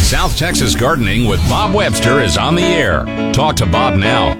South Texas Gardening with Bob Webster is on the air. Talk to Bob now.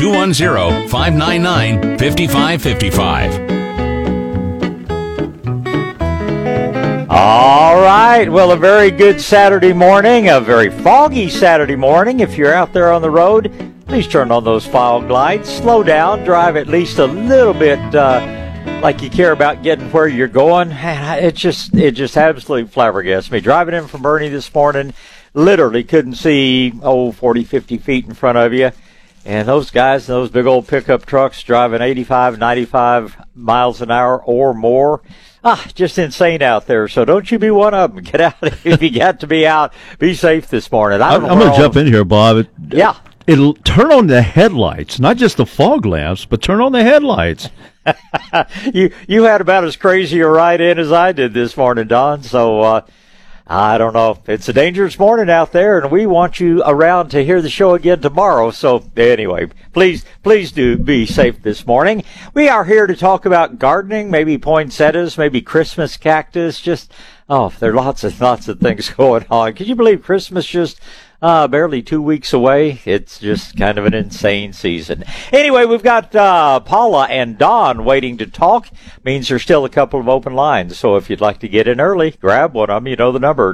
210-599-5555. All right. Well, a very good Saturday morning, a very foggy Saturday morning. If you're out there on the road, please turn on those fog lights. Slow down. Drive at least a little bit like you care about getting where you're going. It just absolutely flabbergasts me. Driving in from Bernie this morning, literally couldn't see, 40, 50 feet in front of you. And those guys in those big old pickup trucks driving 85, 95 miles an hour or more. Just insane out there. So don't you be one of them. Get out if you got to be out. Be safe this morning. I'm going to jump in here, Bob. Yeah. It'll turn on the headlights, not just the fog lamps, but turn on the headlights. You had about as crazy a ride in as I did this morning, Don. So I don't know. It's a dangerous morning out there, and we want you around to hear the show again tomorrow. So anyway, please do be safe this morning. We are here to talk about gardening, maybe poinsettias, maybe Christmas cactus. There are lots of things going on. Can you believe Christmas just barely 2 weeks away? It's just kind of an insane season. Anyway, we've got Paula and Don waiting to talk. Means there's still a couple of open lines. So if you'd like to get in early, grab one of them. You know the number,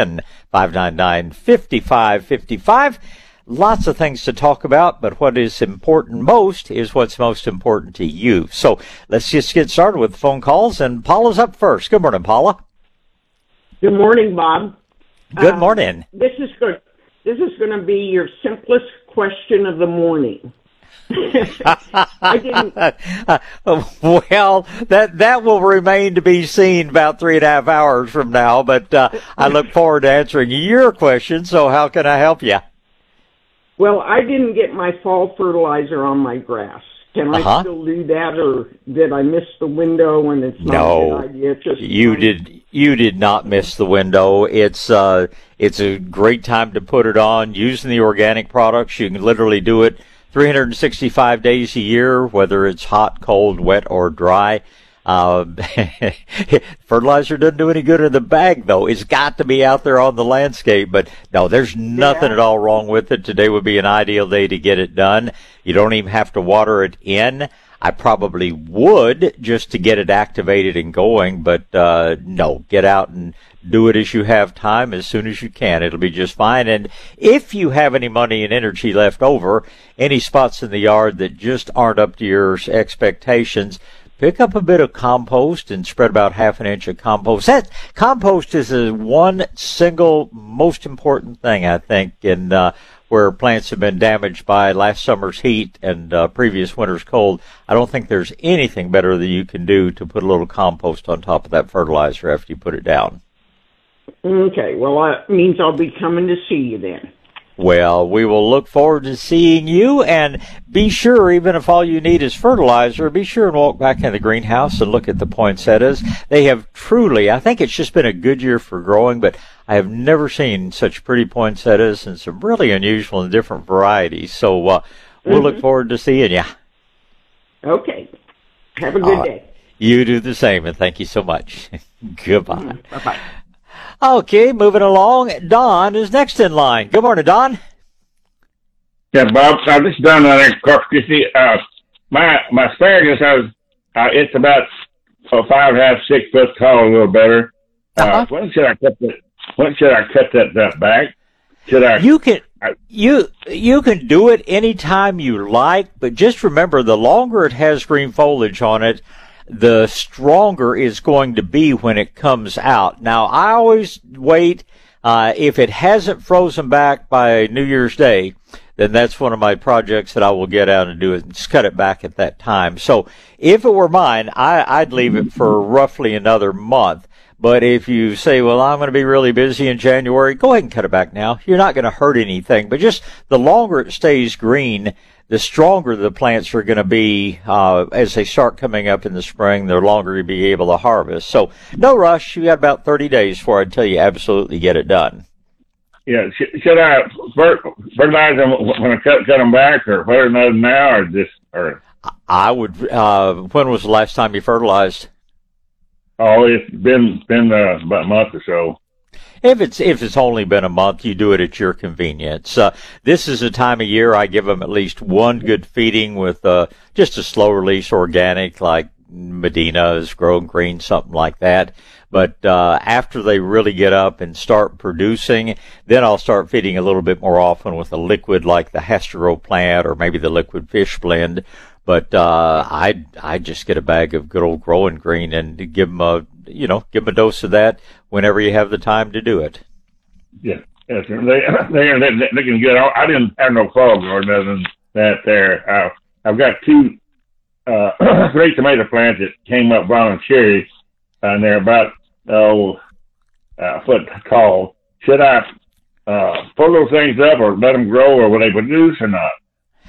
210-599-5555. Lots of things to talk about, but what is important most is what's most important to you. So let's just get started with the phone calls, and Paula's up first. Good morning, Paula. Good morning, Bob. Good morning. This is good. This is going to be your simplest question of the morning. I didn't. Well, that will remain to be seen about 3.5 hours from now, but I look forward to answering your question, so how can I help you? Well, I didn't get my fall fertilizer on my grass. Can I still do that, or did I miss the window and it's not a good idea? You did not miss the window. It's a great time to put it on. Using the organic products, you can literally do it 365 days a year, whether it's hot, cold, wet, or dry. Fertilizer doesn't do any good in the bag, though. It's got to be out there on the landscape. But no, there's nothing at all wrong with it. Today would be an ideal day to get it done. You don't even have to water it in. I probably would just to get it activated and going, but no, get out and do it as you have time, as soon as you can. It'll be just fine. And if you have any money and energy left over, any spots in the yard that just aren't up to your expectations, pick up a bit of compost and spread about half an inch of compost. That compost is the one single most important thing, I think, in where plants have been damaged by last summer's heat and previous winter's cold. I don't think there's anything better that you can do to put a little compost on top of that fertilizer after you put it down. Okay, well, that means I'll be coming to see you then. Well, we will look forward to seeing you, and be sure, even if all you need is fertilizer, be sure and walk back in the greenhouse and look at the poinsettias. They have truly, I think it's just been a good year for growing, but I have never seen such pretty poinsettias and some really unusual and different varieties. So we'll look forward to seeing you. Okay. Have a good day. You do the same, and thank you so much. Goodbye. Bye-bye. Okay, moving along. Don is next in line. Good morning, Don. Yeah, Bob. This is Don out there in Corpus Christi. My asparagus, it's about 5.5, 6 foot tall, a little better. When should I cut that? When should I cut that back? Should I? You can do it anytime you like, but just remember, the longer it has green foliage on it, the stronger it's going to be when it comes out. Now, I always wait. If it hasn't frozen back by New Year's Day, then that's one of my projects that I will get out and do it and just cut it back at that time. So if it were mine, I'd leave it for roughly another month. But if you say, well, I'm going to be really busy in January, go ahead and cut it back now. You're not going to hurt anything. But just the longer it stays green, the stronger the plants are going to be as they start coming up in the spring, the longer you'll be able to harvest. So no rush. You got about 30 days before I tell you absolutely get it done. Yeah. Should I fertilize them when I cut them back, or fertilize them now, or just? Or I would. When was the last time you fertilized? Oh, it's been about a month or so. If it's only been a month, you do it at your convenience. This is a time of year I give them at least one good feeding with just a slow release organic like Medina's, Grown Green, something like that. But after they really get up and start producing, then I'll start feeding a little bit more often with a liquid like the Hastero plant or maybe the liquid fish blend. But I just get a bag of good old Growing Green and give them a dose of that whenever you have the time to do it. Yeah, yes, they're looking good. I didn't have no fog or nothing that there. I've got two great tomato plants that came up voluntary, and they're about a foot tall. Should I pull those things up or let them grow, or will they produce or not?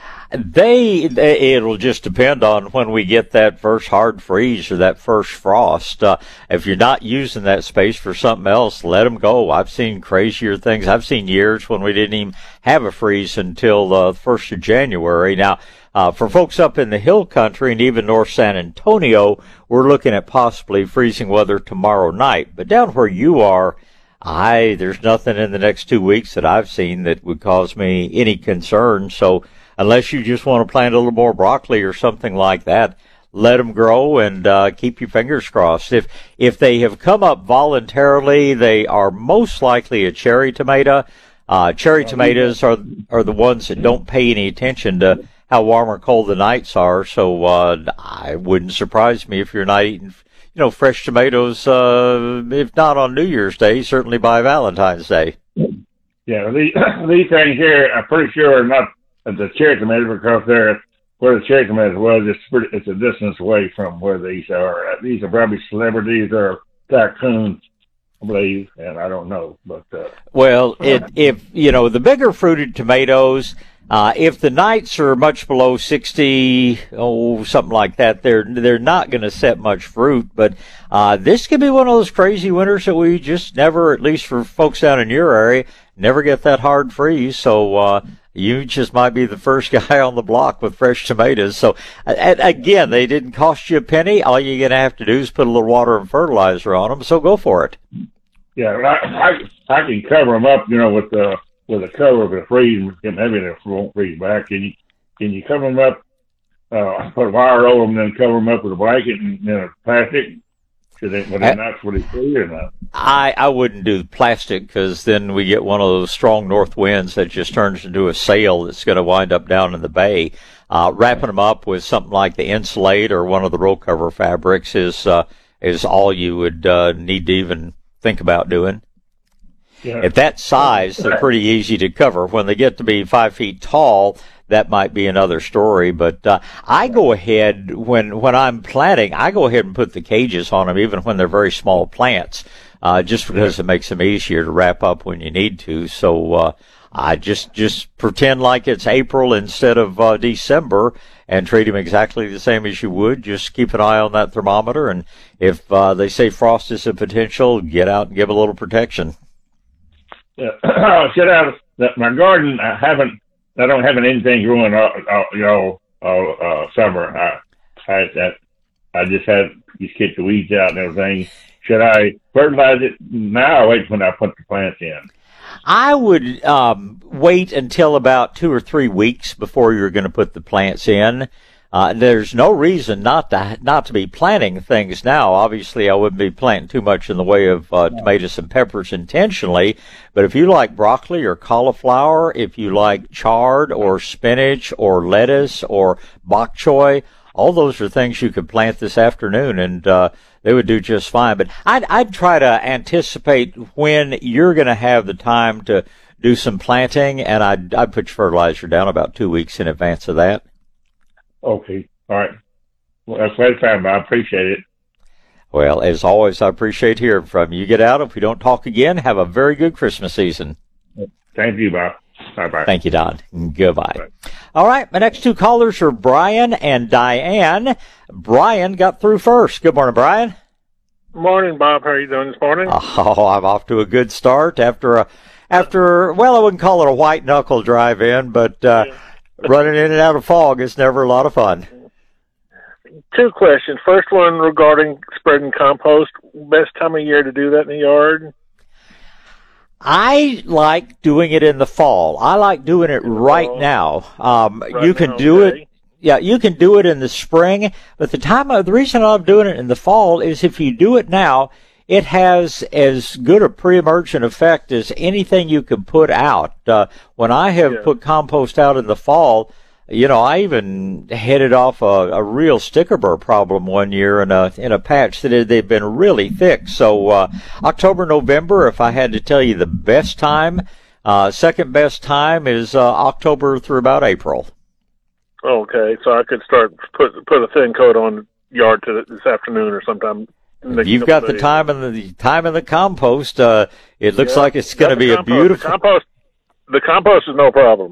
It'll just depend on when we get that first hard freeze or that first frost. If you're not using that space for something else, let them go. I've seen crazier things. I've seen years when we didn't even have a freeze until the 1st of January. Now, for folks up in the hill country and even North San Antonio, we're looking at possibly freezing weather tomorrow night. But down where you are, there's nothing in the next 2 weeks that I've seen that would cause me any concern. So unless you just want to plant a little more broccoli or something like that, let them grow and keep your fingers crossed. If they have come up voluntarily, they are most likely a cherry tomato. Cherry tomatoes are the ones that don't pay any attention to how warm or cold the nights are. So I wouldn't surprise me if you're not eating, fresh tomatoes. If not on New Year's Day, certainly by Valentine's Day. Yeah, these things here, I'm pretty sure are not the cherry tomatoes, because they're where the cherry tomatoes was. It's a distance away from where these are. These are probably celebrities or tycoons, I believe, and I don't know. But well, if the bigger fruited tomatoes, if the nights are much below 60, something like that, they're not going to set much fruit. But this could be one of those crazy winters that we just never, at least for folks down in your area, never get that hard freeze. So you just might be the first guy on the block with fresh tomatoes. So again, they didn't cost you a penny. All you're going to have to do is put a little water and fertilizer on them. So go for it. Yeah, I can cover them up, with a cover of a freeze, maybe they won't freeze back. Can you cover them up, put a wire over them, then cover them up with a blanket and a plastic? Would they not fully freeze or not? I wouldn't do plastic, because then we get one of those strong north winds that just turns into a sail that's going to wind up down in the bay. Wrapping them up with something like the Insulate or one of the roll cover fabrics is all you would need to even think about doing. Yeah. At that size, they're pretty easy to cover. When they get to be 5 feet tall, that might be another story. But I go ahead, when I'm planting, I go ahead and put the cages on them, even when they're very small plants, just because it makes them easier to wrap up when you need to. So I just pretend like it's April instead of December, and treat them exactly the same as you would. Just keep an eye on that thermometer, and if they say frost is a potential, get out and give a little protection. Yeah, my garden. I don't have anything growing all summer. I just keep the weeds out and everything. Should I fertilize it now or wait when I put the plants in? I would wait until about 2 or 3 weeks before you're going to put the plants in. There's no reason not to be planting things now. Obviously, I wouldn't be planting too much in the way of tomatoes and peppers intentionally. But if you like broccoli or cauliflower, if you like chard or spinach or lettuce or bok choy, all those are things you could plant this afternoon, and they would do just fine. But I'd try to anticipate when you're going to have the time to do some planting, and I'd put your fertilizer down about 2 weeks in advance of that. Okay. All right. Well, that's right, Bob. I appreciate it. Well, as always, I appreciate hearing from you. Get out. If we don't talk again, have a very good Christmas season. Thank you, Bob. Bye-bye. Thank you, Don. Goodbye. Bye. All right. My next two callers are Brian and Diane. Brian got through first. Good morning, Brian. Morning, Bob. How are you doing this morning? Oh, I'm off to a good start after well, I wouldn't call it a white knuckle drive in, but running in and out of fog is never a lot of fun. Two questions. First one regarding spreading compost. Best time of year to do that in the yard? I like doing it in the fall. I like doing it right now. You can do it. Yeah, you can do it in the spring, but the reason I love doing it in the fall is if you do it now, it has as good a pre-emergent effect as anything you can put out. When I have put compost out in the fall, I even headed off a real sticker burr problem one year in a patch that they've been really thick. So October, November, if I had to tell you the best time, second best time is October through about April. Okay, so I could start put a thin coat on yard this afternoon or sometime. You've got the time in the compost. It looks like it's going to be a beautiful. The compost is no problem.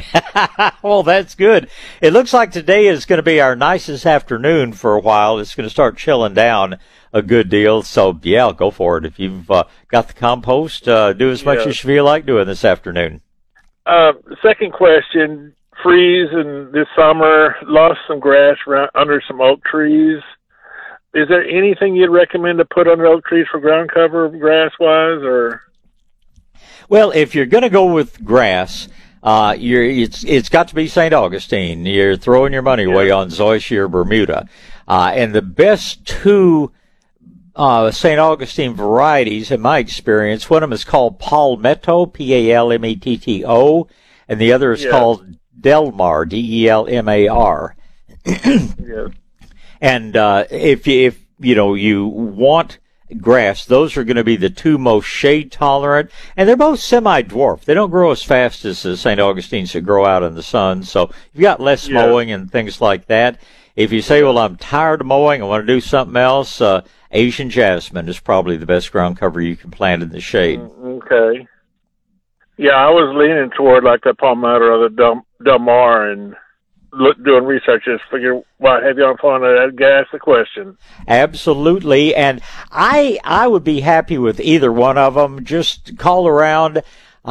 Well, that's good. It looks like today is going to be our nicest afternoon for a while. It's going to start chilling down a good deal. So, yeah, go for it. If you've got the compost, do as much as you feel like doing this afternoon. Second question, freeze and this summer, lost some grass under some oak trees. Is there anything you'd recommend to put under oak trees for ground cover, grass-wise, or? Well, if you're going to go with grass, it's got to be St. Augustine. You're throwing your money away on Zoysia or Bermuda. And the best two St. Augustine varieties, in my experience, one of them is called Palmetto, Palmetto, and the other is called Delmar, Delmar. Yeah. And if you want grass, those are going to be the two most shade tolerant, and they're both semi-dwarf. They don't grow as fast as the St. Augustines that grow out in the sun. So you've got less mowing and things like that. If you say, well, I'm tired of mowing, I want to do something else, Asian jasmine is probably the best ground cover you can plant in the shade. Okay. Yeah, I was leaning toward like the Palmetto or the Delmar and doing research, just figure what have you on phone that ask the question. Absolutely, and I would be happy with either one of them. Just call around.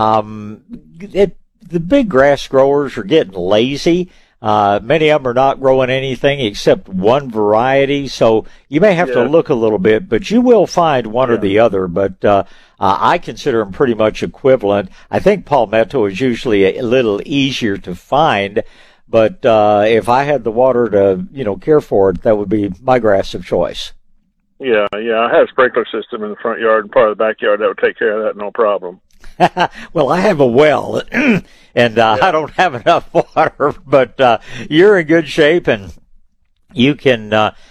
The big grass growers are getting lazy. Many of them are not growing anything except one variety, so you may have to look a little bit, but you will find one or the other. But I consider them pretty much equivalent. I think Palmetto is usually a little easier to find. But if I had the water to, care for it, that would be my grass of choice. Yeah. I have a sprinkler system in the front yard and part of the backyard that would take care of that, no problem. Well, I have a well, and I don't have enough water, but you're in good shape, and you can.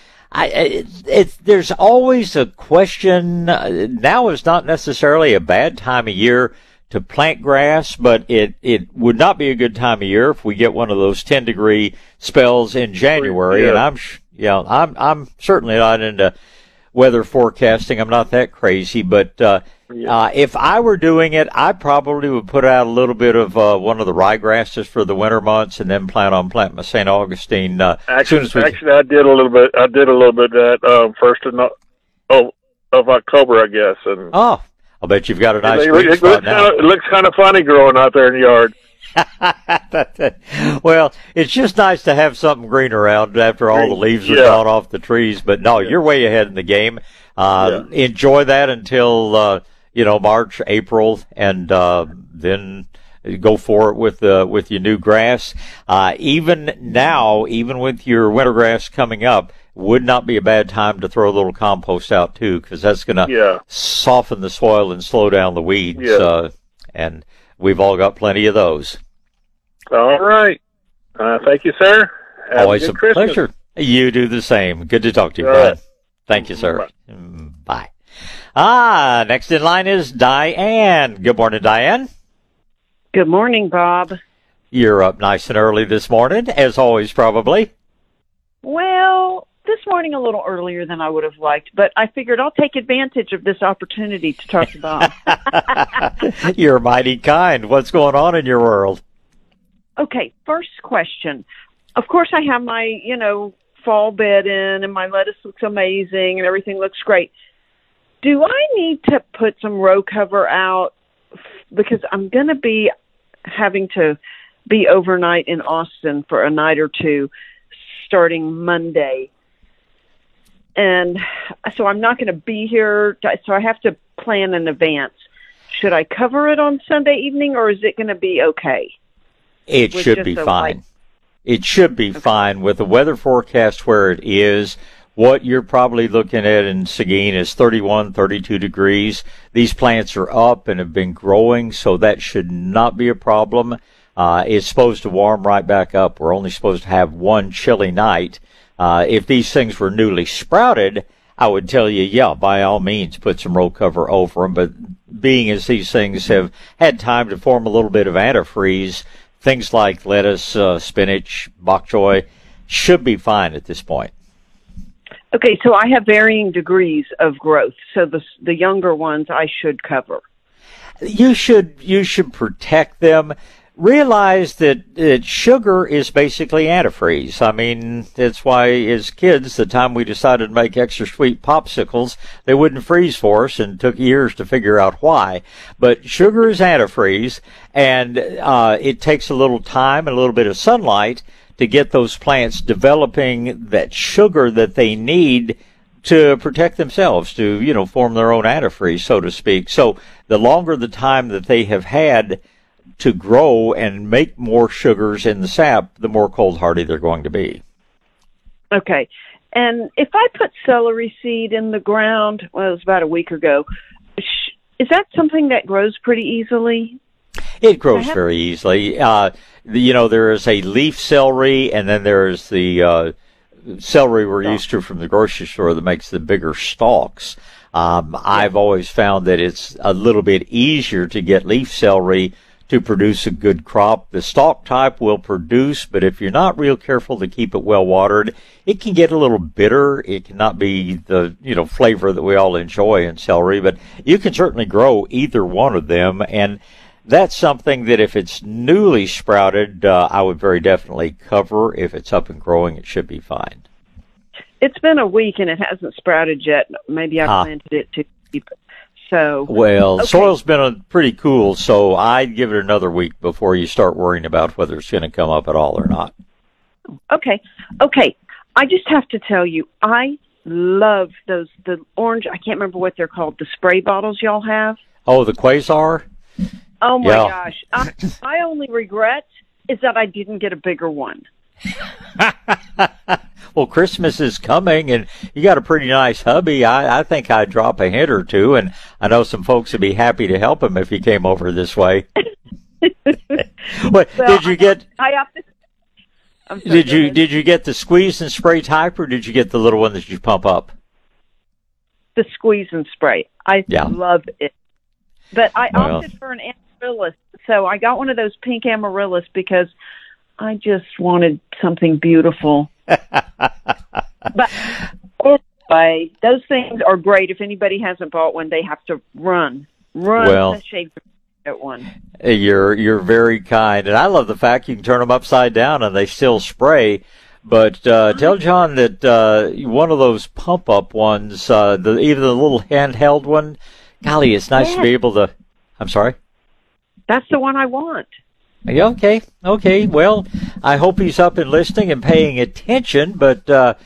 There's always a question. Now is not necessarily a bad time of year to plant grass, but it would not be a good time of year if we get one of those 10-degree spells in January. And I'm certainly not into weather forecasting. I'm not that crazy, but if I were doing it, I probably would put out a little bit of one of the ryegrasses for the winter months, and then planting my St. Augustine. Actually, I did a little bit. I did a little bit of that first of October, I guess. And I'll bet you've got a nice green spot now. It looks kind of funny growing out there in the yard. Well, it's just nice to have something green around after all the leaves are gone off the trees. But no, you're way ahead in the game. Enjoy that until March, April, and then go for it with your new grass. Even now, even with your winter grass coming up, would not be a bad time to throw a little compost out too, because that's going to soften the soil and slow down the weeds. And we've all got plenty of those. All right. Thank you, sir. Always a pleasure. You do the same. Good to talk to you, Brad. Thank you, sir. Bye. Next in line is Diane. Good morning, Diane. Good morning, Bob. You're up nice and early this morning, as always, probably. Well, this morning a little earlier than I would have liked, but I figured I'll take advantage of this opportunity to talk to Bob. You're mighty kind. What's going on in your world? Okay, first question. Of course, I have my, fall bed in, and my lettuce looks amazing, and everything looks great. Do I need to put some row cover out? Because I'm going to be having to be overnight in Austin for a night or two starting Monday. And so I'm not going to be here, so I have to plan in advance. should I cover it on Sunday evening, or is it going to be okay? It should be fine. It should be fine with the weather forecast where it is. What you're probably looking at in Seguin is 31, 32 degrees. These plants are up and have been growing, so that should not be a problem. It's supposed to warm right back up. We're only supposed to have one chilly night. If these things were newly sprouted, I would tell you, yeah, by all means, put some row cover over them. But being as these things have had time to form a little bit of antifreeze, things like lettuce, spinach, bok choy should be fine at this point. Okay, so I have varying degrees of growth. So the younger ones I should cover. You should protect them. Realize that sugar is basically antifreeze. I mean, that's why as kids, the time we decided to make extra sweet popsicles, they wouldn't freeze for us and took years to figure out why. But sugar is antifreeze, and it takes a little time and a little bit of sunlight to get those plants developing that sugar that they need to protect themselves, to, form their own antifreeze, so to speak. So the longer the time that they have had to grow and make more sugars in the sap, the more cold hardy they're going to be. Okay. And if I put celery seed in the ground, well, it was about a week ago, is that something that grows pretty easily? It grows very easily. There is a leaf celery, and then there's the celery we're used to from the grocery store that makes the bigger stalks. I've always found that it's a little bit easier to get leaf celery to produce a good crop. The stalk type will produce, but if you're not real careful to keep it well watered, it can get a little bitter. It cannot be the, flavor that we all enjoy in celery, but you can certainly grow either one of them. And that's something that if it's newly sprouted, I would very definitely cover. If it's up and growing, it should be fine. It's been a week and it hasn't sprouted yet. Maybe I planted it too deep. So, okay. Soil's been pretty cool, so I'd give it another week before you start worrying about whether it's going to come up at all or not. Okay. I just have to tell you, I love the orange, I can't remember what they're called, the spray bottles y'all have. Oh, the Quasar? Oh, my gosh. I only regret is that I didn't get a bigger one. Well, Christmas is coming, and you got a pretty nice hubby. I think I'd drop a hint or two, and I know some folks would be happy to help him if he came over this way. Did you get? Did you get the squeeze and spray type, or did you get the little one that you pump up? The squeeze and spray. I love it, but I opted for an amaryllis, so I got one of those pink amaryllis because I just wanted something beautiful. But anyway, those things are great. If anybody hasn't bought one, they have to run the shade to get one. You're very kind, and I love the fact you can turn them upside down and they still spray. But tell John that one of those pump up ones, even the little handheld one, golly, it's nice to be able to. I'm sorry. That's the one I want. Okay. Well, I hope he's up and listening and paying attention. But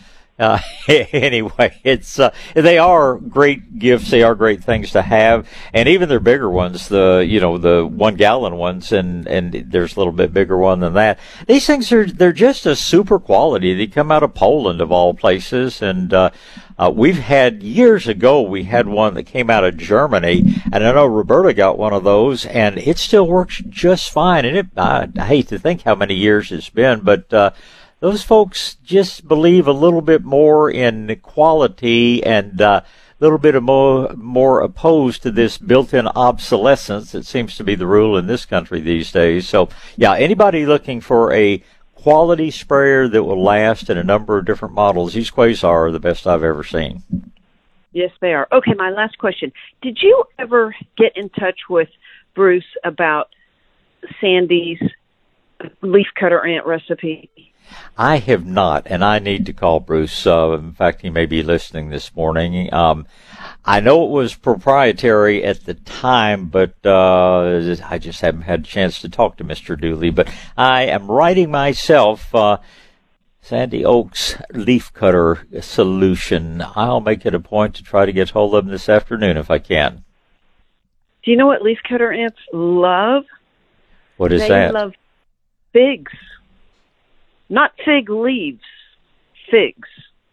anyway, it's they are great gifts. They are great things to have, and even their bigger ones, the 1 gallon ones, and there's a little bit bigger one than that. These things they're just a super quality. They come out of Poland of all places, and we've had years ago. We had one that came out of Germany, and I know Roberta got one of those, and it still works just fine. And I hate to think how many years it's been, but those folks just believe a little bit more in quality and a little bit more opposed to this built-in obsolescence. It seems to be the rule in this country these days. So, anybody looking for a quality sprayer that will last in a number of different models, these Quasar are the best I've ever seen. Yes, they are. Okay, my last question. Did you ever get in touch with Bruce about Sandy's leaf cutter ant recipe? I have not, and I need to call Bruce. In fact, he may be listening this morning. I know it was proprietary at the time, but I just haven't had a chance to talk to Mr. Dooley. But I am writing myself Sandy Oaks leaf cutter solution. I'll make it a point to try to get hold of him this afternoon if I can. Do you know what leafcutter ants love? What is they that? They love figs. Not fig leaves. Figs.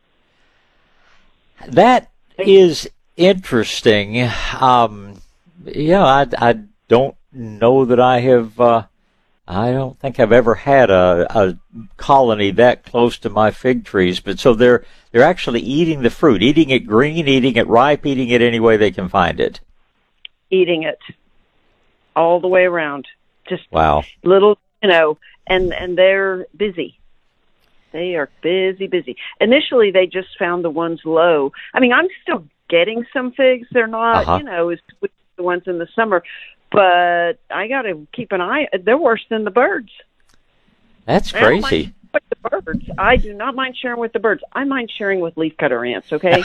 That is interesting. I don't know that I have. I don't think I've ever had a colony that close to my fig trees. But so they're actually eating the fruit, eating it green, eating it ripe, eating it any way they can find it. Eating it all the way around. Just wow. Little, and they're busy. They are busy. Initially, they just found the ones low. I mean, I'm still getting some figs. They're not, as sweet as the ones in the summer. But I got to keep an eye. They're worse than the birds. That's crazy. I don't mind with the birds. I do not mind sharing with the birds. I mind sharing with leafcutter ants, okay?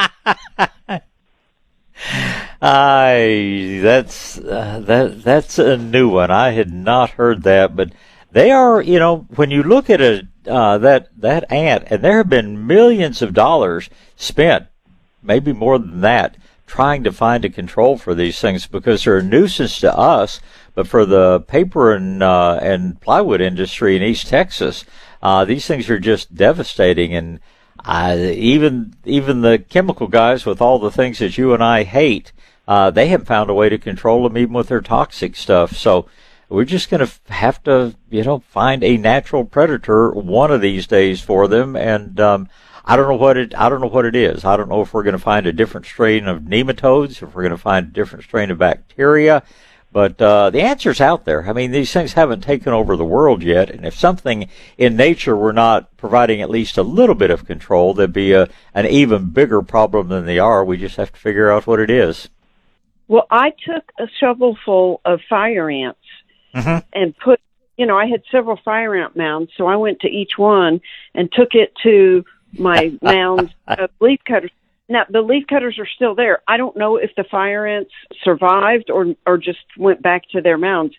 That's a new one. I had not heard that, but they are, when you look at that ant, and there have been millions of dollars spent, maybe more than that, trying to find a control for these things because they're a nuisance to us, but for the paper and plywood industry in East Texas, these things are just devastating. And even the chemical guys with all the things that you and I hate, they have found a way to control them even with their toxic stuff. So we're just going to have to, find a natural predator one of these days for them. And I don't know what it is. I don't know if we're going to find a different strain of nematodes, if we're going to find a different strain of bacteria. But the answer's out there. I mean, these things haven't taken over the world yet. And if something in nature were not providing at least a little bit of control, there'd be an even bigger problem than they are. We just have to figure out what it is. Well, I took a shovelful of fire ants and put, I had several fire ant mounds, so I went to each one and took it to my mound of leaf cutters. Now, the leaf cutters are still there. I don't know if the fire ants survived or just went back to their mounds.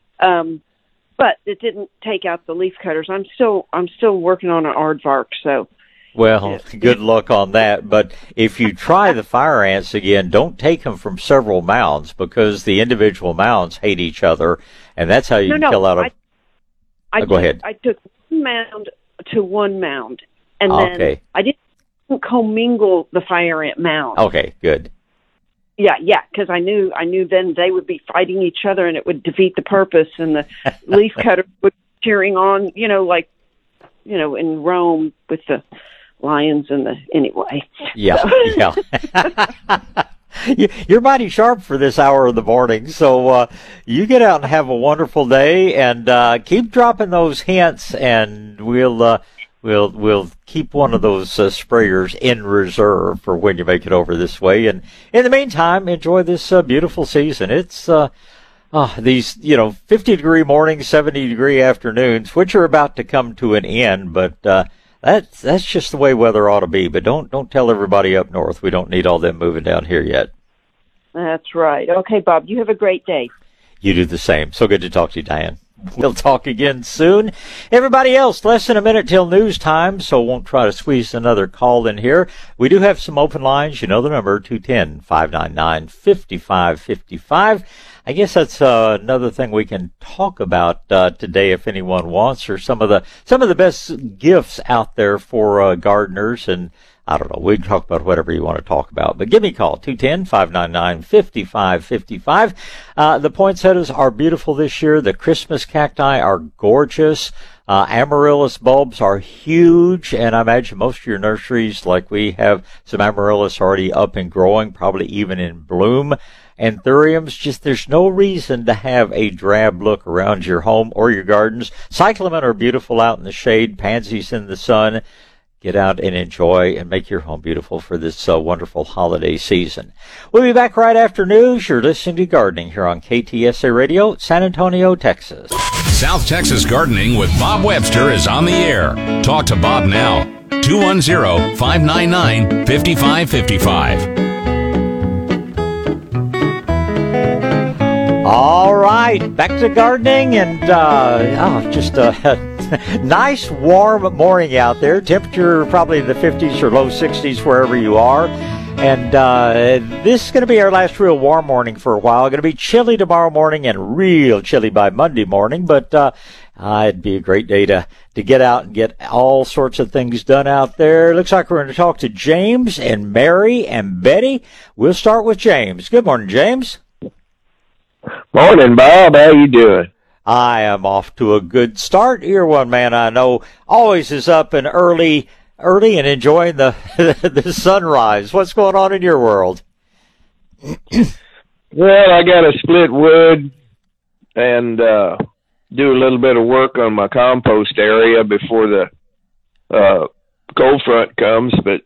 But it didn't take out the leaf cutters. I'm still working on an aardvark, so. Well, good luck on that. But if you try the fire ants again, don't take them from several mounds because the individual mounds hate each other, and that's how you kill out a... Go ahead. I took one mound to one mound, and then I didn't commingle the fire ant mound. Okay, good. Yeah, because I knew then they would be fighting each other, and it would defeat the purpose, and the leaf cutters would be cheering on, in Rome with the lions and anyway. Yeah, so. Yeah. You're mighty sharp for this hour of the morning, so you get out and have a wonderful day, and keep dropping those hints, and we'll keep one of those sprayers in reserve for when you make it over this way. And in the meantime, enjoy this beautiful season. It's these 50-degree mornings, 70-degree afternoons, which are about to come to an end, but that's just the way weather ought to be. But don't tell everybody up north we don't need all them moving down here yet. That's right. Okay, Bob, you have a great day. You do the same. So good to talk to you, Diane. We'll talk again soon. Everybody else, less than a minute till news time, so won't try to squeeze another call in here. We do have some open lines. You know the number, 210-599-5555. I guess that's another thing we can talk about today if anyone wants, or some of the best gifts out there for gardeners. And I don't know, we can talk about whatever you want to talk about. But give me a call, 210-599-5555. The poinsettias are beautiful this year. The Christmas cacti are gorgeous. Amaryllis bulbs are huge, and I imagine most of your nurseries, like we have some amaryllis already up and growing, probably even in bloom. Anthuriums, there's no reason to have a drab look around your home or your gardens. Cyclamen are beautiful out in the shade, pansies in the sun. Get out and enjoy and make your home beautiful for this wonderful holiday season. We'll be back right after news. You're listening to Gardening here on KTSA Radio, San Antonio, Texas. South Texas Gardening with Bob Webster is on the air. Talk to Bob now. 210-599-5555. All right, back to gardening, and just a nice warm morning out there. Temperature probably in the 50s or low 60s wherever you are. And this is going to be our last real warm morning for a while. Going to be chilly tomorrow morning and real chilly by Monday morning. But it'd be a great day to get out and get all sorts of things done out there. Looks like we're going to talk to James and Mary and Betty. We'll start with James. Good morning, James. Morning, Bob. How you doing? I am off to a good start. You're one man I know always is up and early and enjoying the the sunrise. What's going on in your world? Well, I got to split wood and do a little bit of work on my compost area before the cold front comes, but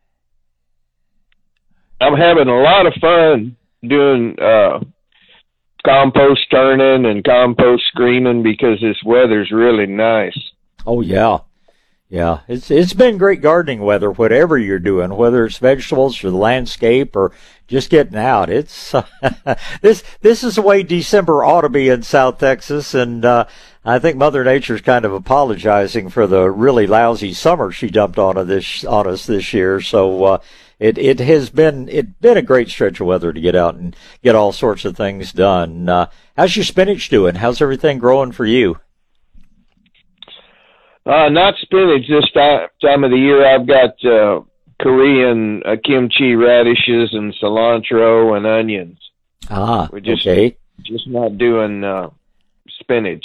I'm having a lot of fun doing compost turning and compost screening because this weather's really nice. Oh, yeah. Yeah, it's been great gardening weather, whatever you're doing, whether it's vegetables or the landscape or just getting out. It's this is the way December ought to be in South Texas, and I think Mother Nature's kind of apologizing for the really lousy summer she dumped on us this year. So it has been a great stretch of weather to get out and get all sorts of things done. How's your spinach doing? How's everything growing for you? Not spinach this time of the year. I've got Korean kimchi radishes and cilantro and onions. We're just, okay. Just not doing spinach.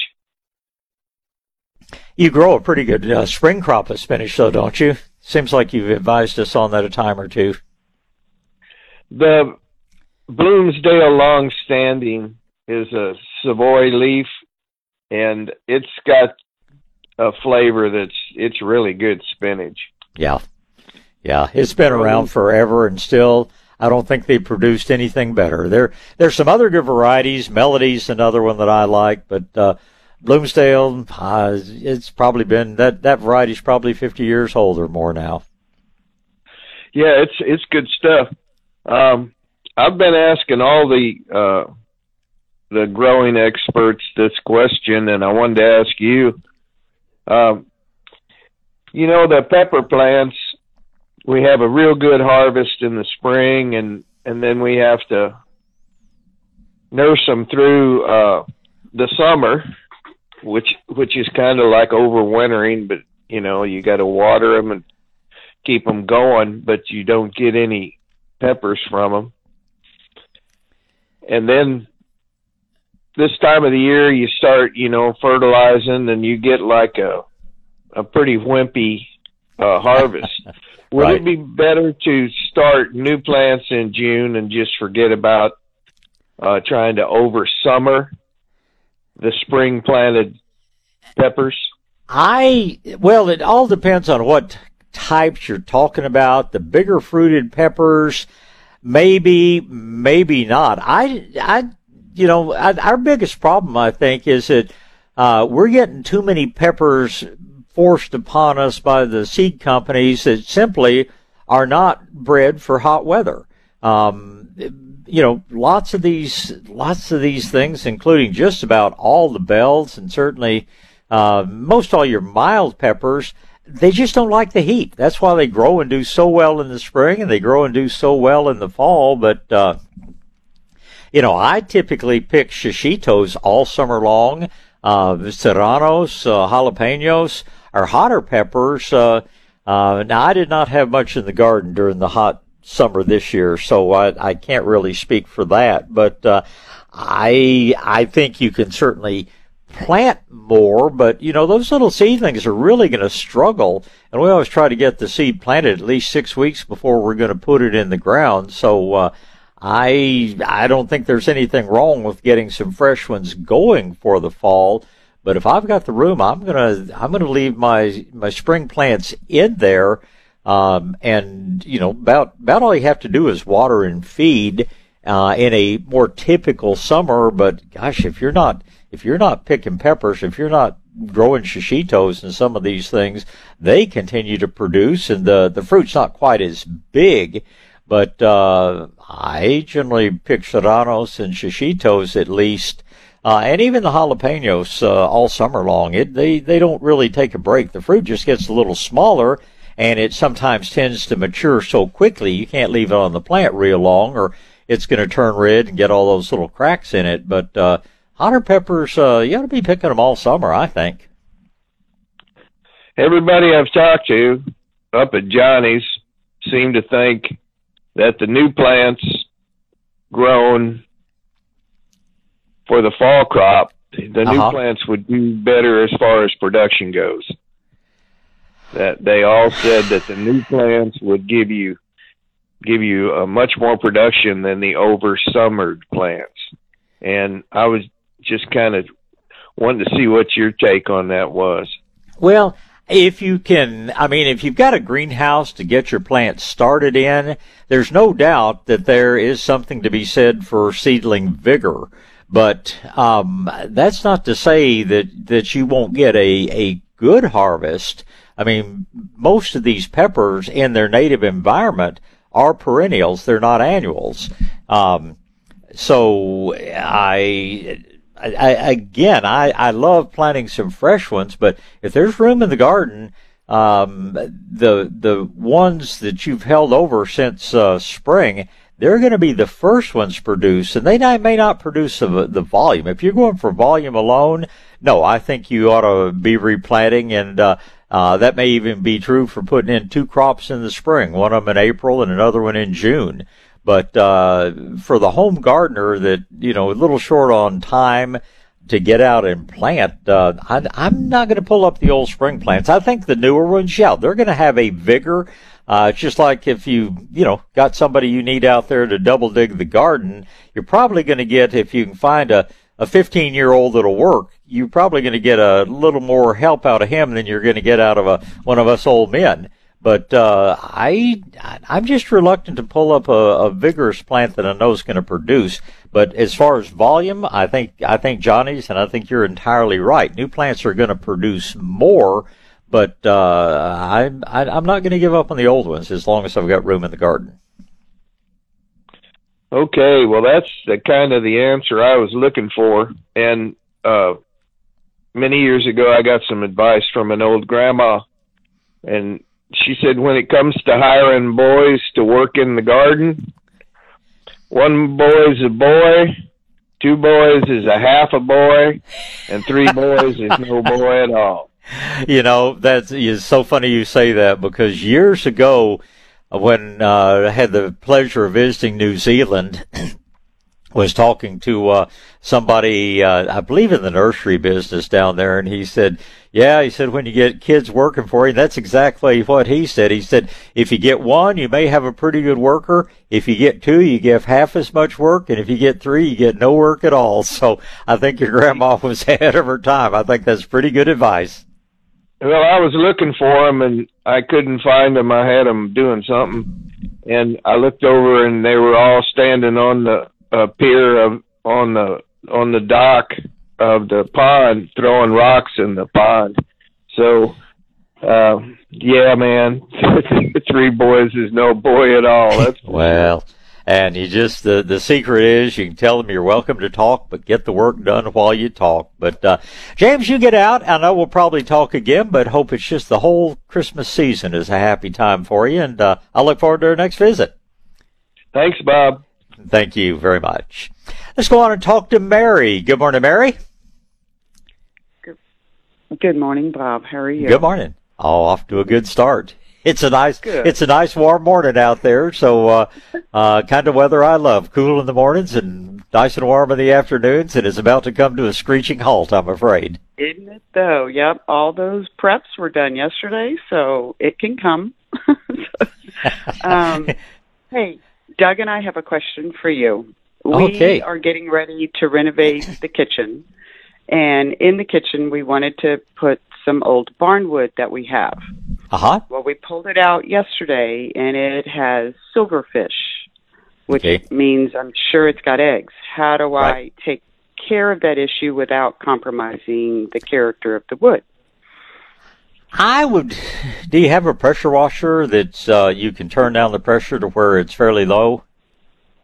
You grow a pretty good spring crop of spinach, though, don't you? Seems like you've advised us on that a time or two. The Bloomsdale Longstanding is a Savoy leaf, and it's got a flavor it's really good spinach. Yeah. It's been around forever, and still, I don't think they produced anything better. There's some other good varieties. Melody's another one that I like, but Bloomsdale, it's probably been that variety's probably 50 years old or more now. Yeah, it's good stuff. I've been asking all the growing experts this question, and I wanted to ask you. The pepper plants, we have a real good harvest in the spring, and then we have to nurse them through the summer, which is kind of like overwintering, but you got to water them and keep them going, but you don't get any peppers from them. And then this time of the year you start, fertilizing, and you get like a pretty wimpy harvest. Would Right. it be better to start new plants in June and just forget about trying to over summer the spring planted peppers? Well, it all depends on what types you're talking about. The bigger fruited peppers, maybe not. Our biggest problem, I think, is that we're getting too many peppers forced upon us by the seed companies that simply are not bred for hot weather. Lots of these things, including just about all the bells and certainly most all your mild peppers, they just don't like the heat. That's why they grow and do so well in the spring, and they grow and do so well in the fall. But I typically pick shishitos all summer long. Serranos, jalapenos are hotter peppers. Now, I did not have much in the garden during the hot summer this year, so I can't really speak for that. But I think you can certainly plant more, but those little seedlings are really going to struggle, and we always try to get the seed planted at least 6 weeks before we're going to put it in the ground. So I don't think there's anything wrong with getting some fresh ones going for the fall, but if I've got the room, I'm gonna leave my spring plants in there, and about all you have to do is water and feed in a more typical summer. But gosh, if you're not picking peppers, if you're not growing shishitos and some of these things, they continue to produce, and the fruit's not quite as big. But I generally pick serranos and shishitos at least, and even the jalapenos all summer long. They don't really take a break. The fruit just gets a little smaller, and it sometimes tends to mature so quickly you can't leave it on the plant real long, or it's going to turn red and get all those little cracks in it. But hotter peppers, you ought to be picking them all summer, I think. Everybody I've talked to up at Johnny's seem to think that the new plants grown for the fall crop, the new plants would do better as far as production goes. That they all said that the new plants would give you much more production than the over summered plants. And I was just kind of wanting to see what your take on that was. Well, if you can, I mean, if you've got a greenhouse to get your plants started in, there's no doubt that there is something to be said for seedling vigor. But that's not to say that you won't get a good harvest. I mean, most of these peppers in their native environment are perennials. They're not annuals. So I love planting some fresh ones, but if there's room in the garden, the ones that you've held over since spring, they're going to be the first ones produced, and they may not produce the volume. If you're going for volume alone, no, I think you ought to be replanting, and that may even be true for putting in 2 crops in the spring, one of them in April and another one in June. But for the home gardener that, a little short on time to get out and plant, I'm not going to pull up the old spring plants. I think the newer ones, yeah, they're going to have a vigor. It's just like if you got somebody you need out there to double dig the garden, you're probably going to get, if you can find a 15-year-old that'll work, you're probably going to get a little more help out of him than you're going to get out of one of us old men. But I'm just reluctant to pull up a vigorous plant that I know is going to produce. But as far as volume, I think Johnny's, and I think you're entirely right. New plants are going to produce more, but I'm not going to give up on the old ones as long as I've got room in the garden. Okay, well, that's the kind of the answer I was looking for. And many years ago, I got some advice from an old grandma, and she said when it comes to hiring boys to work in the garden, 1 boy is a boy, 2 boys is a half a boy, and 3 boys is no boy at all. It's so funny you say that, because years ago when I had the pleasure of visiting New Zealand, was talking to somebody, I believe in the nursery business down there, and he said, when you get kids working for you, that's exactly what he said. He said, if you get 1, you may have a pretty good worker. If you get 2, you give half as much work, and if you get 3, you get no work at all. So I think your grandma was ahead of her time. I think that's pretty good advice. Well, I was looking for them, and I couldn't find them. I had them doing something, and I looked over, and they were all standing on the pier on the dock of the pond, throwing rocks in the pond. So, yeah, man, 3 boys is no boy at all. That's well. And you just, the secret is you can tell them you're welcome to talk, but get the work done while you talk. But, James, you get out. I know we'll probably talk again, but hope it's just the whole Christmas season is a happy time for you. And, I look forward to our next visit. Thanks, Bob. Thank you very much. Let's go on and talk to Mary. Good morning, Mary. Good morning, Bob. How are you? Good morning. Oh, off to a good start. It's a nice warm morning out there, so kind of weather I love. Cool in the mornings and nice and warm in the afternoons, and it's about to come to a screeching halt, I'm afraid. Isn't it, though? Yep, all those preps were done yesterday, so it can come. Hey, Doug and I have a question for you. We are getting ready to renovate the kitchen, and in the kitchen we wanted to put some old barnwood that we have. Well, we pulled it out yesterday, and it has silverfish, which means I'm sure it's got eggs. How do I take care of that issue without compromising the character of the wood? Do you have a pressure washer that you can turn down the pressure to where it's fairly low?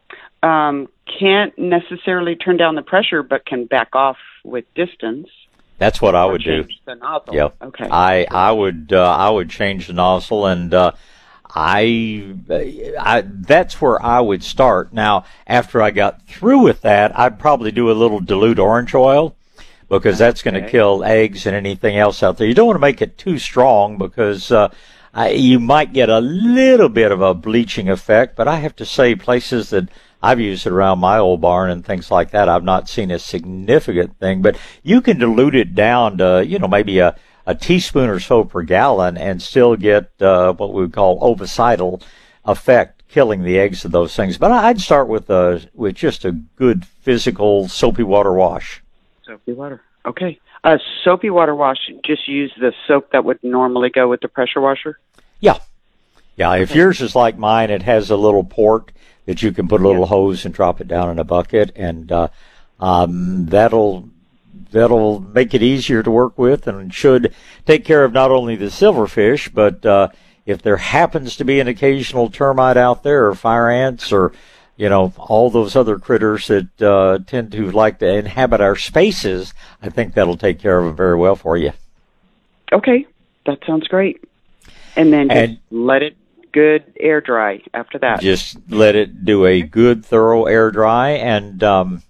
Can't necessarily turn down the pressure, but can back off with distance. That's what I would do. Change the nozzle. Yep. Okay. I would change the nozzle, and I that's where I would start. Now, after I got through with that, I'd probably do a little dilute orange oil, because that's going to kill eggs and anything else out there. You don't want to make it too strong, because you might get a little bit of a bleaching effect. But I have to say, places that I've used it around my old barn and things like that, I've not seen a significant thing. But you can dilute it down to, maybe a teaspoon or so per gallon and still get what we would call ovicidal effect, killing the eggs of those things. But I'd start with just a good physical soapy water wash. Soapy water. Okay. Soapy water wash, just use the soap that would normally go with the pressure washer? Yeah. Yeah, if yours is like mine, it has a little port that you can put a little hose and drop it down in a bucket, and that'll make it easier to work with, and should take care of not only the silverfish, but if there happens to be an occasional termite out there, or fire ants, or all those other critters that tend to like to inhabit our spaces, I think that'll take care of them very well for you. Okay, that sounds great. And then just let it good air dry after that. Just let it do a good thorough air dry, and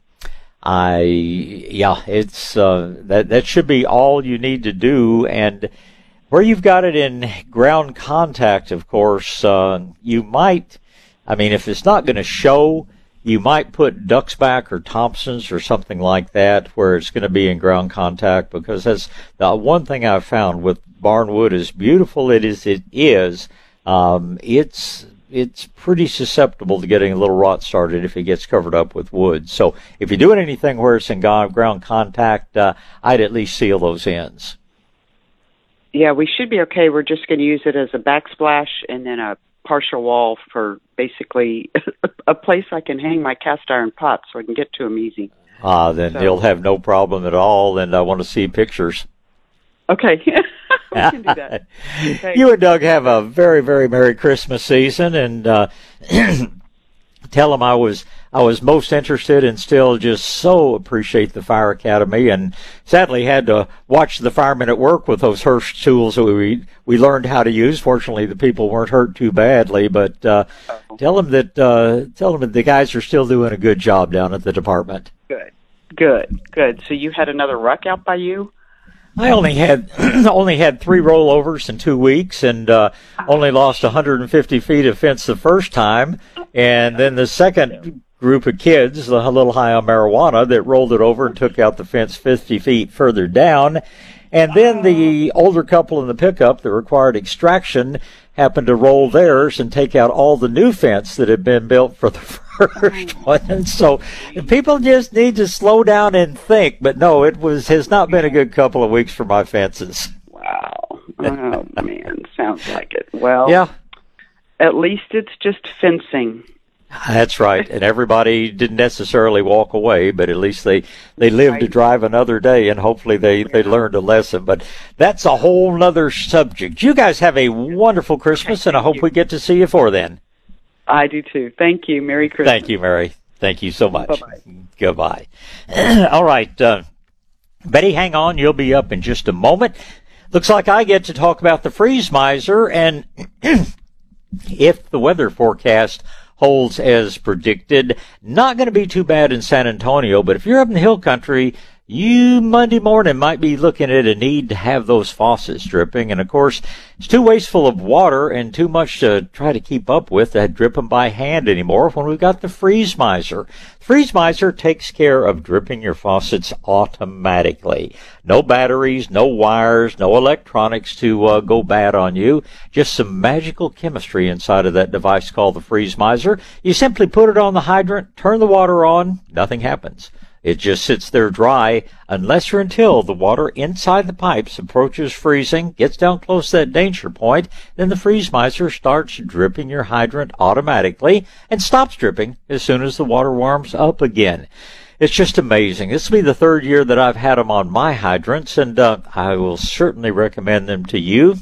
it's that should be all you need to do. And where you've got it in ground contact, of course, you might. If it's not going to show, you might put Duxback or Thompson's or something like that where it's going to be in ground contact, because that's the one thing I've found with barnwood, as beautiful it is, it's pretty susceptible to getting a little rot started if it gets covered up with wood. So if you're doing anything where it's in ground contact, I'd at least seal those ends. Yeah, we should be okay. We're just going to use it as a backsplash and then a partial wall for basically a place I can hang my cast iron pots so I can get to them easy. Then you'll have no problem at all, and I want to see pictures. Okay. We can do that. Okay. You and Doug have a very, very Merry Christmas season, and tell them I was most interested, and still just so appreciate the Fire Academy, and sadly had to watch the firemen at work with those Hirsch tools that we learned how to use. Fortunately, the people weren't hurt too badly, but tell them that the guys are still doing a good job down at the department. Good. So you had another ruck out by you? I only had 3 rollovers in 2 weeks, and only lost 150 feet of fence the first time, and then the second group of kids, a little high on marijuana, that rolled it over and took out the fence 50 feet further down. And then the older couple in the pickup that required extraction happened to roll theirs and take out all the new fence that had been built for the first one. And so people just need to slow down and think. But no, has not been a good couple of weeks for my fences. Wow. Oh, man. Sounds like it. Well, yeah. At least it's just fencing. That's right. And everybody didn't necessarily walk away, but at least they lived to drive another day, and hopefully they learned a lesson. But that's a whole nother subject. You guys have a wonderful Christmas, and I hope we get to see you for then. I do too. Thank you. Merry Christmas. Thank you, Mary. Thank you so much. Bye-bye. Goodbye. All right. Betty, hang on. You'll be up in just a moment. Looks like I get to talk about the freeze miser, and if the weather forecast holds as predicted, not going to be too bad in San Antonio, but if you're up in the hill country, you Monday morning might be looking at a need to have those faucets dripping. And of course, it's too wasteful of water and too much to try to keep up with to drip them by hand anymore when we've got the freeze miser. Freeze miser takes care of dripping your faucets automatically. No batteries, no wires, no electronics to go bad on you. Just some magical chemistry inside of that device called the freeze miser. You simply put it on the hydrant, turn the water on, nothing happens. It just sits there dry unless or until the water inside the pipes approaches freezing, gets down close to that danger point, then the freeze miser starts dripping your hydrant automatically and stops dripping as soon as the water warms up again. It's just amazing. This will be the 3rd year that I've had them on my hydrants, and I will certainly recommend them to you.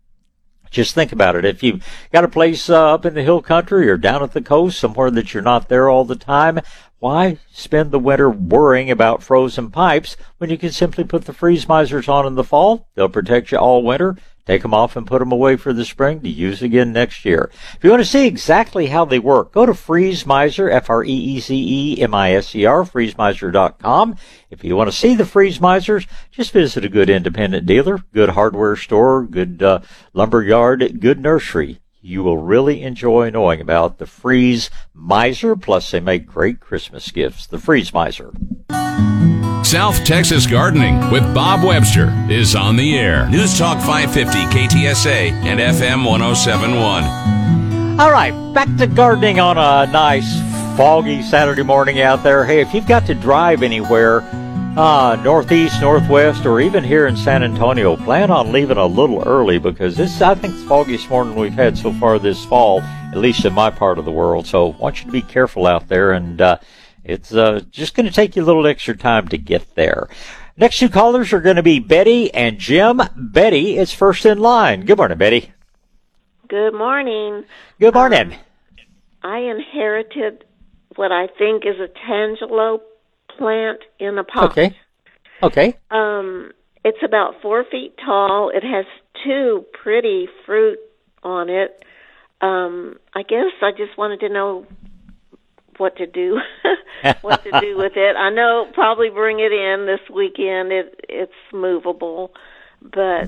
Just think about it. If you've got a place up in the hill country or down at the coast, somewhere that you're not there all the time, why spend the winter worrying about frozen pipes when you can simply put the freeze misers on in the fall? They'll protect you all winter. Take them off and put them away for the spring to use again next year. If you want to see exactly how they work, go to Freeze Miser, FREEZEMISER, freezemiser.com. If you want to see the Freeze Misers, just visit a good independent dealer, good hardware store, good lumber yard, good nursery. You will really enjoy knowing about the Freeze Miser, plus they make great Christmas gifts. The Freeze Miser. South Texas Gardening with Bob Webster is on the air. News Talk 550 KTSA and FM 107.1. All right, back to gardening on a nice foggy Saturday morning out there. Hey, if you've got to drive anywhere, northeast, northwest, or even here in San Antonio, plan on leaving a little early because this, I think, the foggiest morning we've had so far this fall, at least in my part of the world. So I want you to be careful out there, and it's just going to take you a little extra time to get there. Next two callers are going to be Betty and Jim. Betty is first in line. Good morning, Betty. Good morning. Good morning. I inherited what I think is a tangelo plant in a pot. Okay. It's about 4 feet tall. It has 2 pretty fruit on it. I guess I just wanted to know what to do with it. I know probably bring it in this weekend. It's movable, but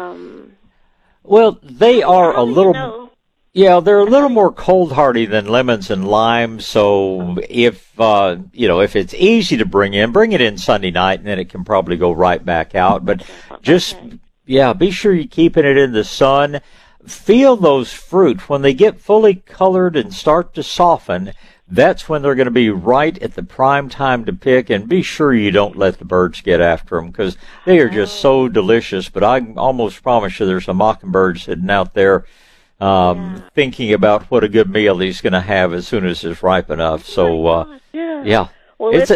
well, they are a little they're a little more cold hardy than lemons and limes. So if if it's easy to bring it in Sunday night, and then it can probably go right back out. But just be sure you're keeping it in the sun. Feel those fruit when they get fully colored and start to soften. That's when they're going to be right at the prime time to pick, and be sure you don't let the birds get after them because they are just so delicious. But I almost promise you there's a mockingbird sitting out there thinking about what a good meal he's going to have as soon as it's ripe enough. So, Well, it's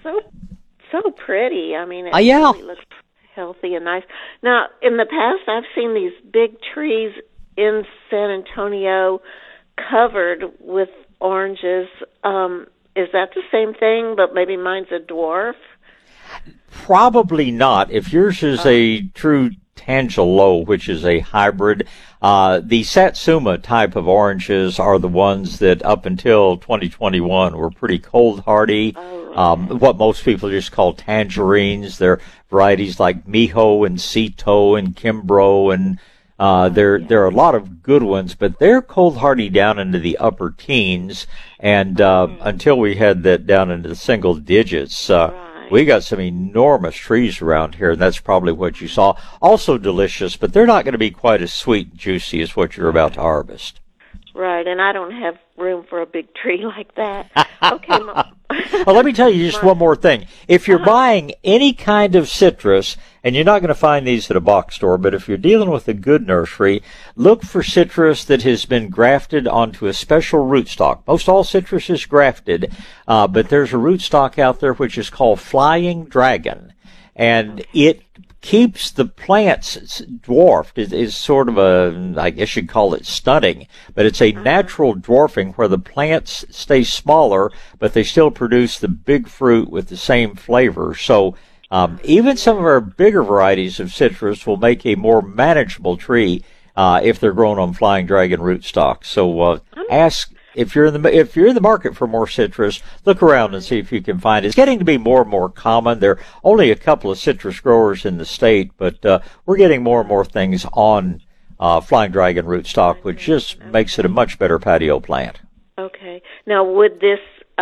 so pretty. I mean, it really looks healthy and nice. Now, in the past, I've seen these big trees in San Antonio covered with oranges. Is that the same thing, but maybe mine's a dwarf? Probably not. If yours is a true Tangelo, which is a hybrid, the Satsuma type of oranges are the ones that up until 2021 were pretty cold hardy. What most people just call tangerines. They're varieties like Miho and Cito and Kimbrough, and there are a lot of good ones, but they're cold hardy down into the upper teens, and until we had that down into the single digits, we got some enormous trees around here, and that's probably what you saw. Also delicious, but they're not going to be quite as sweet and juicy as what you're about to harvest. Right, and I don't have room for a big tree like that. Okay. Well, let me tell you just one more thing. If you're buying any kind of citrus, and you're not going to find these at a box store, but if you're dealing with a good nursery, look for citrus that has been grafted onto a special rootstock. Most all citrus is grafted, but there's a rootstock out there which is called Flying Dragon, and it keeps the plants dwarfed. It is sort of I guess you'd call it stunting, but it's a natural dwarfing where the plants stay smaller, but they still produce the big fruit with the same flavor. So even some of our bigger varieties of citrus will make a more manageable tree if they're grown on Flying Dragon rootstock. So ask. If you're in the market for more citrus, look around and see if you can find it. It's getting to be more and more common. There are only a couple of citrus growers in the state, but we're getting more and more things on Flying Dragon rootstock, which just makes it a much better patio plant. Okay. Now, would this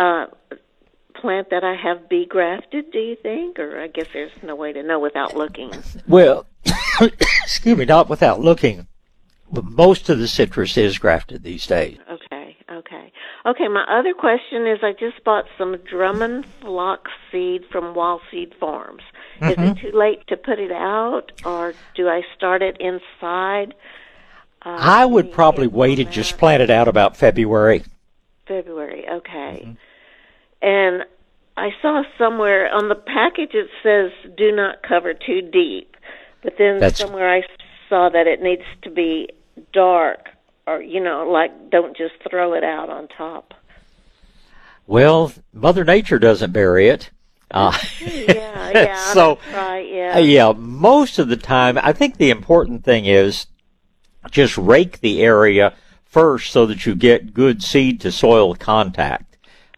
plant that I have be grafted, do you think? Or I guess there's no way to know without looking. Well, excuse me, not without looking. But most of the citrus is grafted these days. Okay, my other question is I just bought some Drummond Flock seed from Wall Seed Farms. Is it too late to put it out, or do I start it inside? I would probably wait and just plant it out about February. February, okay. And I saw somewhere on the package it says do not cover too deep, but then somewhere I saw that it needs to be dark, or, like don't just throw it out on top. Well, Mother Nature doesn't bury it. Yeah, so, that's right, yeah, most of the time, I think the important thing is just rake the area first so that you get good seed to soil contact.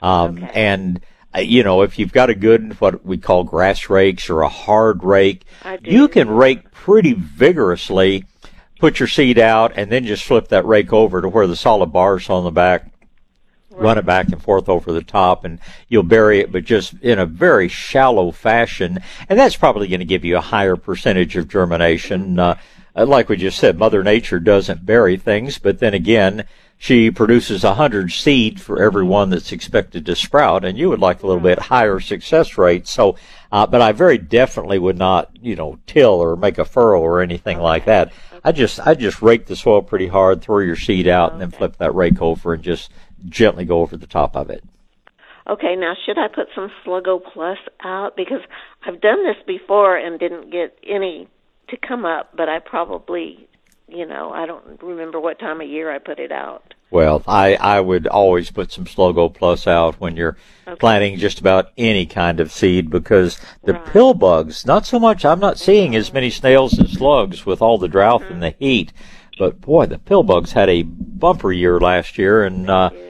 And, if you've got a good, what we call grass rakes or a hard rake, you can rake pretty vigorously, put your seed out, and then just flip that rake over to where the solid bars on the back. Run it back and forth over the top, and you'll bury it, but just in a very shallow fashion. And that's probably going to give you a higher percentage of germination. Like we just said, Mother Nature doesn't bury things, but then again, she produces 100 seed for every one that's expected to sprout, and you would like a little bit higher success rate. So, but I very definitely would not, till or make a furrow or anything like that. I just rake the soil pretty hard, throw your seed out, and then flip that rake over and just gently go over the top of it. Okay, now should I put some Sluggo Plus out? Because I've done this before and didn't get any to come up, but I probably, I don't remember what time of year I put it out. Well, I would always put some Sluggo Plus out when you're planting just about any kind of seed, because the pill bugs, not so much, I'm not seeing as many snails and slugs with all the drought and the heat, but boy, the pill bugs had a bumper year last year, and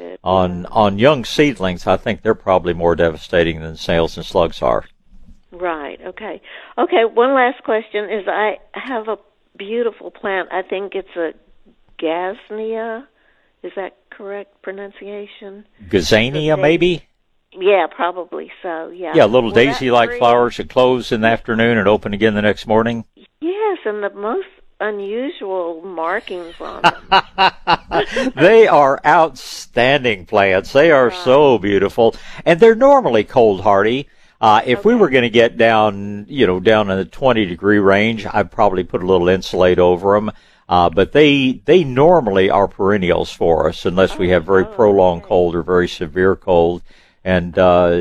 on young seedlings, I think they're probably more devastating than snails and slugs are. Right, okay. Okay, one last question is I have a beautiful plant. I think it's a Gazania. Is that correct pronunciation? Gazania, maybe? Yeah, probably so, yeah. Yeah, little daisy-like flowers that close in the afternoon and open again the next morning. Yes, and the most unusual markings on them. They are outstanding plants. They are so beautiful, and they're normally cold hardy. If we were going to get down in the 20-degree range, I'd probably put a little insulate over them. But they normally are perennials for us unless we have very prolonged cold or very severe cold. And,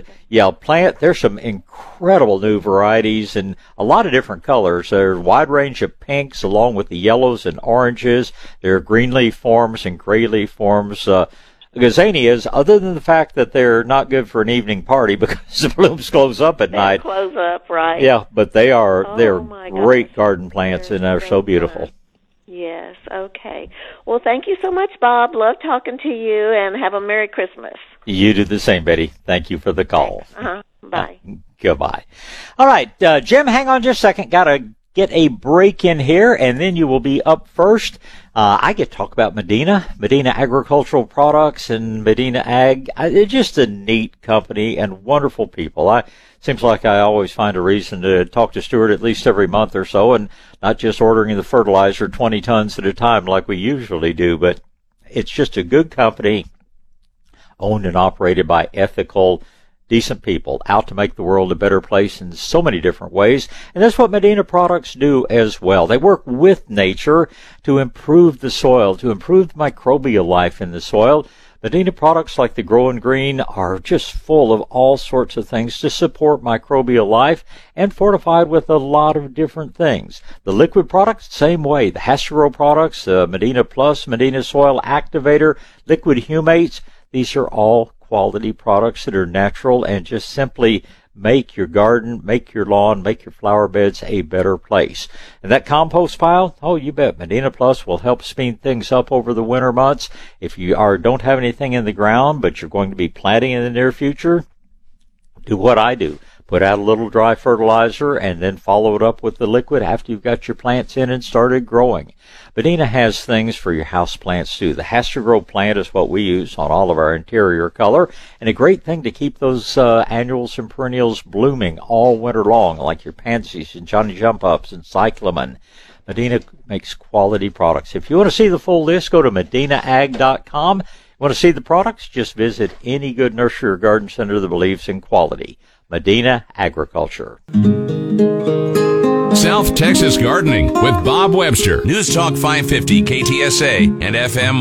there's some incredible new varieties and a lot of different colors. There's a wide range of pinks along with the yellows and oranges. There are green leaf forms and gray leaf forms. Gazanias, other than the fact that they're not good for an evening party because the blooms close up at night. Close up, right. Yeah, but they're great garden plants and they're so beautiful. Yes, okay. Well, thank you so much, Bob. Love talking to you, and have a Merry Christmas. You do the same, Betty. Thank you for the call. Bye. Goodbye. All right, Jim, hang on just a second. Got to get a break in here, and then you will be up first. I get to talk about Medina Agricultural Products and Medina Ag. It's just a neat company and wonderful people. Seems like I always find a reason to talk to Stuart at least every month or so, and not just ordering the fertilizer 20 tons at a time like we usually do, but it's just a good company owned and operated by ethical, decent people out to make the world a better place in so many different ways. And that's what Medina products do as well. They work with nature to improve the soil, to improve the microbial life in the soil. Medina products like the Grow and Green are just full of all sorts of things to support microbial life and fortified with a lot of different things. The liquid products, same way. The Hasbro products, Medina Plus, Medina Soil Activator, Liquid Humates, these are all quality products that are natural and just simply make your garden, make your lawn, make your flower beds a better place. And that compost pile, oh, you bet, Medina Plus will help speed things up over the winter months. If you don't have anything in the ground, but you're going to be planting in the near future, do what I do. Put out a little dry fertilizer and then follow it up with the liquid after you've got your plants in and started growing. Medina has things for your house plants too. The Hasbro plant is what we use on all of our interior color, and a great thing to keep those annuals and perennials blooming all winter long, like your pansies and Johnny Jump Ups and cyclamen. Medina makes quality products. If you want to see the full list, go to medinaag.com. You want to see the products? Just visit any good nursery or garden center that believes in quality. Medina Agriculture. South Texas Gardening with Bob Webster. News Talk 550 KTSA and FM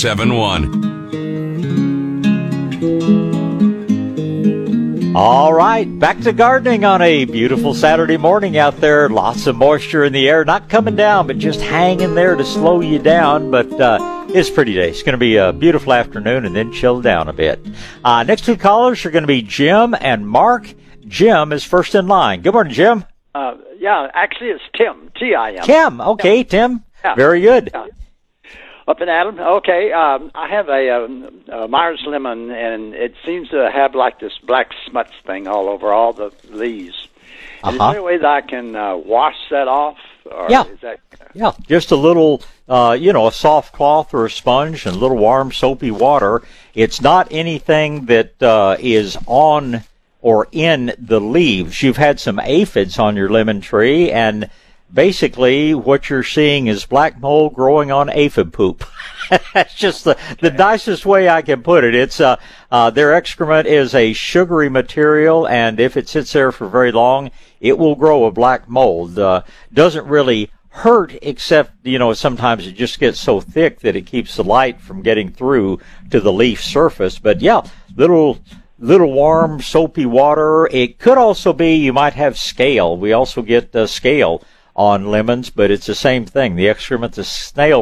107.1. All right, back to gardening on a beautiful Saturday morning out there. Lots of moisture in the air, not coming down, but just hanging there to slow you down. But It's a pretty day. It's going to be a beautiful afternoon and then chill down a bit. Next two callers are going to be Jim and Mark. Jim is first in line. Good morning, Jim. Yeah, actually it's Tim, T-I-M. Tim, okay, Tim. Yeah. Very good. Yeah. Up in Adam, okay. I have a Myers lemon, and it seems to have like this black smuts thing all over all the leaves. Is there a way that I can wash that off? Or yeah. Is that... Yeah, just a little, a soft cloth or a sponge and a little warm, soapy water. It's not anything that is on or in the leaves. You've had some aphids on your lemon tree, and basically what you're seeing is black mold growing on aphid poop. That's just the nicest way I can put it. It's their excrement is a sugary material, and if it sits there for very long, it will grow a black mold. Doesn't really hurt, except, sometimes it just gets so thick that it keeps the light from getting through to the leaf surface. But yeah, little warm, soapy water. It could also be you might have scale. We also get scale on lemons, but it's the same thing. The excrement the scale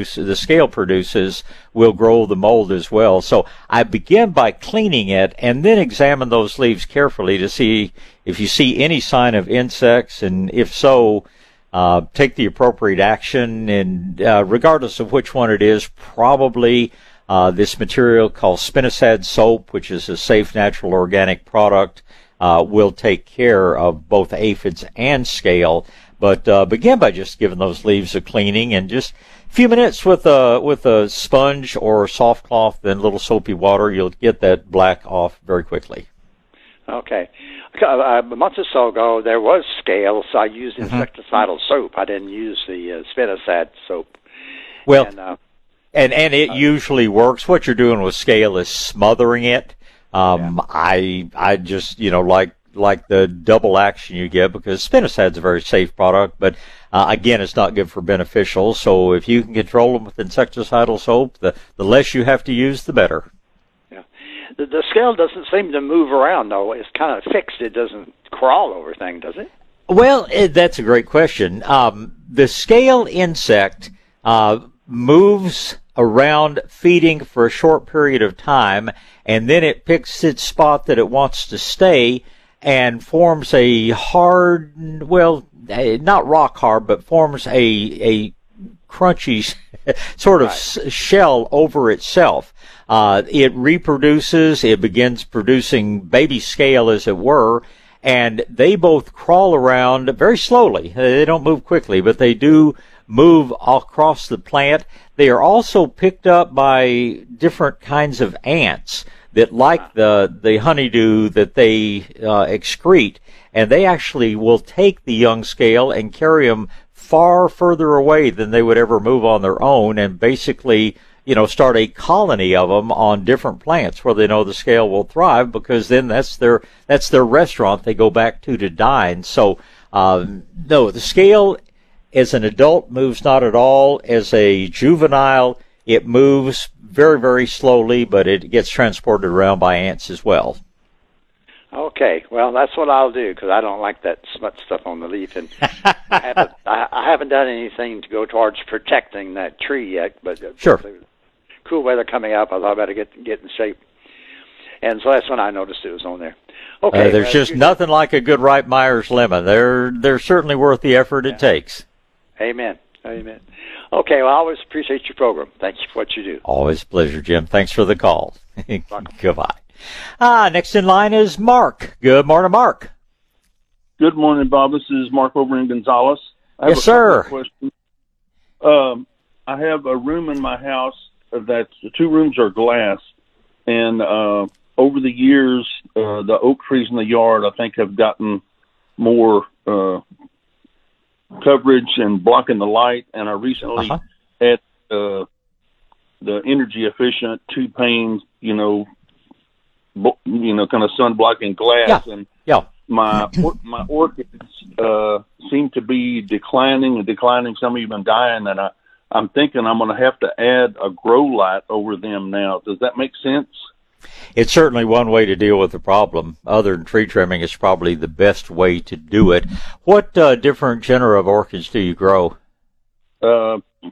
produces will grow the mold as well. So I begin by cleaning it and then examine those leaves carefully to see if you see any sign of insects, and if so, take the appropriate action. And regardless of which one it is, probably this material called spinosad soap, which is a safe, natural, organic product, will take care of both aphids and scale. But begin by just giving those leaves a cleaning, and just a few minutes with a sponge or a soft cloth, then a little soapy water, you'll get that black off very quickly. Okay. A month or so ago, there was scale, so I used insecticidal soap. I didn't use the spinosad soap. Well, and it usually works. What you're doing with scale is smothering it. I just, like the double action you get, because spinosad's a very safe product, but again, it's not good for beneficials. So if you can control them with insecticidal soap, the less you have to use, the better. Yeah, the scale doesn't seem to move around though. It's kind of fixed. It doesn't crawl over things, does it? Well, that's a great question. The scale insect moves around feeding for a short period of time, and then it picks its spot that it wants to stay and forms a hard, not rock hard, but forms a crunchy sort of shell over itself. It reproduces, it begins producing baby scale, as it were, and they both crawl around very slowly. They don't move quickly, but they do move across the plant. They are also picked up by different kinds of ants that like the honeydew that they excrete, and they actually will take the young scale and carry them far further away than they would ever move on their own, and basically, start a colony of them on different plants where they know the scale will thrive, because then that's their restaurant they go back to dine. So, no, the scale as an adult moves not at all. As a juvenile, it moves very, very slowly, but it gets transported around by ants as well. Okay, well, that's what I'll do, because I don't like that smut stuff on the leaf, and I haven't done anything to go towards protecting that tree yet. But sure, cool weather coming up, I thought I better get in shape, and so that's when I noticed it was on there. Okay, there's just nothing like a good ripe Myers lemon. They're certainly worth the effort it takes. Amen. Amen. Okay, well, I always appreciate your program. Thank you for what you do. Always a pleasure, Jim. Thanks for the call. Goodbye. Next in line is Mark. Good morning, Mark. Good morning, Bob. This is Mark over in Gonzales. Yes, sir. I have a room in my house the two rooms are glass, and over the years, the oak trees in the yard, I think, have gotten more coverage and blocking the light, and I recently had the energy efficient 2-pane, kind of sun blocking glass, and my orchids seem to be declining, some even dying, and I'm thinking I'm going to have to add a grow light over them now. Does that make sense? It's certainly one way to deal with the problem. Other than tree trimming, it's probably the best way to do it. What different genera of orchids do you grow?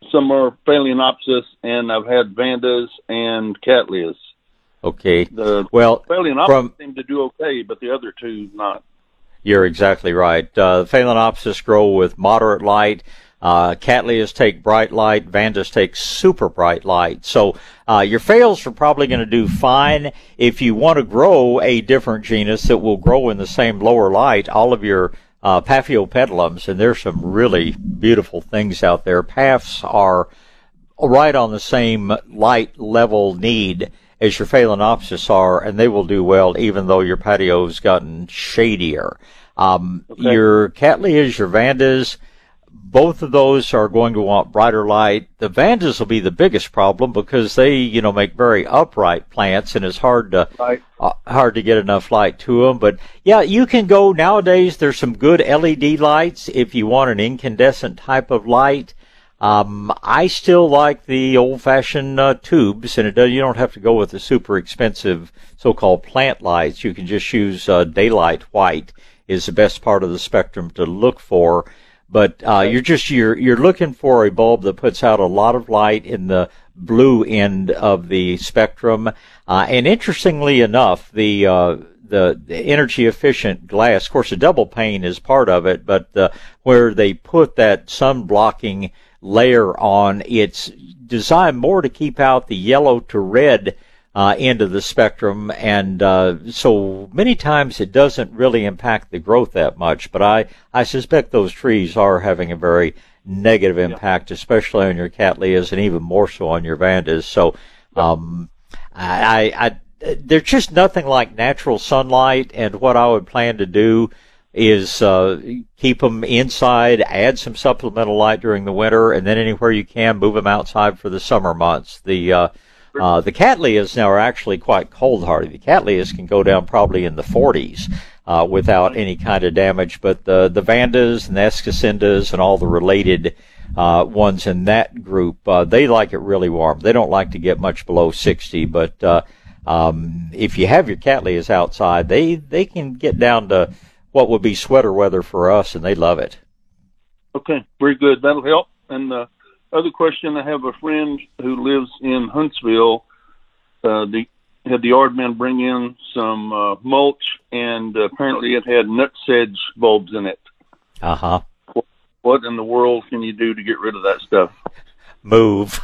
some are Phalaenopsis, and I've had Vandas and Cattleyas. Okay. Well, Phalaenopsis seem to do okay, but the other two not. You're exactly right. Phalaenopsis grow with moderate light. Cattleyas take bright light. Vandas take super bright light. So your phales are probably going to do fine. If you want to grow a different genus that will grow in the same lower light, all of your Paphiopedilums, and there's some really beautiful things out there. Paphs are right on the same light level need as your Phalaenopsis are, and they will do well even though your patio's gotten shadier. Your Cattleyas, your Vandas, both of those are going to want brighter light. The Vandas will be the biggest problem because they, make very upright plants, and it's hard to get enough light to them. But yeah, you can go nowadays. There's some good LED lights if you want an incandescent type of light. I still like the old-fashioned tubes, and you don't have to go with the super expensive so-called plant lights. You can just use daylight white is the best part of the spectrum to look for. But you're looking for a bulb that puts out a lot of light in the blue end of the spectrum. And interestingly enough, the energy efficient glass, of course, a double pane is part of it, but where they put that sun blocking layer on, it's designed more to keep out the yellow to red end of the spectrum, and so many times it doesn't really impact the growth that much, but I suspect those trees are having a very negative impact, especially on your Cattleyas and even more so on your Vandas. So there's just nothing like natural sunlight, and what I would plan to do is keep them inside, add some supplemental light during the winter, and then anywhere you can, move them outside for the summer months. The Cattleyas now are actually quite cold hardy. The Cattleyas can go down probably in the 40s without any kind of damage, but the Vandas and the Escacindas and all the related ones in that group, they like it really warm. They don't like to get much below 60, but if you have your Cattleyas outside, they can get down to what would be sweater weather for us, and they love it. Okay, very good. That'll help. And other question, I have a friend who lives in Huntsville. Had the yardman bring in some mulch, and apparently it had nutsedge bulbs in it. Uh-huh. What in the world can you do to get rid of that stuff? Move.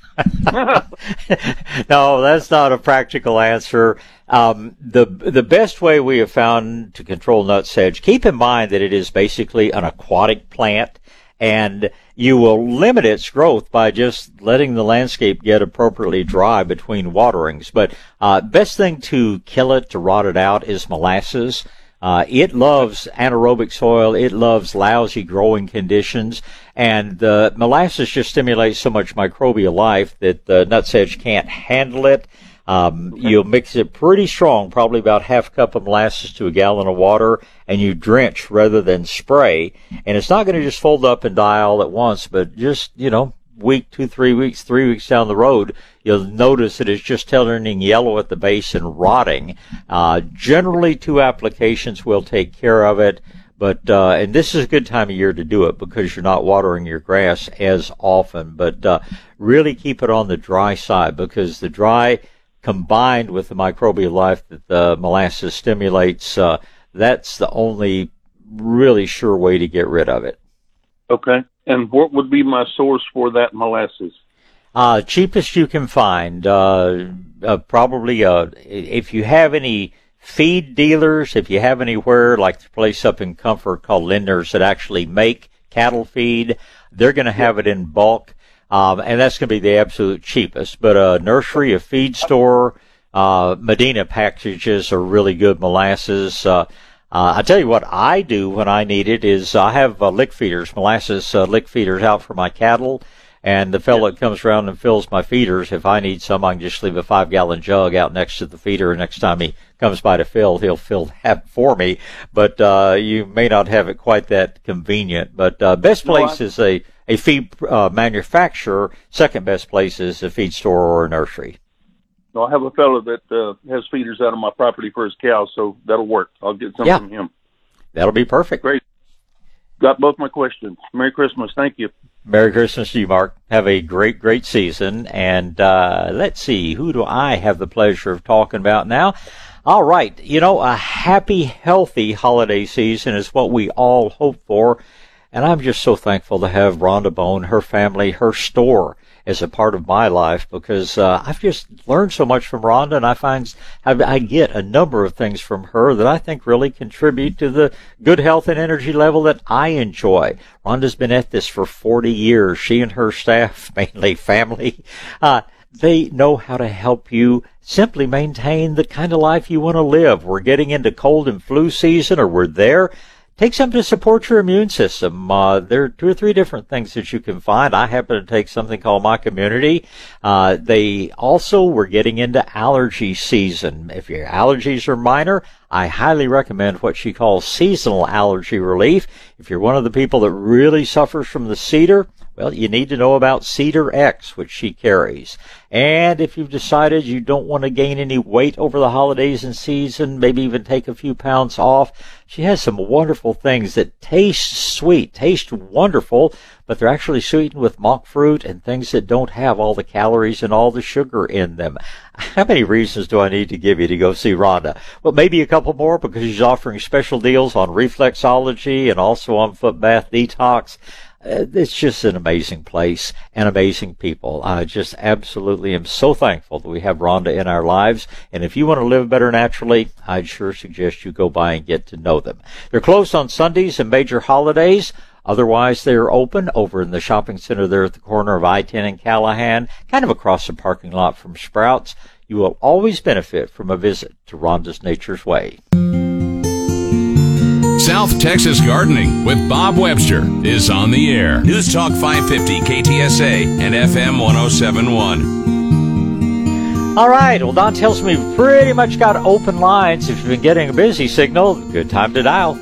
No, that's not a practical answer. The best way we have found to control nutsedge, keep in mind that it is basically an aquatic plant, and you will limit its growth by just letting the landscape get appropriately dry between waterings. But best thing to kill it, to rot it out, is molasses. It loves anaerobic soil. It loves lousy growing conditions. And the molasses just stimulates so much microbial life that the nutsedge can't handle it. You'll mix it pretty strong, probably about half a cup of molasses to a gallon of water, and you drench rather than spray. And it's not going to just fold up and die all at once, but just, week, 2, 3 weeks, 3 weeks down the road, you'll notice that it's just turning yellow at the base and rotting. Generally, 2 applications will take care of it, but and this is a good time of year to do it because you're not watering your grass as often. But really keep it on the dry side, because the dry, combined with the microbial life that the molasses stimulates, that's the only really sure way to get rid of it. Okay. And what would be my source for that molasses? Cheapest you can find. Probably, if you have any feed dealers, if you have anywhere like the place up in Comfort called Lindner's that actually make cattle feed, they're going to have it in bulk. And that's going to be the absolute cheapest. But a nursery, a feed store, Medina packages are really good molasses. I tell you what I do when I need it is I have lick feeders, molasses lick feeders out for my cattle, and the fellow that comes around and fills my feeders, if I need some, I can just leave a 5-gallon jug out next to the feeder, and next time he comes by to fill, he'll fill that for me. But you may not have it quite that convenient. But best place is a feed manufacturer. Second best place is a feed store or a nursery. I have a fellow that has feeders out on my property for his cows, so that'll work. I'll get some from him. That'll be perfect. Great. Got both my questions. Merry Christmas. Thank you. Merry Christmas to you, Mark. Have a great, great season. And let's see, who do I have the pleasure of talking about now? All right. A happy, healthy holiday season is what we all hope for. And I'm just so thankful to have Rhonda Bone, her family, her store as a part of my life, because I've just learned so much from Rhonda, and I find I get a number of things from her that I think really contribute to the good health and energy level that I enjoy. Rhonda's been at this for 40 years. She and her staff, mainly family, they know how to help you simply maintain the kind of life you want to live. We're getting into cold and flu season, or we're there. Take something to support your immune system. There are 2 or 3 different things that you can find. I happen to take something called My Community. We're getting into allergy season. If your allergies are minor, I highly recommend what she calls seasonal allergy relief. If you're one of the people that really suffers from the cedar, well, you need to know about Cedar X, which she carries. And if you've decided you don't want to gain any weight over the holidays and season, maybe even take a few pounds off, she has some wonderful things that taste sweet, taste wonderful, but they're actually sweetened with monk fruit and things that don't have all the calories and all the sugar in them. How many reasons do I need to give you to go see Rhonda? Well, maybe a couple more, because she's offering special deals on reflexology and also on foot bath detox. It's just an amazing place and amazing people. I just absolutely am so thankful that we have Rhonda in our lives. And if you want to live better naturally, I'd sure suggest you go by and get to know them. They're closed on Sundays and major holidays. Otherwise, they're open over in the shopping center there at the corner of I-10 and Callahan, kind of across the parking lot from Sprouts. You will always benefit from a visit to Rhonda's Nature's Way. South Texas Gardening with Bob Webster is on the air. News Talk 550 KTSA and FM 107.1. All right. Well, Don tells me we've pretty much got open lines. If you've been getting a busy signal, good time to dial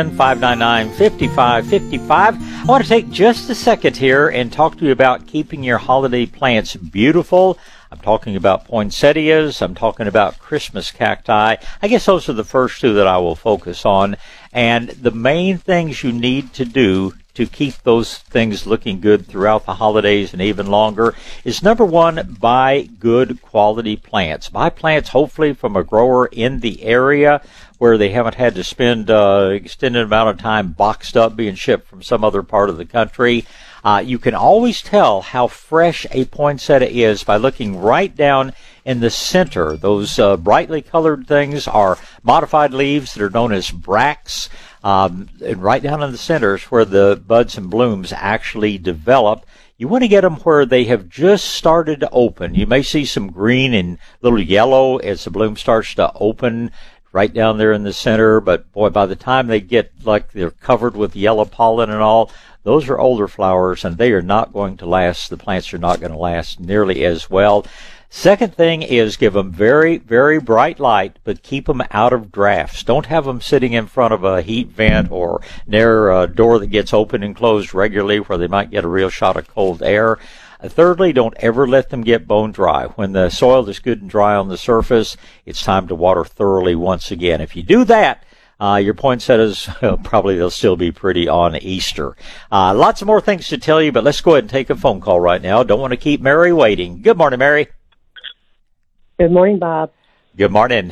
210-599-5555. I want to take just a second here and talk to you about keeping your holiday plants beautiful. I'm talking about poinsettias. I'm talking about Christmas cacti. I guess those are the first 2 that I will focus on. And the main things you need to do to keep those things looking good throughout the holidays and even longer is, number 1, buy good quality plants. Buy plants hopefully from a grower in the area where they haven't had to spend extended amount of time boxed up being shipped from some other part of the country. You can always tell how fresh a poinsettia is by looking right down in the center. Those brightly colored things are modified leaves that are known as bracts. And right down in the center is where the buds and blooms actually develop. You want to get them where they have just started to open. You may see some green and little yellow as the bloom starts to open right down there in the center. But boy, by the time they get like they're covered with yellow pollen and all, those are older flowers, and they are not going to last. The plants are not going to last nearly as well. Second thing is give them very, very bright light, but keep them out of drafts. Don't have them sitting in front of a heat vent or near a door that gets open and closed regularly where they might get a real shot of cold air. Thirdly, don't ever let them get bone dry. When the soil is good and dry on the surface, it's time to water thoroughly once again. If you do that, your poinsettias, probably they'll still be pretty on Easter. Lots of more things to tell you, but let's go ahead and take a phone call right now. Don't want to keep Mary waiting. Good morning, Mary. Good morning, Bob. Good morning.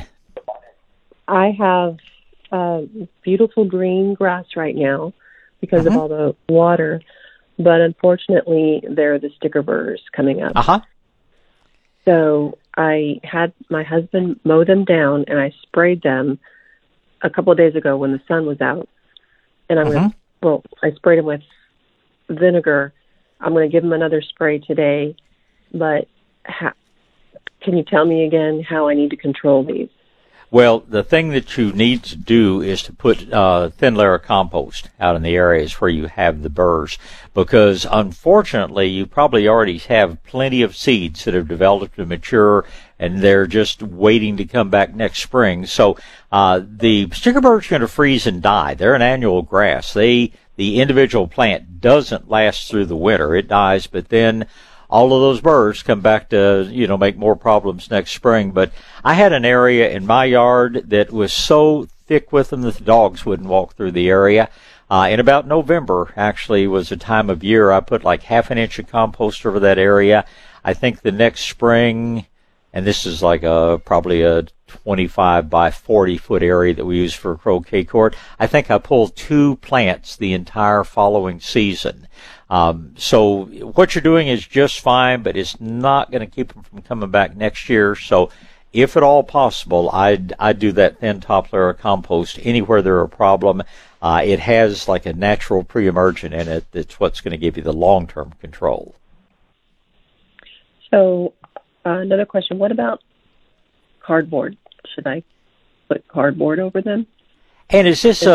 I have beautiful green grass right now because of all the water, but unfortunately there are the sticker burrs coming up. So I had my husband mow them down, and I sprayed them a couple of days ago when the sun was out. And I sprayed them with vinegar. I'm going to give them another spray today, but can you tell me again how I need to control these? Well, the thing that you need to do is to put thin layer of compost out in the areas where you have the burrs, because unfortunately you probably already have plenty of seeds that have developed and mature, and they're just waiting to come back next spring. So the sticker burrs are going to freeze and die. They're an annual grass. The individual plant doesn't last through the winter. It dies, but then all of those burrs come back to, make more problems next spring. But I had an area in my yard that was so thick with them that the dogs wouldn't walk through the area. In about November, actually, was a time of year I put like half an inch of compost over that area. I think the next spring, and this is like probably a 25 by 40 foot area that we use for a croquet court, I think I pulled 2 plants the entire following season. So what you're doing is just fine, but it's not going to keep them from coming back next year. So if at all possible, I'd do that thin top layer of compost anywhere there's a problem. It has like a natural pre-emergent in it that's what's going to give you the long-term control. So another question, what about cardboard? Should I put cardboard over them? And is this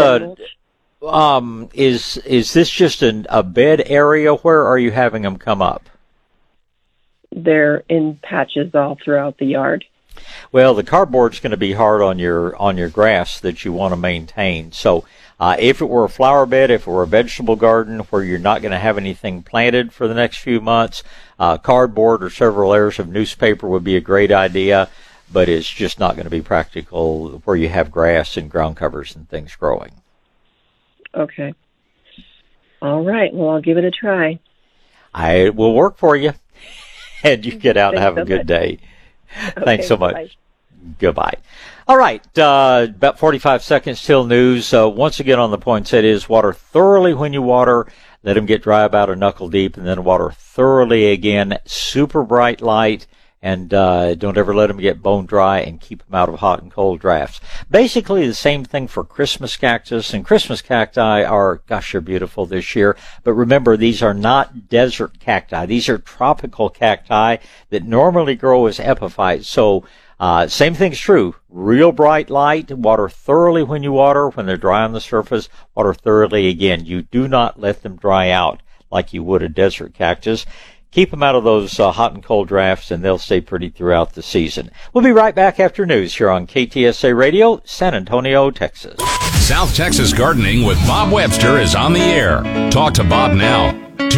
is this just a bed area? Where are you having them come up? They're in patches all throughout the yard. Well, the cardboard's going to be hard on your grass that you want to maintain. So if it were a flower bed, if it were a vegetable garden where you're not going to have anything planted for the next few months, cardboard or several layers of newspaper would be a great idea, but it's just not going to be practical where you have grass and ground covers and things growing. Okay. All right. Well, I'll give it a try. I will work for you. And you get out and have a good day. Thanks so much. Bye. Goodbye. All right. About 45 seconds till news. Once again on the poinsettia is water thoroughly when you water. Let them get dry about a knuckle deep, and then water thoroughly again. Super bright light. And don't ever let them get bone dry, and keep them out of hot and cold drafts. Basically the same thing for Christmas cactus. And Christmas cacti are, gosh, they're beautiful this year. But remember, these are not desert cacti. These are tropical cacti that normally grow as epiphytes. So same thing's true. Real bright light, water thoroughly when you water. When they're dry on the surface, water thoroughly again. You do not let them dry out like you would a desert cactus. Keep them out of those hot and cold drafts, and they'll stay pretty throughout the season. We'll be right back after news here on KTSA Radio, San Antonio, Texas. South Texas Gardening with Bob Webster is on the air. Talk to Bob now.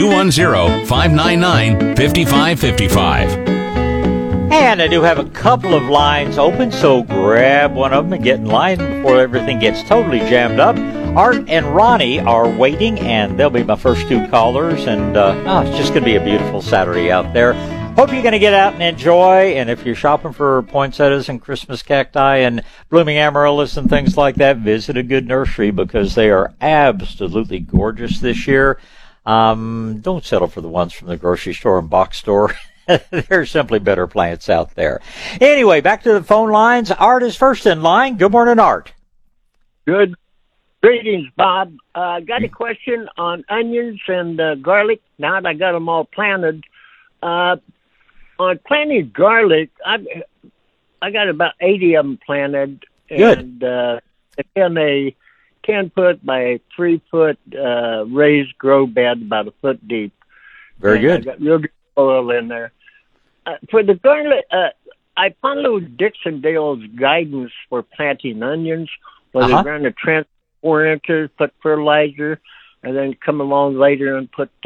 210-599-5555. And I do have a couple of lines open, so grab one of them and get in line before everything gets totally jammed up. Art and Ronnie are waiting, and they'll be my first 2 callers, and it's just going to be a beautiful Saturday out there. Hope you're going to get out and enjoy, and if you're shopping for poinsettias and Christmas cacti and blooming amaryllis and things like that, visit a good nursery because they are absolutely gorgeous this year. Don't settle for the ones from the grocery store and box store. There's simply better plants out there. Anyway, back to the phone lines. Art is first in line. Good morning, Art. Good. Greetings, Bob. Got a question on onions and garlic. Now that I got them all planted. On planting garlic, I got about 80 of them planted. Good. And in a 10-foot by 3-foot raised grow bed about a foot deep. Very good. I got real good soil in there. For the garlic, I followed Dixon Dale's guidance for planting onions, where they're going to transplant 4 inches, put fertilizer, and then come along later and put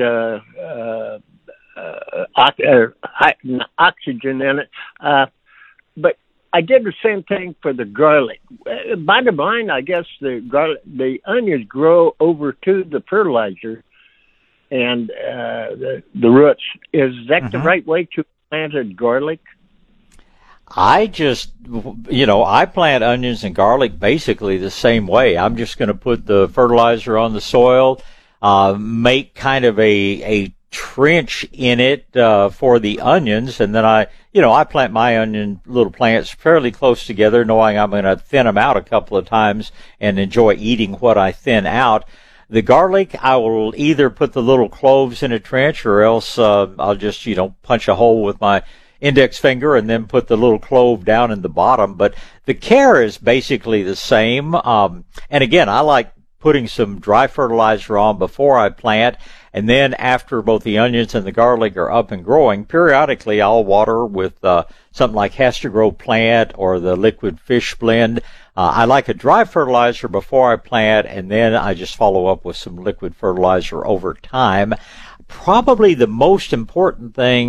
oxygen in it. But I did the same thing for the garlic. Bottom line, I guess the onions grow over to the fertilizer and the roots. Is that the right way to plant garlic? I just, I plant onions and garlic basically the same way. I'm just going to put the fertilizer on the soil, make kind of a trench in it for the onions, and then I plant my onion little plants fairly close together, knowing I'm going to thin them out a couple of times and enjoy eating what I thin out. The garlic, I will either put the little cloves in a trench, or else I'll just, punch a hole with my index finger and then put the little clove down in the bottom. But the care is basically the same. And again, I like putting some dry fertilizer on before I plant. And then after both the onions and the garlic are up and growing, periodically I'll water with something like Hastrogrow Plant or the Liquid Fish Blend. I like a dry fertilizer before I plant, and then I just follow up with some liquid fertilizer over time. Probably the most important thing,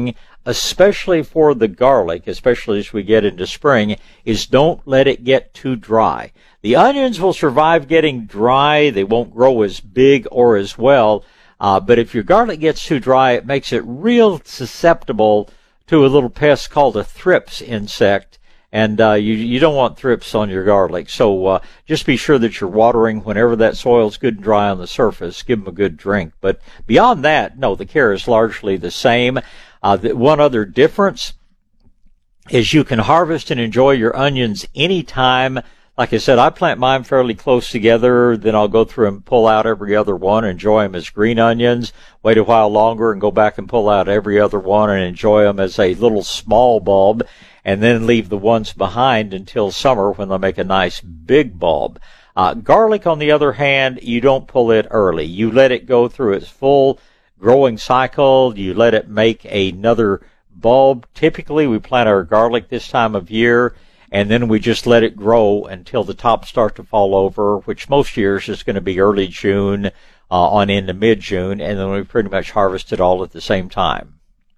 especially for the garlic, especially as we get into spring, is don't let it get too dry. The onions will survive getting dry. They won't grow as big or as well. But if your garlic gets too dry, it makes it real susceptible to a little pest called a thrips insect. And you don't want thrips on your garlic. So just be sure that you're watering whenever that soil's good and dry on the surface. Give them a good drink. But beyond that, no, the care is largely the same. One other difference is you can harvest and enjoy your onions anytime. Like I said, I plant mine fairly close together, then I'll go through and pull out every other one, enjoy them as green onions, wait a while longer and go back and pull out every other one and enjoy them as a little small bulb, and then leave the ones behind until summer when they'll make a nice big bulb. Garlic, on the other hand, you don't pull it early. You let it go through its full growing cycle. You let it make another bulb. Typically, we plant our garlic this time of year, and then we just let it grow until the tops start to fall over, which most years is going to be early June on into mid-June, and then we pretty much harvest it all at the same time.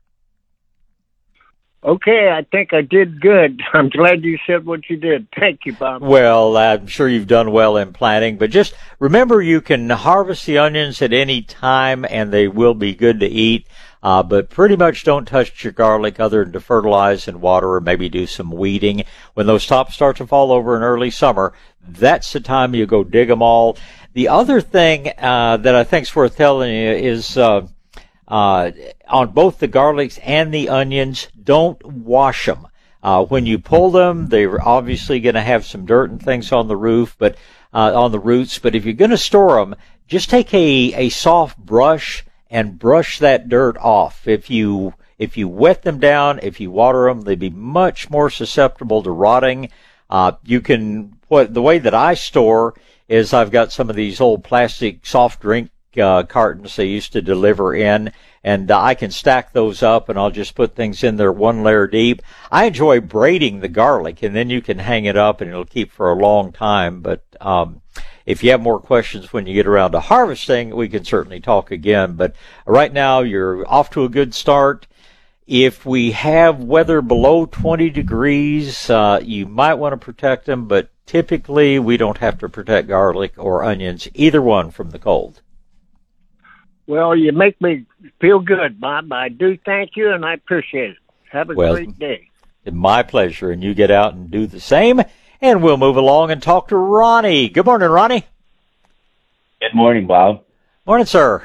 Okay, I think I did good. I'm glad you said what you did. Thank you, Bob. Well, I'm sure you've done well in planting, but just remember you can harvest the onions at any time, and they will be good to eat. But pretty much don't touch your garlic other than to fertilize and water or maybe do some weeding. When those tops start to fall over in early summer, that's the time you go dig them all. The other thing that I think's worth telling you is on both the garlics and the onions, don't wash them. When you pull them, they're obviously going to have some dirt and things on the roof, but on the roots. But if you're going to store them, just take a soft brush and brush that dirt off. If you wet them down, if you water them, they'd be much more susceptible to rotting. The way that I store is I've got some of these old plastic soft drink cartons they used to deliver in, and I can stack those up, and I'll just put things in there one layer deep. I enjoy braiding the garlic, and then you can hang it up, and it'll keep for a long time. But if you have more questions when you get around to harvesting, we can certainly talk again. But right now, you're off to a good start. If we have weather below 20 degrees, you might want to protect them, but typically we don't have to protect garlic or onions, either one, from the cold. Well, you make me feel good, Bob. I do thank you, and I appreciate it. Have a great day. My pleasure, and you get out and do the same. And we'll move along and talk to Ronnie. Good morning, Ronnie. Good morning, Bob. Morning, sir.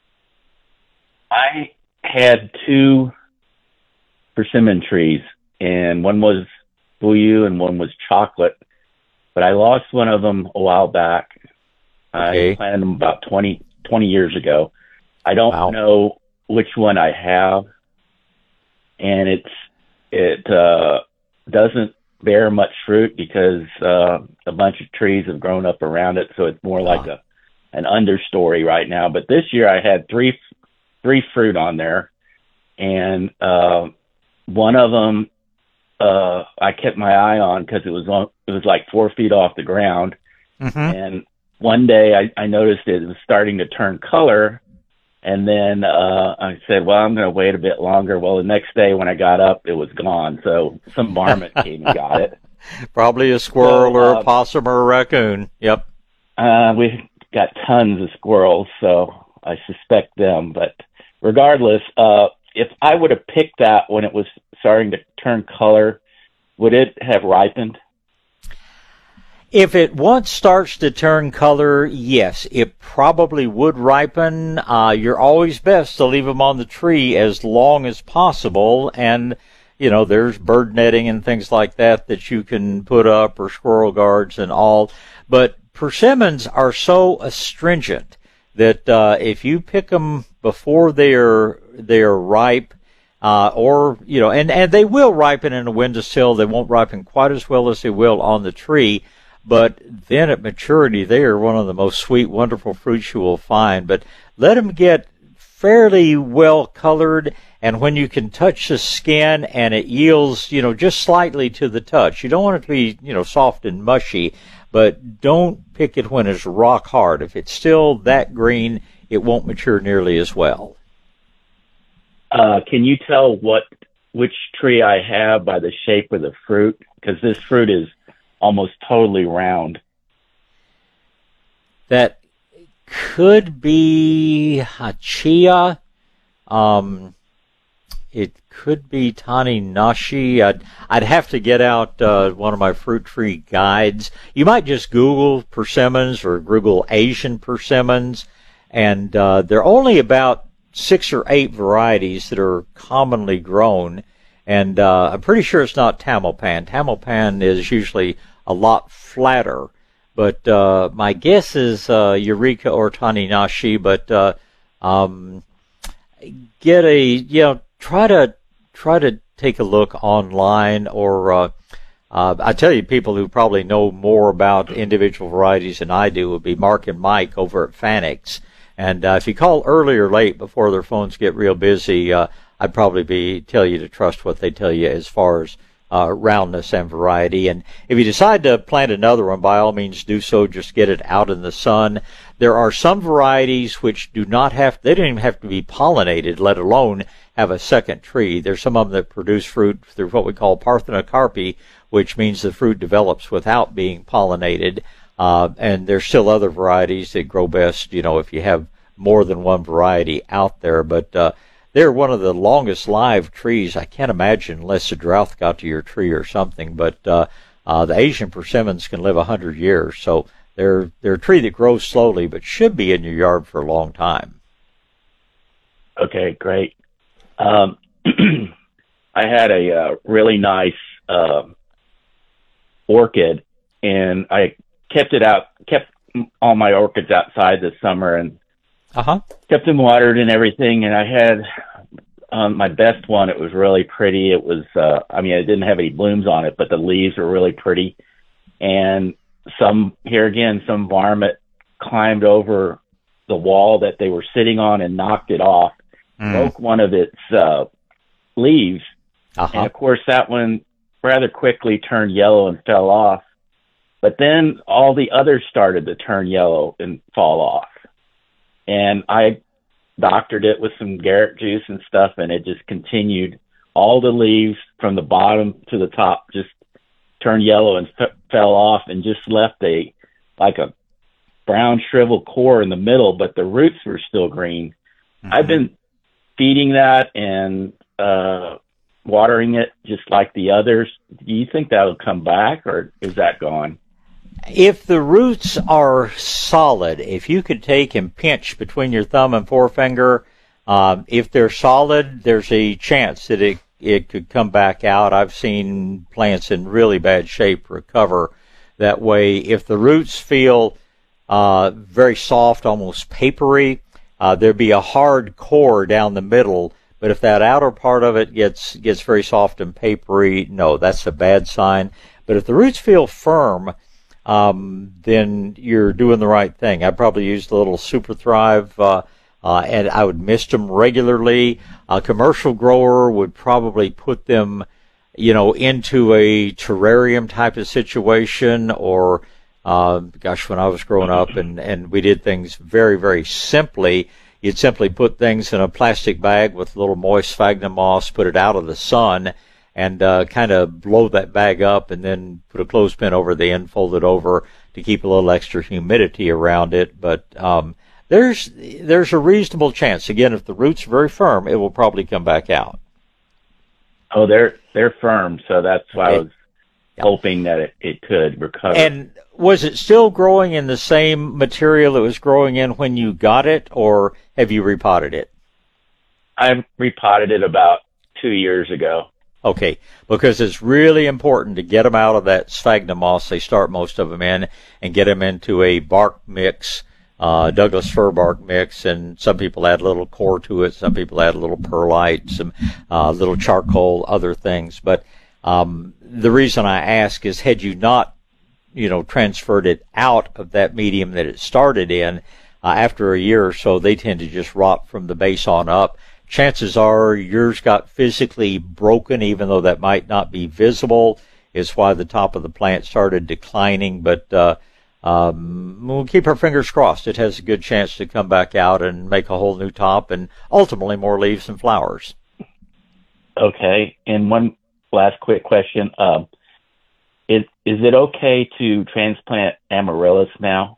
I had 2 persimmon trees, and one was blue and one was chocolate, but I lost one of them a while back. Okay. I planted them about 20 years ago. I don't know which one I have, and it doesn't bear much fruit because a bunch of trees have grown up around it, so it's more like an understory right now. But this year I had three fruit on there, and one of them I kept my eye on because it was like 4 feet off the ground, and one day I noticed it was starting to turn color. And then I said, well, I'm going to wait a bit longer. Well, the next day when I got up, it was gone. So some varmint came and got it. Probably a squirrel or a possum or a raccoon. Yep. We got tons of squirrels, so I suspect them. But regardless, if I would have picked that when it was starting to turn color, would it have ripened? If it once starts to turn color, yes, it probably would ripen. You're always best to leave them on the tree as long as possible. And, there's bird netting and things like that you can put up, or squirrel guards and all. But persimmons are so astringent that if you pick them before they're ripe, and they will ripen in a windowsill. They won't ripen quite as well as they will on the tree. But then at maturity, they are one of the most sweet, wonderful fruits you will find. But let them get fairly well colored, and when you can touch the skin and it yields, just slightly to the touch. You don't want it to be, soft and mushy, but don't pick it when it's rock hard. If it's still that green, it won't mature nearly as well. Can you tell what which tree I have by the shape of the fruit, because this fruit is almost totally round. That could be a chia. It could be Taninashi. I'd have to get out one of my fruit tree guides. You might just Google persimmons or Google Asian persimmons, and there are only about 6 or 8 varieties that are commonly grown, and I'm pretty sure it's not Tamalpan. Tamalpan is usually a lot flatter, but my guess is Eureka or Taninashi. But get a try to take a look online, or I tell you, people who probably know more about individual varieties than I do would be Mark and Mike over at Fanix. And if you call early or late before their phones get real busy, I'd probably tell you to trust what they tell you as far as roundness and variety. And if you decide to plant another one, by all means do so. Just get it out in the sun. There are some varieties which they don't even have to be pollinated, let alone have a second tree. There's some of them that produce fruit through what we call parthenocarpy, which means the fruit develops without being pollinated. And there's still other varieties that grow best, if you have more than one variety out there. But they're one of the longest live trees. I can't imagine unless a drought got to your tree or something. But the Asian persimmons can live 100 years. So they're a tree that grows slowly but should be in your yard for a long time. Okay, great. I had a really nice orchid, and I kept all my orchids outside this summer, and kept them watered and everything. And I had my best one. It was really pretty. It was, it didn't have any blooms on it, but the leaves were really pretty. And some varmint climbed over the wall that they were sitting on and knocked it off, broke one of its leaves. And of course that one rather quickly turned yellow and fell off. But then all the others started to turn yellow and fall off. And I doctored it with some Garrett juice and stuff, and it just continued. All the leaves from the bottom to the top just turned yellow and fell off, and just left a brown shriveled core in the middle, but the roots were still green. I've been feeding that and watering it just like the others. Do you think that'll come back, or is that gone? If the roots are solid, if you could take and pinch between your thumb and forefinger, if they're solid, there's a chance that it could come back out. I've seen plants in really bad shape recover that way. If the roots feel very soft, almost papery, there'd be a hard core down the middle. But if that outer part of it gets very soft and papery, no, that's a bad sign. But if the roots feel firm, then you're doing the right thing. I probably used a little Super Thrive, and I would mist them regularly. A commercial grower would probably put them, into a terrarium type of situation, or, when I was growing up and we did things very, very simply, you'd simply put things in a plastic bag with a little moist sphagnum moss, put it out of the sun, and kind of blow that bag up, and then put a clothespin over the end, fold it over to keep a little extra humidity around it. But there's a reasonable chance. Again, if the roots are very firm, it will probably come back out. Oh, they're firm, so that's why I was hoping that it could recover. And was it still growing in the same material it was growing in when you got it, or have you repotted it? I repotted it about 2 years ago. Okay, because it's really important to get them out of that sphagnum moss they start most of them in, and get them into a bark mix, Douglas fir bark mix, and some people add a little core to it, some people add a little perlite, some little charcoal, other things. But the reason I ask is, had you not, transferred it out of that medium that it started in, after a year or so, they tend to just rot from the base on up. Chances are yours got physically broken, even though that might not be visible, is why the top of the plant started declining. But we'll keep our fingers crossed. It has a good chance to come back out and make a whole new top, and ultimately more leaves and flowers. Okay. And one last quick question. Is it okay to transplant amaryllis now?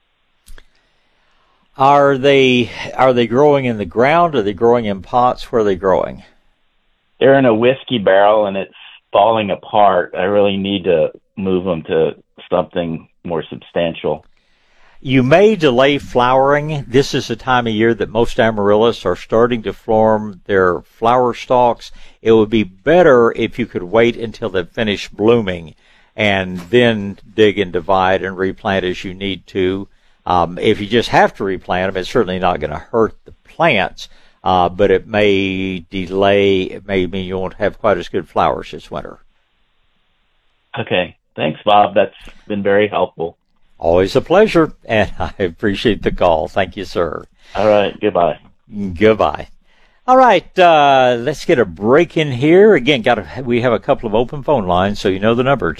Are they growing in the ground? Are they growing in pots? Where are they growing? They're in a whiskey barrel and it's falling apart. I really need to move them to something more substantial. You may delay flowering. This is the time of year that most amaryllis are starting to form their flower stalks. It would be better if you could wait until they've finished blooming and then dig and divide and replant as you need to. If you just have to replant them, it's certainly not going to hurt the plants, but it may delay. It may mean you won't have quite as good flowers this winter. Okay. Thanks, Bob. That's been very helpful. Always a pleasure, and I appreciate the call. Thank you, sir. All right. Goodbye. Goodbye. All right, let's get a break in here. Again, we have a couple of open phone lines, so you know the number,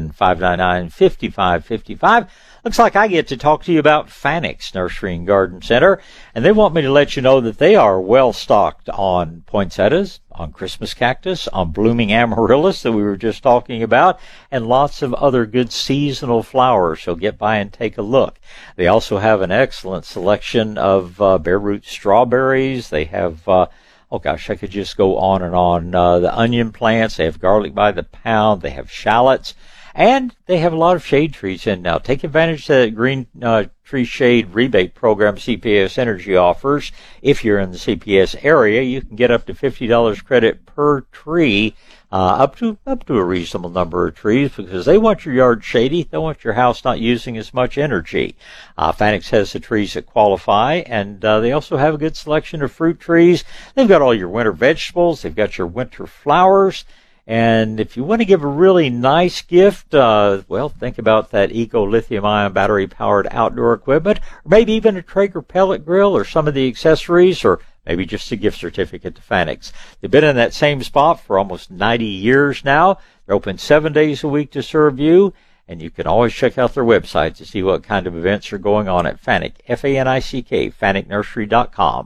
210-599-5555. Looks like I get to talk to you about Fanix Nursery and Garden Center, and they want me to let you know that they are well stocked on poinsettias, on Christmas cactus, on blooming amaryllis that we were just talking about, and lots of other good seasonal flowers, so get by and take a look. They also have an excellent selection of bare root strawberries. They have, I could just go on and on. The onion plants, they have garlic by the pound, they have shallots. And they have a lot of shade trees in now. Take advantage of the green tree shade rebate program CPS Energy offers. If you're in the CPS area, you can get up to $50 credit per tree, up to a reasonable number of trees, because they want your yard shady. They want your house not using as much energy. Fanix has the trees that qualify, and they also have a good selection of fruit trees. They've got all your winter vegetables. They've got your winter flowers. And if you want to give a really nice gift, think about that Eco lithium-ion battery-powered outdoor equipment, or maybe even a Traeger pellet grill or some of the accessories, or maybe just a gift certificate to Fanix. They've been in that same spot for almost 90 years now. They're open 7 days a week to serve you, and you can always check out their website to see what kind of events are going on at Fanick, F-A-N-I-C-K, FanickNursery.com.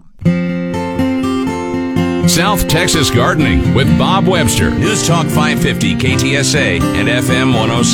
South Texas Gardening with Bob Webster. News Talk 550 KTSA and FM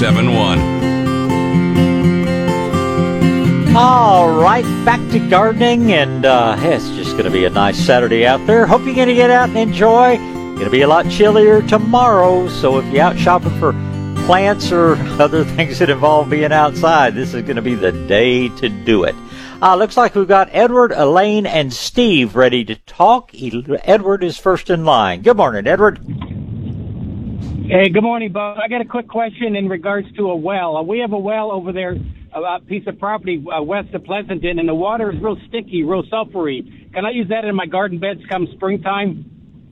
1071. All right, back to gardening, and it's just going to be a nice Saturday out there. Hope you're going to get out and enjoy. It's going to be a lot chillier tomorrow, so if you're out shopping for plants or other things that involve being outside, this is going to be the day to do it. Looks like we've got Edward, Elaine, and Steve ready to talk. Edward is first in line. Good morning, Edward. Hey, good morning, Bob. I got a quick question in regards to a well. We have a well over there, a piece of property west of Pleasanton, and the water is real sticky, real sulfury. Can I use that in my garden beds come springtime?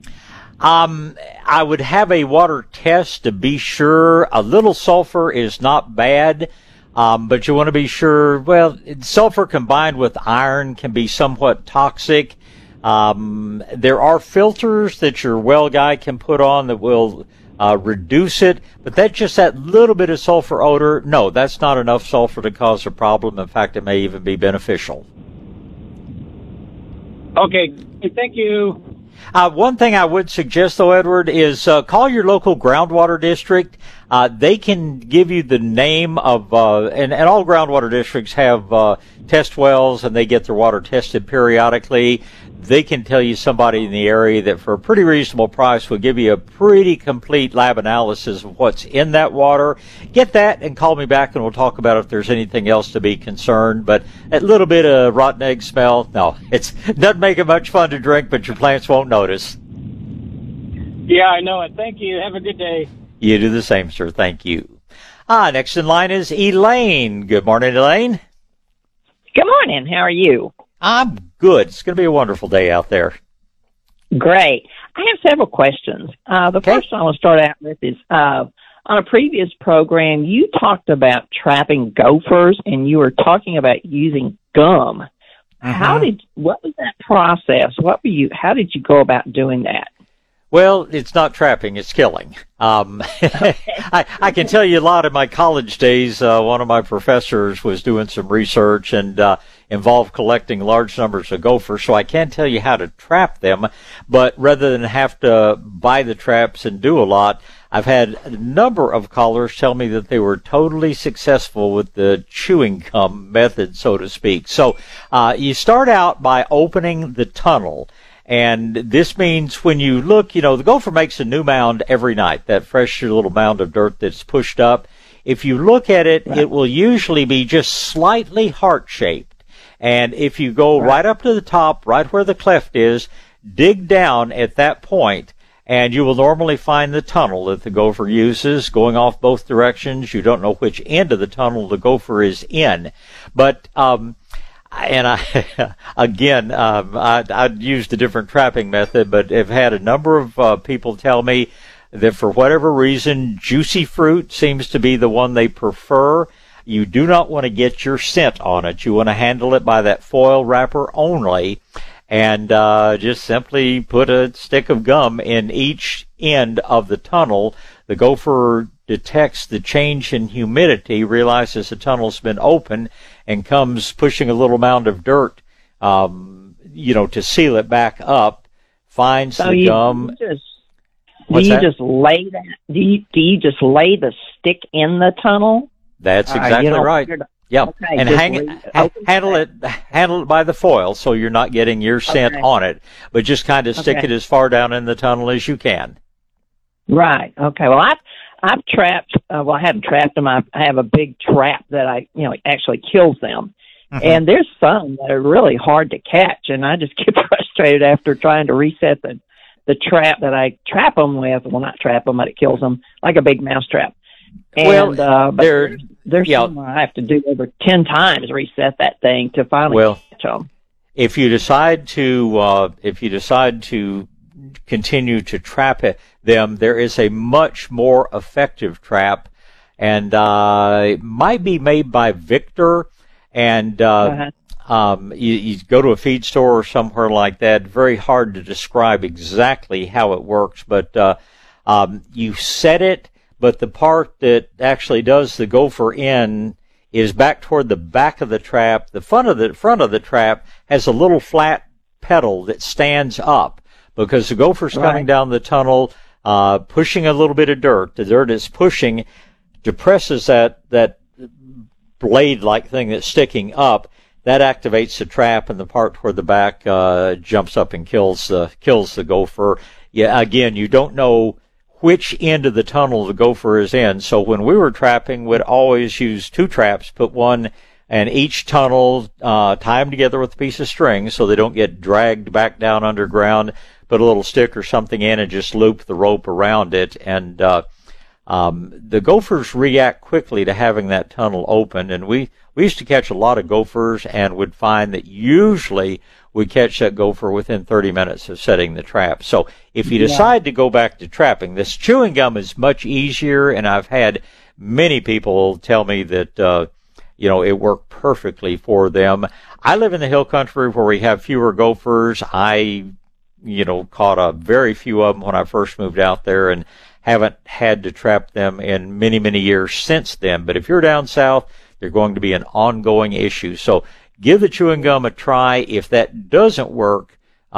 I would have a water test to be sure. A little sulfur is not bad. But you want to be sure, sulfur combined with iron can be somewhat toxic. There are filters that your well guy can put on that will reduce it, but that's just that little bit of sulfur odor. No, that's not enough sulfur to cause a problem. In fact, it may even be beneficial. Okay, thank you. One thing I would suggest, though, Edward, is call your local groundwater district. They can give you the name of, and all groundwater districts have test wells, and they get their water tested periodically. They can tell you somebody in the area that for a pretty reasonable price will give you a pretty complete lab analysis of what's in that water. Get that and call me back, and we'll talk about if there's anything else to be concerned. But that little bit of rotten egg smell, no, it doesn't make it much fun to drink, but your plants won't notice. Yeah, I know it. Thank you. Have a good day. You do the same, sir. Thank you. Next in line is Elaine. Good morning, Elaine. Good morning. How are you? I'm good. It's going to be a wonderful day out there. Great. I have several questions. The first one I want to start out with is, on a previous program, you talked about trapping gophers, and you were talking about using gum. Mm-hmm. What was that process? How did you go about doing that? Well, it's not trapping, it's killing. I can tell you a lot. In my college days, one of my professors was doing some research and involved collecting large numbers of gophers, so I can tell you how to trap them. But rather than have to buy the traps and do a lot, I've had a number of callers tell me that they were totally successful with the chewing gum method, so to speak. So you start out by opening the tunnel. And this means when you look, the gopher makes a new mound every night, that fresh little mound of dirt that's pushed up. If you look at it, it will usually be just slightly heart-shaped. And if you go right up to the top, right where the cleft is, dig down at that point, and you will normally find the tunnel that the gopher uses going off both directions. You don't know which end of the tunnel the gopher is in. But I'd used a different trapping method, but have had a number of people tell me that for whatever reason, juicy fruit seems to be the one they prefer. You do not want to get your scent on it. You want to handle it by that foil wrapper only, and just simply put a stick of gum in each end of the tunnel. The gopher detects the change in humidity, realizes the tunnel's been open, and comes pushing a little mound of dirt, to seal it back up, finds the gum. Do you just lay the stick in the tunnel? That's exactly right. Yep. Okay, and handle it by the foil so you're not getting your scent on it, but just kind of stick it as far down in the tunnel as you can. Right. Okay. Well, I've trapped, I haven't trapped them. I have a big trap that actually kills them. Mm-hmm. And there's some that are really hard to catch, and I just get frustrated after trying to reset the trap that I trap them with. Well, not trap them, but it kills them, like a big mouse trap. And, there's some I have to do over 10 times, reset that thing to finally catch them. If you decide to continue to trap them, there is a much more effective trap, and it might be made by Victor, and you go to a feed store or somewhere like that. Very hard to describe exactly how it works, but you set it, but the part that actually does the gopher in is back toward the back of the trap. The front of the trap has a little flat pedal that stands up, because the gopher's coming down the tunnel, pushing a little bit of dirt. The dirt is pushing, depresses that blade-like thing that's sticking up. That activates the trap, and the part toward the back jumps up and kills the gopher. Yeah, again, you don't know which end of the tunnel the gopher is in. So when we were trapping, we'd always use 2 traps, put one in each tunnel, tie them together with a piece of string so they don't get dragged back down underground. Put a little stick or something in and just loop the rope around it. And the gophers react quickly to having that tunnel open. And we used to catch a lot of gophers and would find that usually we catch that gopher within 30 minutes of setting the trap. So if you decide to go back to trapping, this chewing gum is much easier, and I've had many people tell me that it worked perfectly for them. I live in the hill country where we have fewer gophers. I caught a very few of them when I first moved out there and haven't had to trap them in many, many years since then. But if you're down south, they're going to be an ongoing issue. So give the chewing gum a try. If that doesn't work,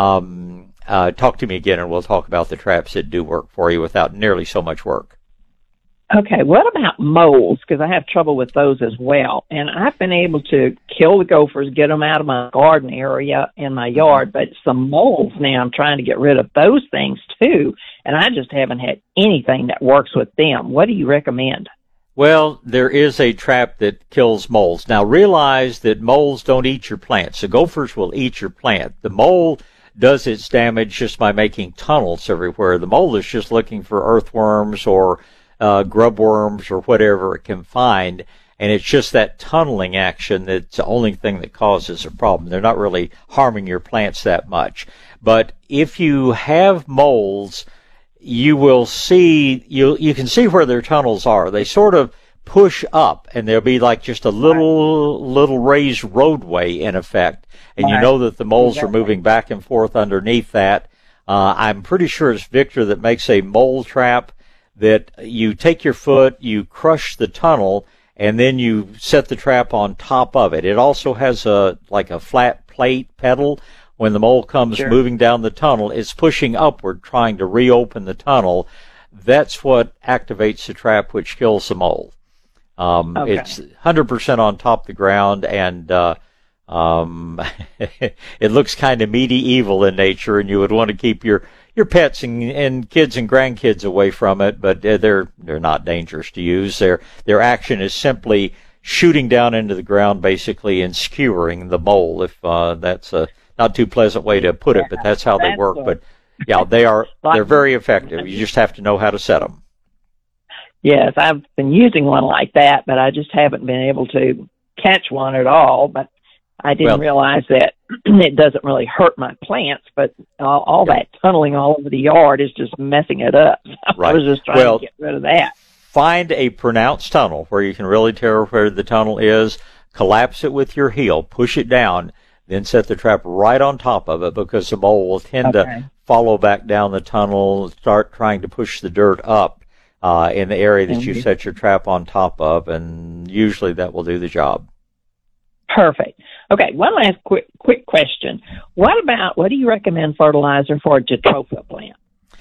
talk to me again, and we'll talk about the traps that do work for you without nearly so much work. Okay, what about moles? Because I have trouble with those as well. And I've been able to kill the gophers, get them out of my garden area in my yard, but some moles now, I'm trying to get rid of those things too, and I just haven't had anything that works with them. What do you recommend? Well, there is a trap that kills moles. Now, realize that moles don't eat your plants. The gophers will eat your plant. The mole does its damage just by making tunnels everywhere. The mole is just looking for earthworms or grub worms or whatever it can find, and it's just that tunneling action that's the only thing that causes a problem. They're not really harming your plants that much. But if you have moles, you will see, you can see where their tunnels are. They sort of push up, and there'll be like just a little raised roadway in effect, and you know that the moles are moving back and forth underneath that. I'm pretty sure it's Victor that makes a mole trap that you take your foot, you crush the tunnel, and then you set the trap on top of it. It also has a flat plate pedal. When the mole comes moving down the tunnel, it's pushing upward, trying to reopen the tunnel. That's what activates the trap, which kills the mole. It's 100% on top of the ground, and it looks kind of medieval in nature, and you would want to keep your pets and kids and grandkids away from it, but they're not dangerous to use. Their action is simply shooting down into the ground, basically, and skewering the mole, if that's a not too pleasant way to put it, but that's how they work. But yeah, they're very effective. You just have to know how to set them. Yes, I've been using one like that, but I just haven't been able to catch one at all. But I didn't realize that it doesn't really hurt my plants, but all that tunneling all over the yard is just messing it up. I was just trying to get rid of that. Find a pronounced tunnel where you can really tell where the tunnel is, collapse it with your heel, push it down, then set the trap right on top of it, because the mole will tend to follow back down the tunnel, start trying to push the dirt up in the area that you set your trap on top of, and usually that will do the job. Perfect. Okay, one last quick question. What do you recommend fertilizer for a Jatropha plant?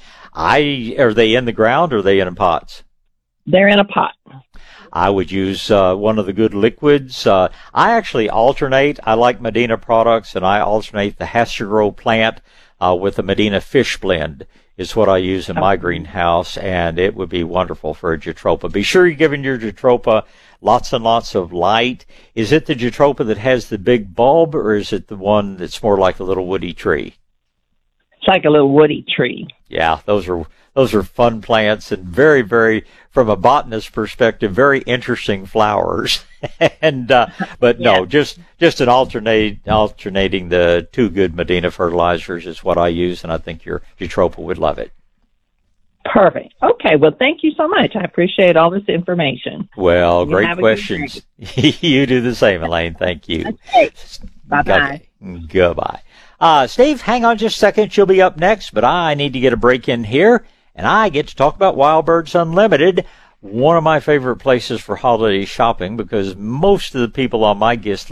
Are they in the ground or are they in pots? They're in a pot. I would use one of the good liquids. I actually alternate. I like Medina products, and I alternate the Hasselgrow plant with the Medina Fish Blend is what I use in my greenhouse, and it would be wonderful for a Jatropha. Be sure you're giving your Jatropha lots and lots of light. Is it the Jatropha that has the big bulb, or is it the one that's more like a little woody tree? It's like a little woody tree. Yeah, those are fun plants, and very, very, from a botanist perspective, very interesting flowers. And but no, just an alternating the two good Medina fertilizers is what I use, and I think your Jatropha would love it. Perfect. Okay, well, thank you so much. I appreciate all this information. Well, great questions. You do the same, Elaine. Thank you. Okay. Bye-bye. Okay. Goodbye. Steve, hang on just a second. You'll be up next, but I need to get a break in here, and I get to talk about Wild Birds Unlimited, one of my favorite places for holiday shopping, because most of the people on my gift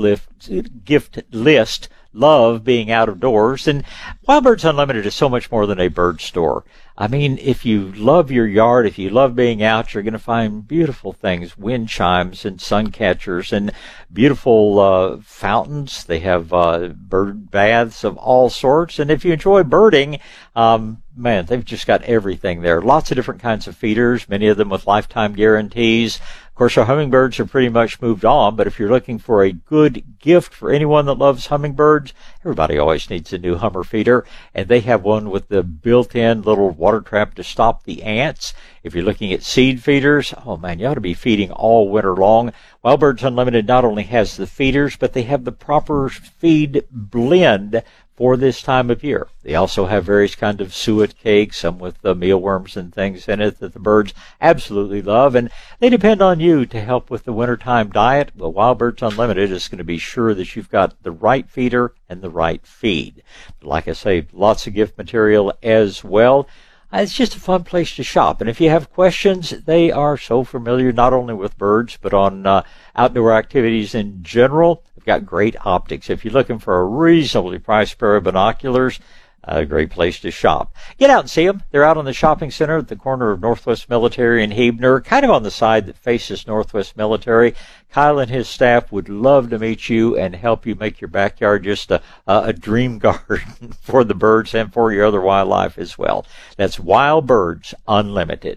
list love being out of doors. And Wild Birds Unlimited is so much more than a bird store. I mean, if you love your yard, if you love being out, you're going to find beautiful things, wind chimes and sun catchers and beautiful fountains. They have bird baths of all sorts. And if you enjoy birding, man, they've just got everything there. Lots of different kinds of feeders, many of them with lifetime guarantees. Of course, our hummingbirds are pretty much moved on, but if you're looking for a good gift for anyone that loves hummingbirds, everybody always needs a new Hummer feeder, and they have one with the built-in little water trap to stop the ants. If you're looking at seed feeders, oh man, you ought to be feeding all winter long. Wild Birds Unlimited not only has the feeders, but they have the proper feed blend for this time of year. They also have various kinds of suet cakes, some with the mealworms and things in it that the birds absolutely love, and they depend on you to help with the wintertime diet. Well, Wild Birds Unlimited is going to be sure that you've got the right feeder and the right feed. Like I say, lots of gift material as well. It's just a fun place to shop. And if you have questions, they are so familiar not only with birds, but on outdoor activities in general. They've got great optics. If you're looking for a reasonably priced pair of binoculars, a great place to shop. Get out and see them. They're out on the shopping center at the corner of Northwest Military and Huebner, kind of on the side that faces Northwest Military. Kyle and his staff would love to meet you and help you make your backyard just a dream garden for the birds and for your other wildlife as well. That's Wild Birds Unlimited.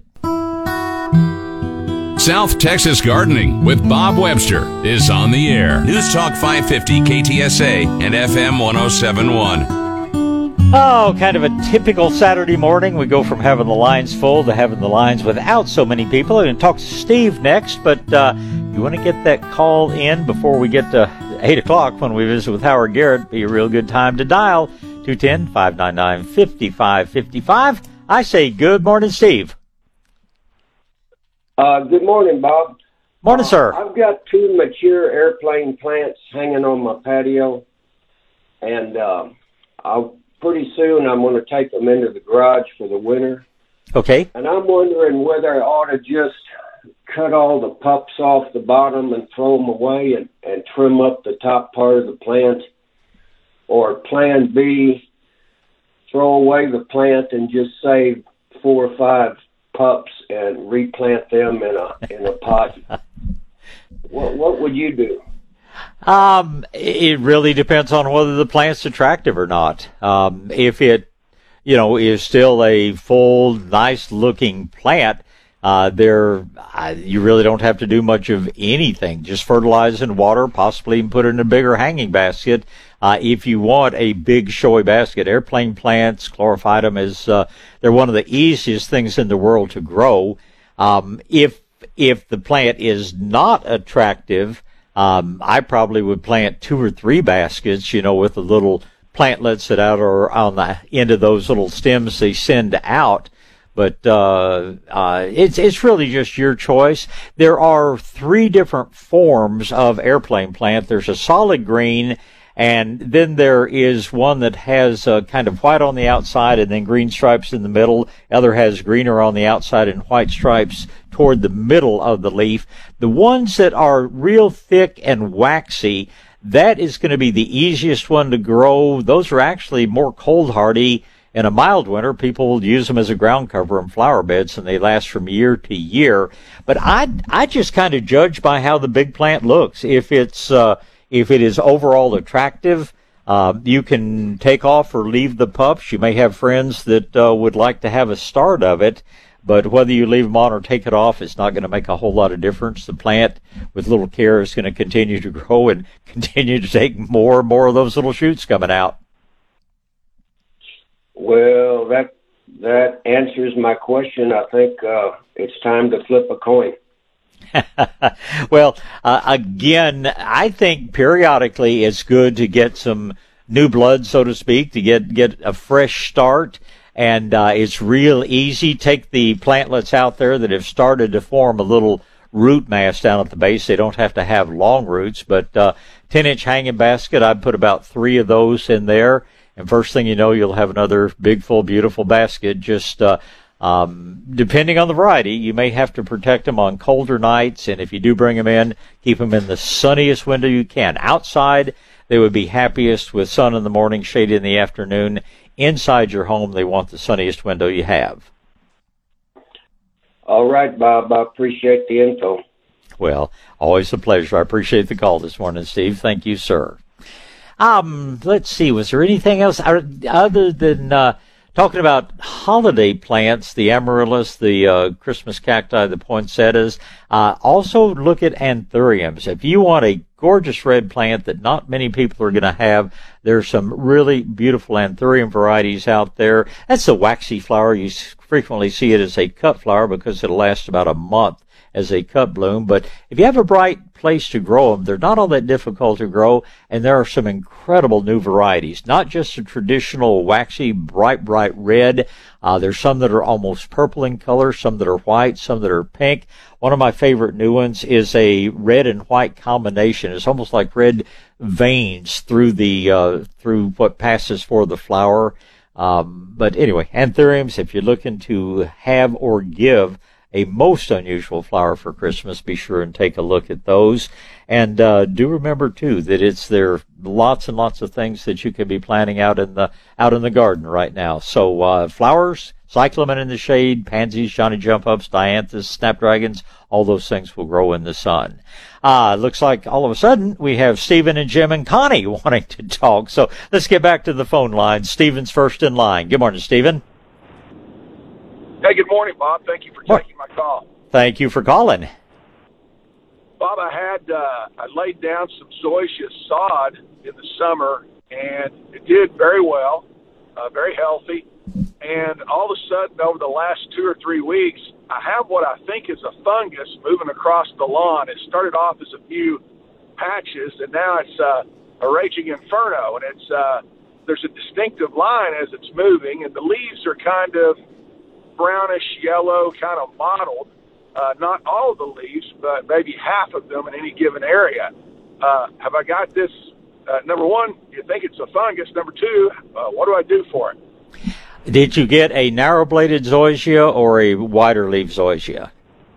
South Texas Gardening with Bob Webster is on the air. News Talk 550 KTSA and FM 1071. Oh, kind of a typical Saturday morning. We go from having the lines full to having the lines without so many people. I'm going to talk to Steve next, but you want to get that call in before we get to 8 o'clock when we visit with Howard Garrett. Be a real good time to dial 210-599-5555. I say good morning, Steve. Good morning, Bob. Morning, sir. I've got 2 mature airplane plants hanging on my patio, and I'll pretty soon I'm going to take them into the garage for the winter. Okay. And I'm wondering whether I ought to just cut all the pups off the bottom and throw them away and trim up the top part of the plant, or plan B, throw away the plant and just save 4 or 5 pups and replant them in a pot. What would you do? It really depends on whether the plant's attractive or not. If it, is still a full, nice-looking plant, you really don't have to do much of anything. Just fertilize and water, possibly even put it in a bigger hanging basket. If you want a big, showy basket, airplane plants, chlorophytum they're one of the easiest things in the world to grow. If the plant is not attractive, I probably would plant 2 or 3 baskets, with the little plantlets that out or on the end of those little stems they send out. But it's really just your choice. There are 3 different forms of airplane plant. There's a solid green, and then there is one that has kind of white on the outside and then green stripes in the middle. The other has greener on the outside and white stripes toward the middle of the leaf. The ones that are real thick and waxy, that is going to be the easiest one to grow. Those are actually more cold hardy. In a mild winter, people use them as a ground cover in flower beds, and they last from year to year. But I just kind of judge by how the big plant looks. If it is overall attractive, you can take off or leave the pups. You may have friends that would like to have a start of it, but whether you leave them on or take it off, it's not going to make a whole lot of difference. The plant, with little care, is going to continue to grow and continue to take more and more of those little shoots coming out. Well, that answers my question. I think it's time to flip a coin. Well, again, I think periodically it's good to get some new blood, so to speak, to get a fresh start. And it's real easy. Take the plantlets out there that have started to form a little root mass down at the base. They don't have to have long roots, but 10-inch hanging basket, I'd put about 3 of those in there. And first thing you know, you'll have another big, full, beautiful basket. Just depending on the variety, you may have to protect them on colder nights. And if you do bring them in, keep them in the sunniest window you can. Outside, they would be happiest with sun in the morning, shade in the afternoon. Inside your home, they want the sunniest window you have. All right, Bob. I appreciate the info. Well, always a pleasure. I appreciate the call this morning, Steve. Thank you, sir. Let's see. Was there anything else other than talking about holiday plants, the amaryllis, the Christmas cacti, the poinsettias? Also look at anthuriums. If you want a gorgeous red plant that not many people are going to have, there's some really beautiful anthurium varieties out there. That's a waxy flower. You frequently see it as a cut flower because it'll last about a month as a cut bloom. But if you have a bright place to grow them, they're not all that difficult to grow, and there are some incredible new varieties. Not just a traditional waxy, bright red. There's some that are almost purple in color, some that are white, some that are pink. One of my favorite new ones is a red and white combination. It's almost like red veins through through what passes for the flower. But anyway, anthuriums, if you're looking to have or give a most unusual flower for Christmas, be sure and take a look at those. And do remember too that there are lots and lots of things that you could be planting out in the garden right now. So flowers, cyclamen in the shade, pansies, Johnny jump ups, dianthus, snapdragons, all those things will grow in the sun. Looks like all of a sudden we have Stephen and Jim and Connie wanting to talk. So let's get back to the phone line. Stephen's first in line. Good morning, Stephen. Hey, good morning, Bob. Thank you for taking my call. Thank you for calling. Bob, I laid down some zoysia sod in the summer, and it did very well, very healthy. And all of a sudden, over the last 2 or 3 weeks, I have what I think is a fungus moving across the lawn. It started off as a few patches, and now it's a raging inferno. And there's a distinctive line as it's moving, and the leaves are kind of brownish yellow, kind of mottled. Not all of the leaves, but maybe half of them in any given area. Have I got this number one, you think it's a fungus. Number two, what do I do for it? Did you get a narrow-bladed zoysia or a wider-leaf zoysia?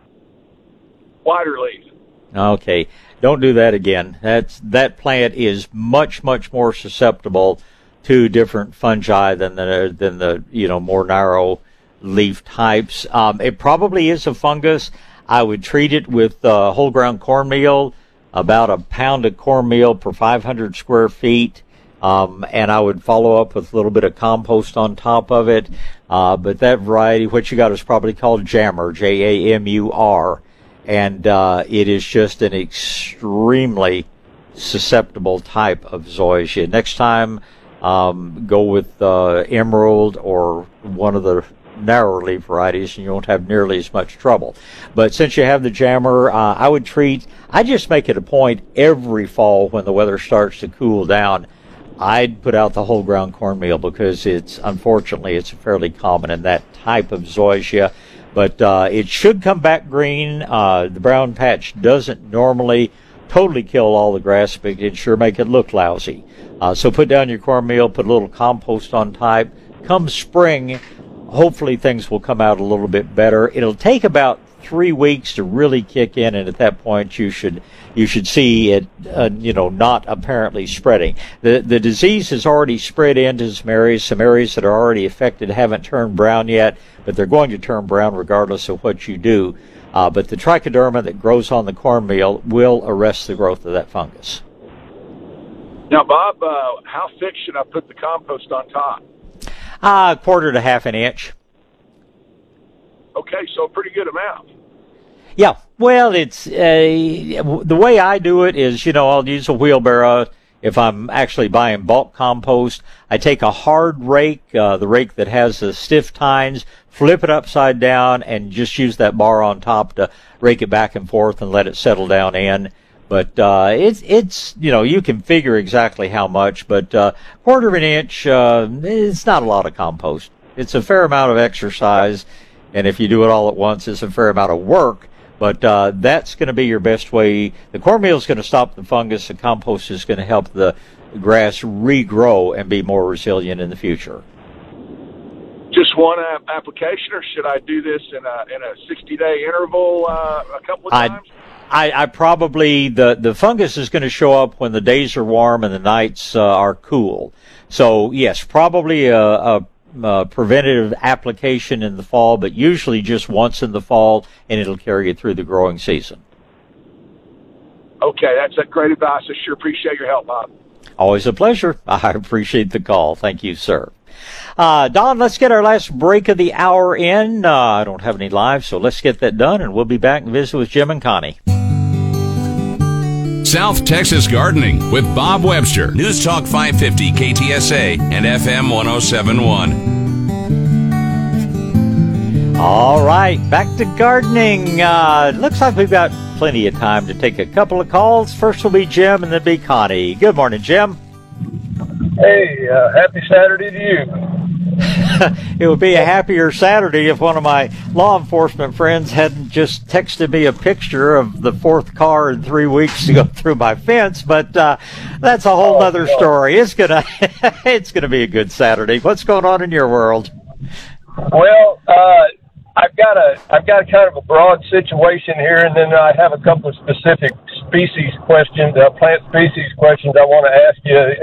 Wider leaf. Okay. Don't do that again. That plant is much, much more susceptible to different fungi than the more narrow leaf types. It probably is a fungus. I would treat it with whole ground cornmeal, about a pound of cornmeal per 500 square feet. And I would follow up with a little bit of compost on top of it. But that variety, what you got is probably called Jamur, Jamur. And it is just an extremely susceptible type of zoysia. Next time, go with Emerald or one of the narrow leaf varieties, and you won't have nearly as much trouble. But since you have the Jamur, I just make it a point every fall when the weather starts to cool down, I'd put out the whole ground cornmeal because unfortunately it's fairly common in that type of zoysia. But it should come back green. The brown patch doesn't normally totally kill all the grass, but it sure make it look lousy. So put down your cornmeal, put a little compost on top. Come spring, hopefully things will come out a little bit better. It'll take about 3 weeks to really kick in, and at that point you should see it, not apparently spreading. The disease has already spread into some areas that are already affected haven't turned brown yet, but they're going to turn brown regardless of what you do. But the trichoderma that grows on the cornmeal will arrest the growth of that fungus. Now, Bob, how thick should I put the compost on top? A quarter to half an inch. Okay, so a pretty good amount. Yeah, well, it's the way I do it is, I'll use a wheelbarrow. If I'm actually buying bulk compost, I take a hard rake, the rake that has the stiff tines, flip it upside down, and just use that bar on top to rake it back and forth and let it settle down in. But it's you can figure exactly how much, but quarter of an inch, it's not a lot of compost. It's a fair amount of exercise, and if you do it all at once, it's a fair amount of work. But that's going to be your best way. The cornmeal is going to stop the fungus. The compost is going to help the grass regrow and be more resilient in the future. Just one application, or should I do this in a 60-day interval a couple of times? I probably, the fungus is going to show up when the days are warm and the nights are cool. So, yes, probably a preventative application in the fall, but usually just once in the fall, and it'll carry you through the growing season. Okay, that's great advice. I sure appreciate your help, Bob. Always a pleasure. I appreciate the call. Thank you, sir. Don, let's get our last break of the hour in. I don't have any live, so let's get that done, and we'll be back and visit with Jim and Connie. South Texas Gardening with Bob Webster. News Talk 550 KTSA and FM 107.1. All right, back to gardening. Looks like we've got plenty of time to take a couple of calls. First will be Jim and then be Connie. Good morning, Jim. Hey, happy Saturday to you. It would be a happier Saturday if one of my law enforcement friends hadn't just texted me a picture of the fourth car in 3 weeks to go through my fence, but that's a whole other story. It's gonna be a good Saturday. What's going on in your world? Well, I've got a kind of a broad situation here, and then I have a couple of specific species questions, plant species questions I want to ask you.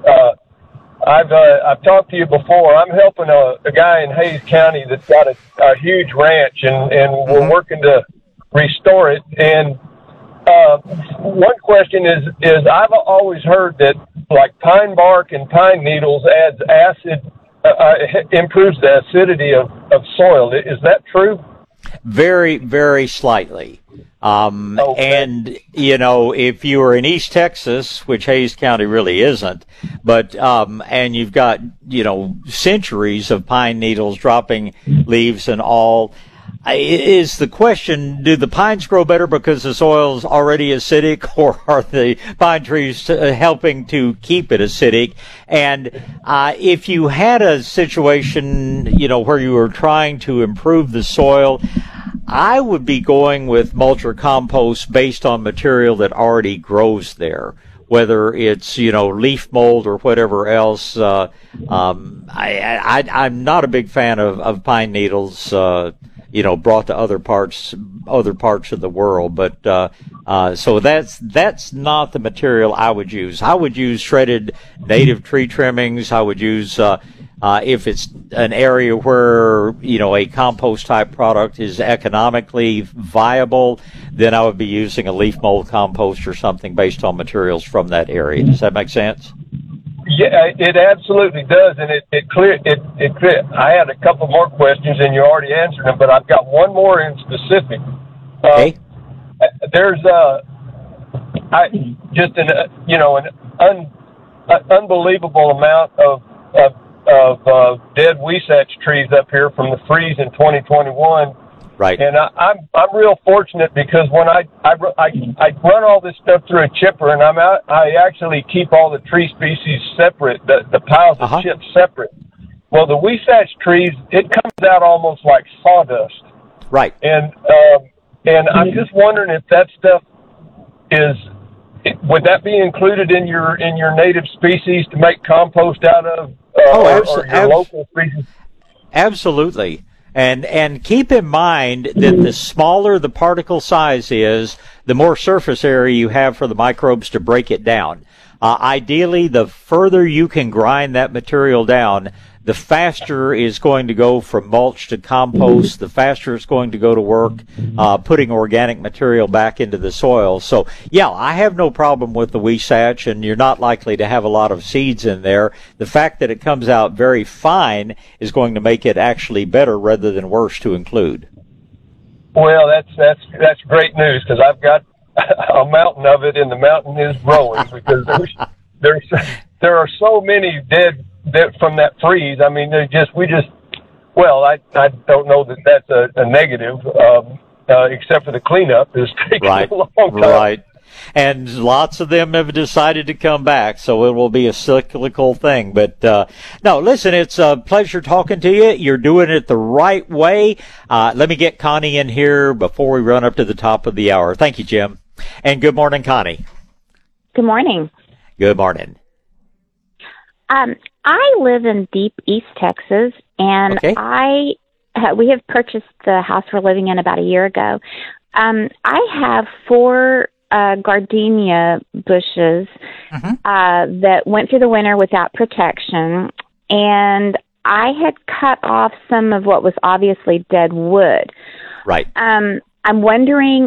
I've talked to you before. I'm helping a guy in Hays County that's got a huge ranch, and we're working to restore it. And one question is I've always heard that like pine bark and pine needles adds acid, improves the acidity of soil. Is that true? Very, very slightly. Okay. And, if you were in East Texas, which Hays County really isn't, but, and you've got, centuries of pine needles dropping leaves and all, is the question, do the pines grow better because the soil is already acidic, or are the pine trees helping to keep it acidic? And if you had a situation, where you were trying to improve the soil, I would be going with mulch or compost based on material that already grows there. whether it's, leaf mold or whatever else. I'm not a big fan of pine needles, brought to other parts of the world. But so that's not the material I would use. I would use shredded native tree trimmings. I would use if it's an area where, a compost type product is economically viable, then I would be using a leaf mold compost or something based on materials from that area. Does that make sense? Yeah, it absolutely does, and it clear. I had a couple more questions, and you already answered them, but I've got one more in specific. Okay. There's an unbelievable amount of dead Weisach trees up here from the freeze in 2021. Right. And I'm real fortunate because when I run all this stuff through a chipper, and I actually keep all the tree species separate, the piles of chips separate. Well, the Weisach trees, it comes out almost like sawdust. Right. And I'm just wondering if that stuff would that be included in your native species to make compost out of? Or your local species? Absolutely. And keep in mind that the smaller the particle size is, the more surface area you have for the microbes to break it down. Ideally, the further you can grind that material down, the faster is going to go from mulch to compost, the faster it's going to go to work putting organic material back into the soil. So, yeah, I have no problem with the Weisach, and you're not likely to have a lot of seeds in there. The fact that it comes out very fine is going to make it actually better rather than worse to include. Well, that's great news, because I've got a mountain of it, and the mountain is growing because there are so many dead from that freeze. I mean, I don't know that that's a negative, except for the cleanup is taking a long time. Right. And lots of them have decided to come back, so it will be a cyclical thing. But, no, listen, it's a pleasure talking to you. You're doing it the right way. Let me get Connie in here before we run up to the top of the hour. Thank you, Jim. And good morning, Connie. Good morning. Good morning. I live in deep East Texas, and we have purchased the house we're living in about a year ago. I have 4 gardenia bushes that went through the winter without protection, and I had cut off some of what was obviously dead wood. Right. I'm wondering,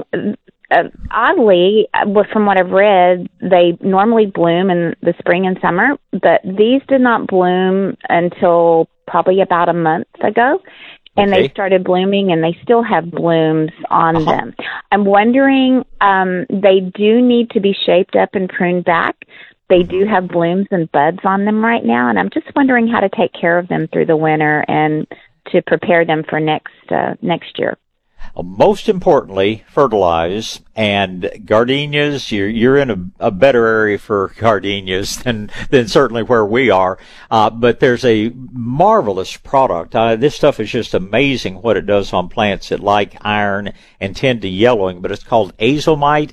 oddly, from what I've read, they normally bloom in the spring and summer, but these did not bloom until probably about a month ago. And they started blooming, and they still have blooms on them. I'm wondering, they do need to be shaped up and pruned back. They do have blooms and buds on them right now, and I'm just wondering how to take care of them through the winter and to prepare them for next year. Most importantly, fertilize. And gardenias, you're in a better area for gardenias than certainly where we are. But there's a marvelous product. This stuff is just amazing what it does on plants that like iron and tend to yellowing. But it's called Azomite,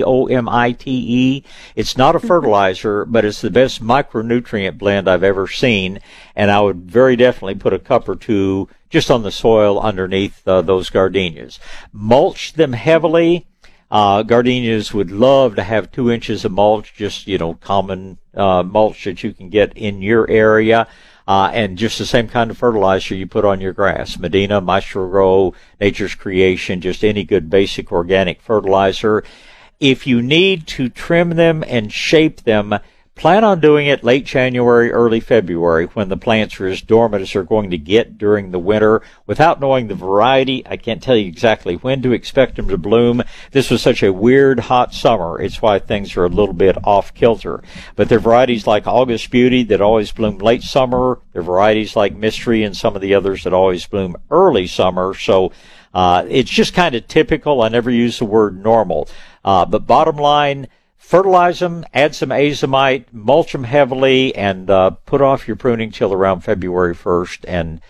Azomite. It's not a fertilizer, but it's the best micronutrient blend I've ever seen. And I would very definitely put a cup or two just on the soil underneath those gardenias. Mulch them heavily. Gardenias would love to have 2 inches of mulch, just, common mulch that you can get in your area. And just the same kind of fertilizer you put on your grass. Medina, Maestro Grow, Nature's Creation, just any good basic organic fertilizer. If you need to trim them and shape them, plan on doing it late January, early February, when the plants are as dormant as they're going to get during the winter. Without knowing the variety, I can't tell you exactly when to expect them to bloom. This was such a weird, hot summer. It's why things are a little bit off kilter. But there are varieties like August Beauty that always bloom late summer. There are varieties like Mystery and some of the others that always bloom early summer. So it's just kind of typical. I never use the word normal. But bottom line, fertilize them, add some azomite, mulch them heavily, and put off your pruning till around February 1st, and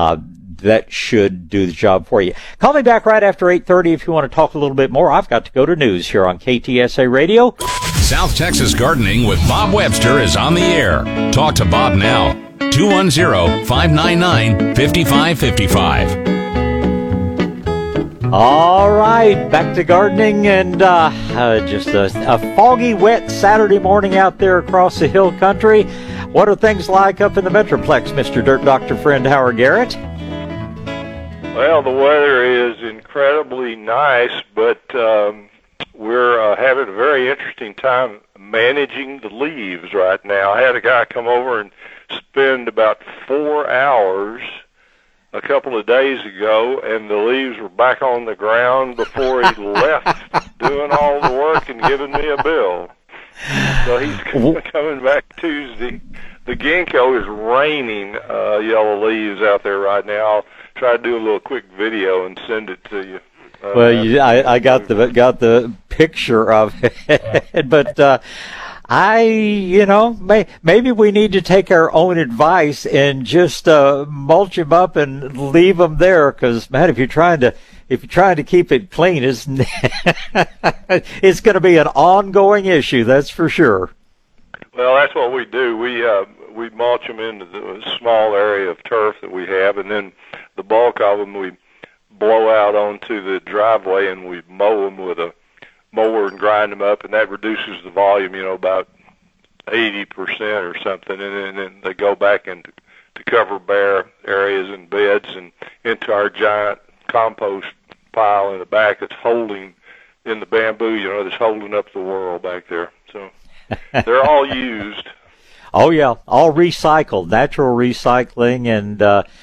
that should do the job for you. Call me back right after 8:30 if you want to talk a little bit more. I've got to go to news here on KTSA Radio. South Texas Gardening with Bob Webster is on the air. Talk to Bob now. 210-599-5555. All right, back to gardening, and just a foggy, wet Saturday morning out there across the hill country. What are things like up in the Metroplex, Mr. Dirt Doctor friend Howard Garrett? Well, the weather is incredibly nice, but we're having a very interesting time managing the leaves right now. I had a guy come over and spend about 4 hours a couple of days ago, and the leaves were back on the ground before he left doing all the work and giving me a bill. So he's coming back Tuesday. The ginkgo is raining yellow leaves out there right now. I'll try to do a little quick video and send it to you. I got the picture of it, but maybe we need to take our own advice and just mulch them up and leave them there. Because man, if you're trying to keep it clean, it's going to be an ongoing issue. That's for sure. Well, that's what we do. We mulch them into the small area of turf that we have, and then the bulk of them we blow out onto the driveway, and we mow them with a mower and grind them up, and that reduces the volume, about 80% or something, and then they go back into cover bare areas and beds and into our giant compost pile in the back that's holding in the bamboo, that's holding up the world back there. So they're all used. Oh yeah, all recycled, natural recycling, and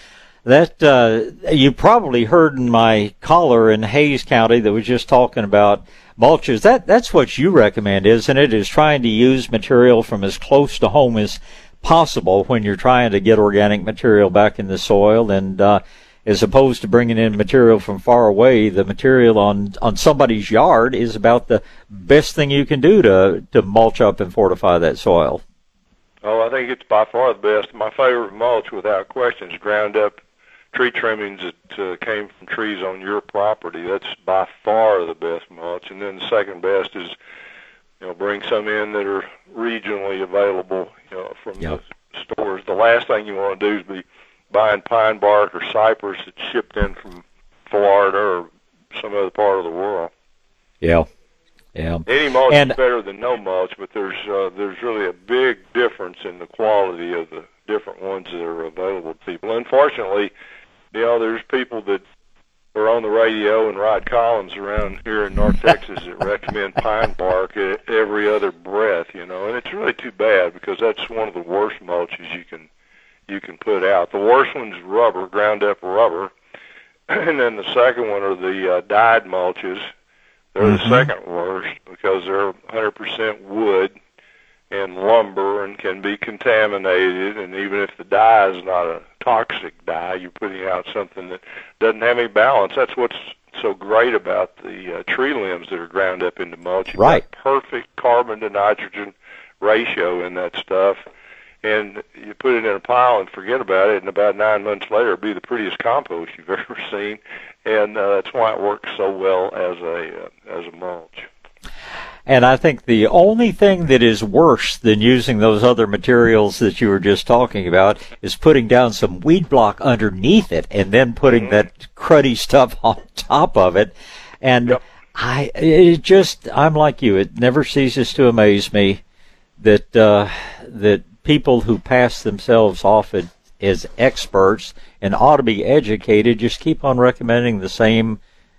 that you probably heard in my caller in Hays County that was just talking about mulches. That's what you recommend, isn't it? Is trying to use material from as close to home as possible when you're trying to get organic material back in the soil, and as opposed to bringing in material from far away, the material on somebody's yard is about the best thing you can do to mulch up and fortify that soil. Oh, I think it's by far the best. My favorite mulch, without question, is ground up tree trimmings that came from trees on your property. That's by far the best mulch. And then the second best is, bring some in that are regionally available, from the stores. The last thing you want to do is be buying pine bark or cypress that's shipped in from Florida or some other part of the world. Yeah. Yeah. Any mulch is better than no mulch, but there's really a big difference in the quality of the different ones that are available to people. Unfortunately, there's people that are on the radio and write columns around here in North Texas that recommend pine bark at every other breath, and it's really too bad because that's one of the worst mulches you can put out. The worst one's rubber, ground up rubber, and then the second one are the dyed mulches. They're the second worst because they're 100% wood and lumber and can be contaminated, and even if the dye is not a toxic dye, you're putting out something that doesn't have any balance. That's what's so great about the tree limbs that are ground up into mulch. You've got perfect carbon to nitrogen ratio in that stuff, and you put it in a pile and forget about it, and about 9 months later it'll be the prettiest compost you've ever seen, and that's why it works so well as a mulch. And I think the only thing that is worse than using those other materials that you were just talking about is putting down some weed block underneath it and then putting that cruddy stuff on top of it. And I'm like you. It never ceases to amaze me that that people who pass themselves off as experts and ought to be educated just keep on recommending the same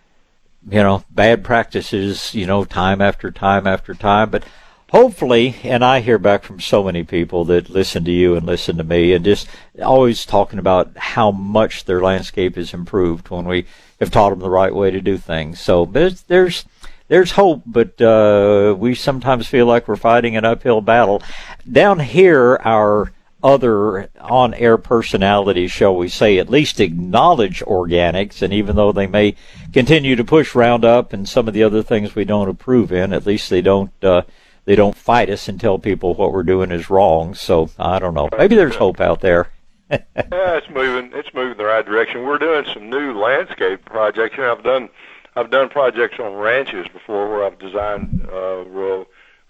bad practices, time after time after time. But hopefully, and I hear back from so many people that listen to you and listen to me and just always talking about how much their landscape is improved when we have taught them the right way to do things. So there's hope, but we sometimes feel like we're fighting an uphill battle. Down here, our other on-air personalities, shall we say, at least acknowledge organics, and even though they may continue to push Roundup and some of the other things we don't approve in, at least they don't fight us and tell people what we're doing is wrong. So I don't know. Maybe there's hope out there. It's moving the right direction. We're doing some new landscape projects. I've done projects on ranches before where I've designed real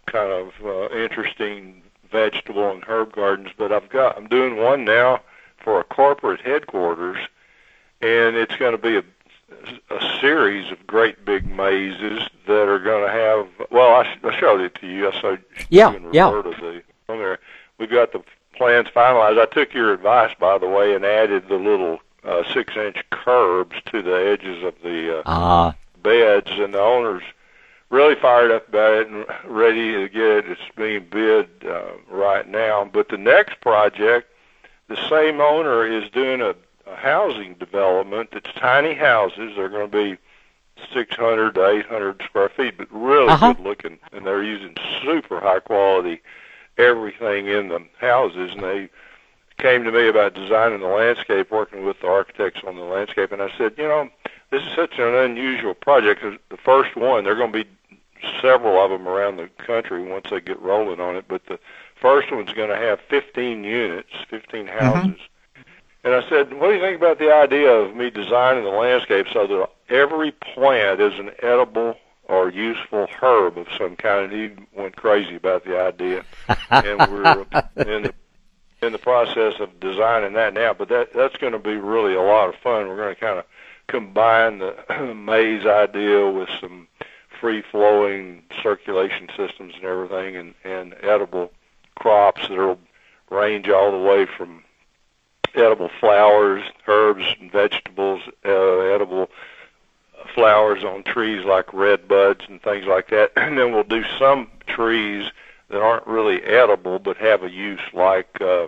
kind of interesting vegetable and herb gardens, but I'm doing one now for a corporate headquarters, and it's going to be a series of great big mazes that are going to have. Well, I showed it to you. I saw you and Roberta on there. We've got the plans finalized. I took your advice, by the way, and added the little 6-inch curbs to the edges of the beds, and the owners really fired up about it and ready to get it. It's being bid right now. But the next project, the same owner is doing a housing development. It's tiny houses. They're going to be 600 to 800 square feet, but really good looking. And they're using super high quality everything in the houses. And they came to me about designing the landscape, working with the architects on the landscape. And I said, you know, this is such an unusual project, because the first one, there are going to be several of them around the country once they get rolling on it, but the first one's going to have 15 units, 15 houses. And I said, what do you think about the idea of me designing the landscape so that every plant is an edible or useful herb of some kind? And he went crazy about the idea. And we're in the process of designing that now, but that's going to be really a lot of fun. We're going to kind of combine the maze idea with some free-flowing circulation systems and everything, and edible crops that will range all the way from edible flowers, herbs, and vegetables, edible flowers on trees like red buds and things like that. And then we'll do some trees that aren't really edible but have a use, like the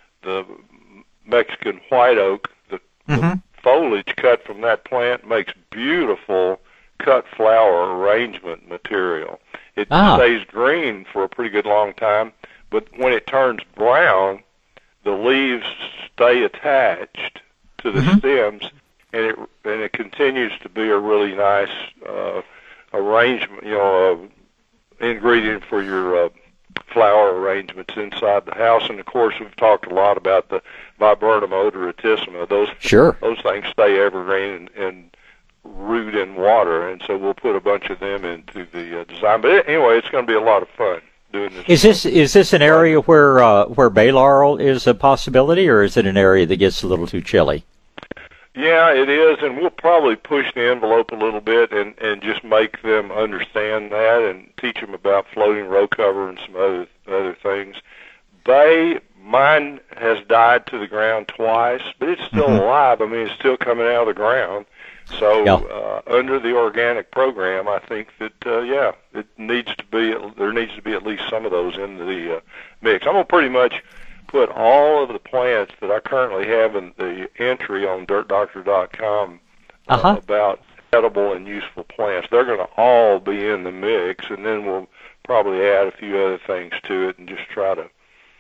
Mexican white oak. The foliage cut from that plant makes beautiful cut flower arrangement material. It stays green for a pretty good long time, but when it turns brown, the leaves stay attached to the stems, and it continues to be a really nice arrangement, ingredient for your flower arrangements inside the house. And of course, we've talked a lot about the Viburnum odoratissima. Those things stay evergreen and root in water, and so we'll put a bunch of them into the design. But anyway, it's going to be a lot of fun doing this. Is this an area where bay laurel is a possibility, or is it an area that gets a little too chilly? Yeah, it is, and we'll probably push the envelope a little bit and just make them understand that and teach them about floating row cover and some other things. Bay, mine has died to the ground twice, but it's still alive. I mean, it's still coming out of the ground. So under the organic program, I think that it needs to be. There needs to be at least some of those in the mix. I'm gonna pretty much put all of the plants that I currently have in the entry on DirtDoctor.com about edible and useful plants. They're going to all be in the mix, and then we'll probably add a few other things to it and just try to,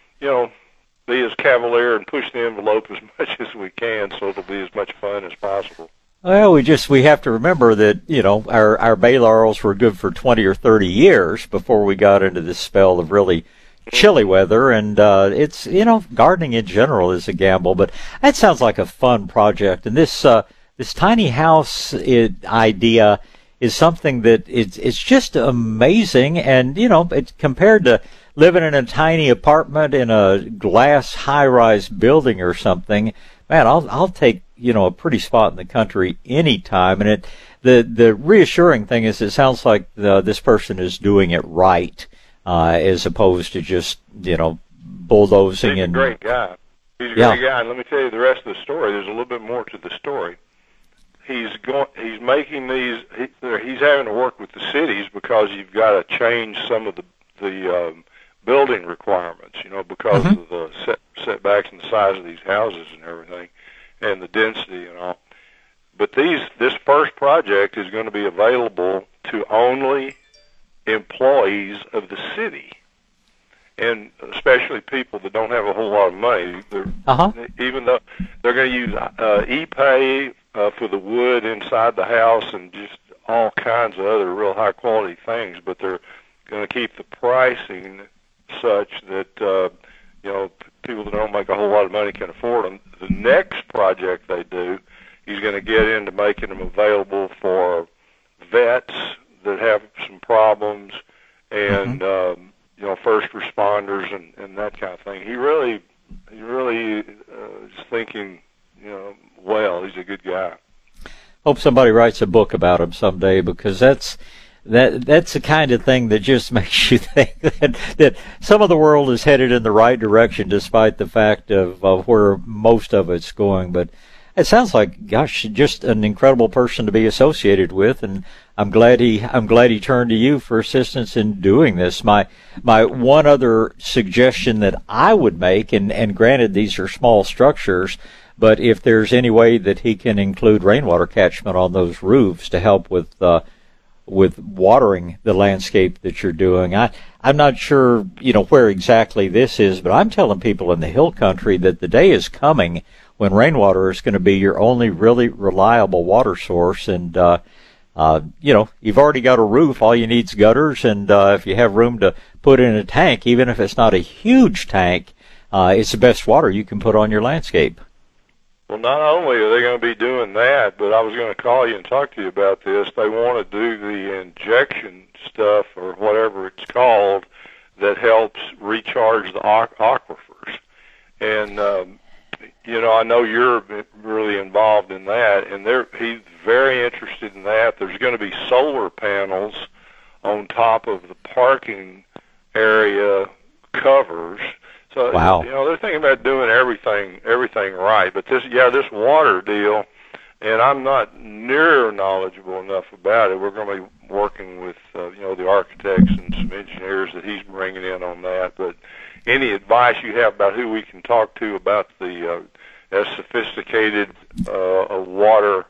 be as cavalier and push the envelope as much as we can, so it'll be as much fun as possible. Well, we have to remember that, our bay laurels were good for 20 or 30 years before we got into this spell of really chilly weather, and it's, gardening in general is a gamble, but that sounds like a fun project. And this tiny house idea is something that it's just amazing. And, it's compared to living in a tiny apartment in a glass high-rise building or something, man, I'll take, a pretty spot in the country anytime. And the reassuring thing is it sounds like this person is doing it right, as opposed to just, bulldozing. He's a great guy. He's a great guy. And let me tell you the rest of the story. There's a little bit more to the story. He's making these. He's having to work with the cities because you've got to change some of the building requirements, because of the setbacks and the size of these houses and everything, and the density and all. But this first project is going to be available to only employees of the city, and especially people that don't have a whole lot of money. Even though they're going to use e-pay for the wood inside the house and just all kinds of other real high quality things, but they're going to keep the pricing such that people that don't make a whole lot of money can afford them. The next project they do, he's going to get into making them available for vets that have some problems, and hope somebody writes a book about them someday, because that's the kind of thing that just makes you think that some of the world is headed in the right direction, despite the fact of where most of it's going. But it sounds like, gosh, just an incredible person to be associated with, and I'm glad he turned to you for assistance in doing this. My one other suggestion that I would make, and granted these are small structures, but if there's any way that he can include rainwater catchment on those roofs to help with watering the landscape that you're doing. I'm not sure, where exactly this is, but I'm telling people in the hill country that the day is coming when rainwater is going to be your only really reliable water source. And, you've already got a roof. All you need is gutters. And if you have room to put in a tank, even if it's not a huge tank, it's the best water you can put on your landscape. Well, not only are they going to be doing that, but I was going to call you and talk to you about this. They want to do the injection stuff, or whatever it's called, that helps recharge the aquifers. And, I know you're really involved in that, and he's very interested in that. There's going to be solar panels on top of the parking area covers. So, wow. They're thinking about doing everything right. But this water deal, and I'm not near knowledgeable enough about it. We're going to be working with, the architects and some engineers that he's bringing in on that. But any advice you have about who we can talk to about the as sophisticated a water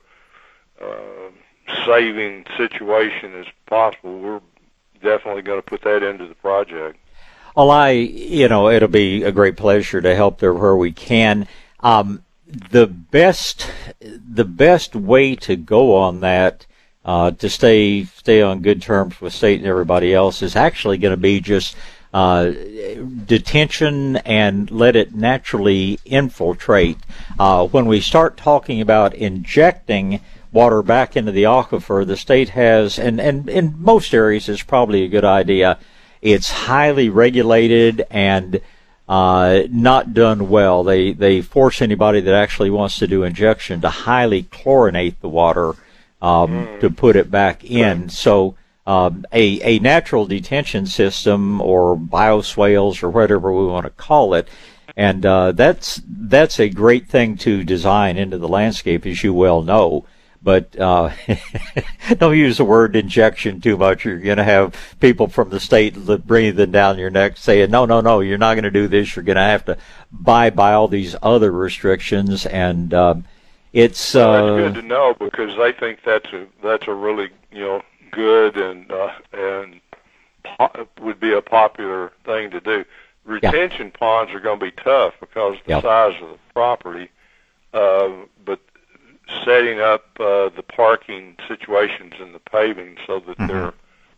saving situation as possible, we're definitely going to put that into the project. Well, it'll be a great pleasure to help there where we can. The best way to go on that, to stay on good terms with state and everybody else, is actually going to be just detention and let it naturally infiltrate. When we start talking about injecting water back into the aquifer, the state has, and in most areas it's probably a good idea. It's highly regulated and not done well. They force anybody that actually wants to do injection to highly chlorinate the water to put it back in. So a natural detention system, or bioswales, or whatever we want to call it, and that's a great thing to design into the landscape, as you well know. But don't use the word injection too much. You're going to have people from the state breathing down your neck saying, no, you're not going to do this. You're going to have to buy all these other restrictions. And it's that's good to know, because they think that's a really good and would be a popular thing to do. Retention ponds are going to be tough because of the size of the property, but setting up the parking situations and the paving so that they're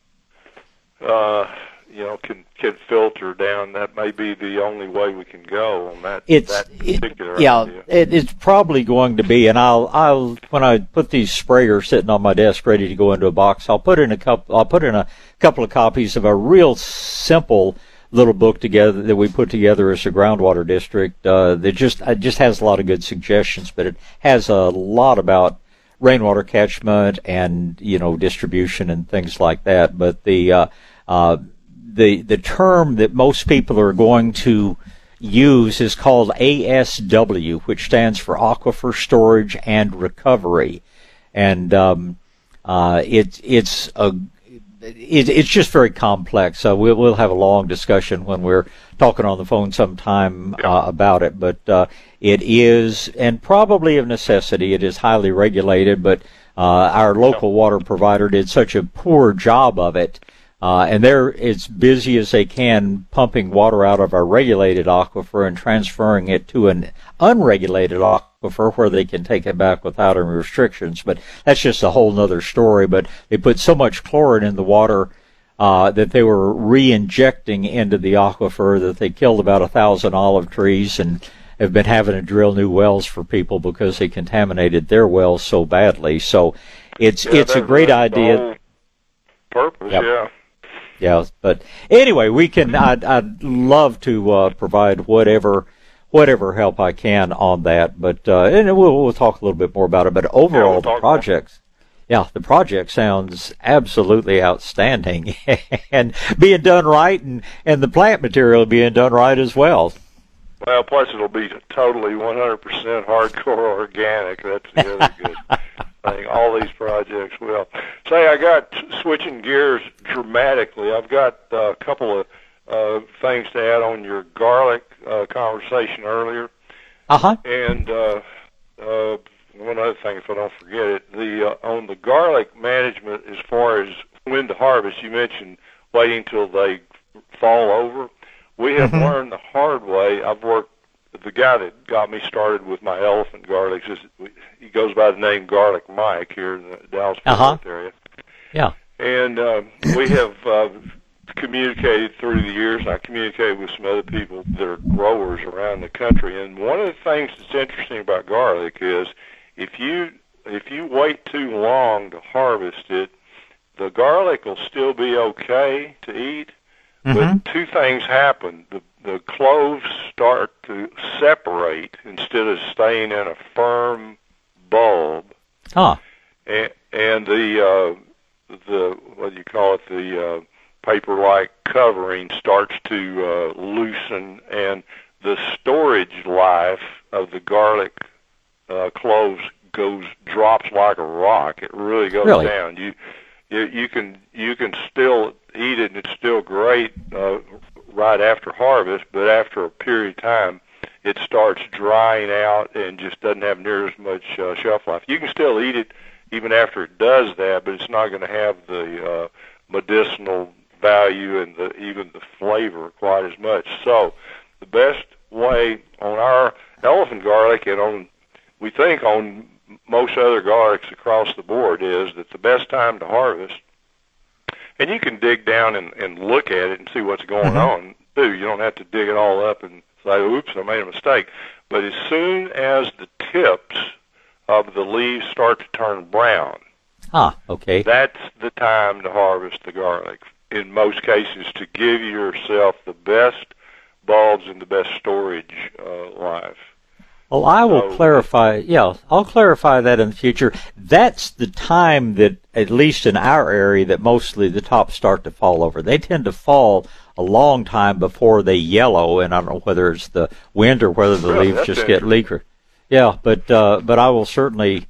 can filter down, that may be the only way we can go on that particular idea. It's probably going to be, and I'll when I put these sprayers sitting on my desk ready to go into a box, I'll put in a couple of copies of a real simple little book together that we put together as a groundwater district that just has a lot of good suggestions, but it has a lot about rainwater catchment and distribution and things like that. But the term that most people are going to use is called ASW, which stands for Aquifer Storage and Recovery, and it's just very complex. So we'll have a long discussion when we're talking on the phone sometime about it. But it is, and probably of necessity, it is highly regulated. But our local water provider did such a poor job of it, and they're as busy as they can pumping water out of our regulated aquifer and transferring it to an unregulated aquifer where they can take it back without any restrictions. But that's just a whole nother story. But they put so much chlorine in the water that they were re-injecting into the aquifer that they killed about 1,000 olive trees, and have been having to drill new wells for people because they contaminated their wells so badly. So it's a great idea. Purpose, Yeah, but anyway, we can. I'd love to provide whatever whatever help I can on that. But and we'll talk a little bit more about it. But overall, the project sounds absolutely outstanding, and being done right, and the plant material being done right as well. Well, plus it'll be totally 100% hardcore organic. That's the other good thing. All these projects will. Say, I got switching gears dramatically. I've got a couple of things to add on your garlic conversation earlier. And one other thing, if I don't forget it, on the garlic management, as far as when to harvest, you mentioned waiting till they fall over. We have learned the hard way. The guy that got me started with my elephant garlics, he goes by the name Garlic Mike here in the Dallas-Fort Worth area. Yeah. And we have communicated through the years. I communicated with some other people that are growers around the country. And one of the things that's interesting about garlic is if you wait too long to harvest it, the garlic will still be okay to eat. But two things happen. The cloves start to separate instead of staying in a firm bulb. And the what do you call it? The paper-like covering starts to loosen, and the storage life of the garlic cloves drops like a rock. It really goes down. You can still eat it, and it's still great right after harvest, but after a period of time, it starts drying out and just doesn't have near as much shelf life. You can still eat it even after it does that, but it's not going to have the medicinal value and even the flavor quite as much. So the best way on our elephant garlic and we think on most other garlics across the board is that the best time to harvest, and you can dig down and look at it and see what's going on, too. You don't have to dig it all up and say, oops, I made a mistake. But as soon as the tips of the leaves start to turn brown, that's the time to harvest the garlic, in most cases, to give yourself the best bulbs and the best storage life. Well, I will clarify. Yeah, I'll clarify that in the future. That's the time that, at least in our area, that mostly the tops start to fall over. They tend to fall a long time before they yellow, and I don't know whether it's the wind or whether the leaves just get leaker. Yeah, but I'll certainly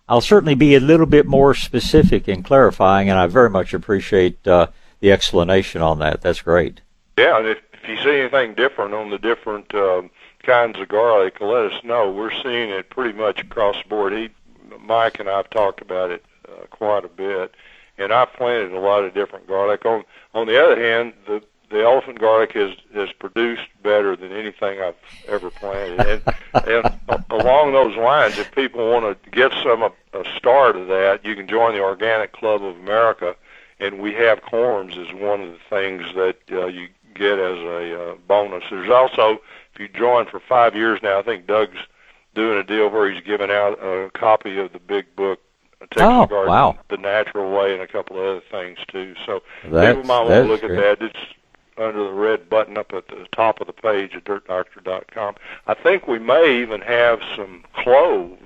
be a little bit more specific in clarifying, and I very much appreciate the explanation on that. That's great. Yeah, and if you see anything different on the different kinds of garlic, let us know. We're seeing it pretty much across the board. Mike and I have talked about it quite a bit, and I've planted a lot of different garlic. On the other hand, the elephant garlic has produced better than anything I've ever planted. And along those lines, if people want to get a start of that, you can join the Organic Club of America, and we have corms as one of the things that you get as a bonus. There's also, if you join for 5 years now, I think Doug's doing a deal where he's giving out a copy of the big book, Texas Garden, The Natural Way, and a couple of other things too. So people might want to look at that. It's under the red button up at the top of the page at dirtdoctor.com. I think we may even have some cloves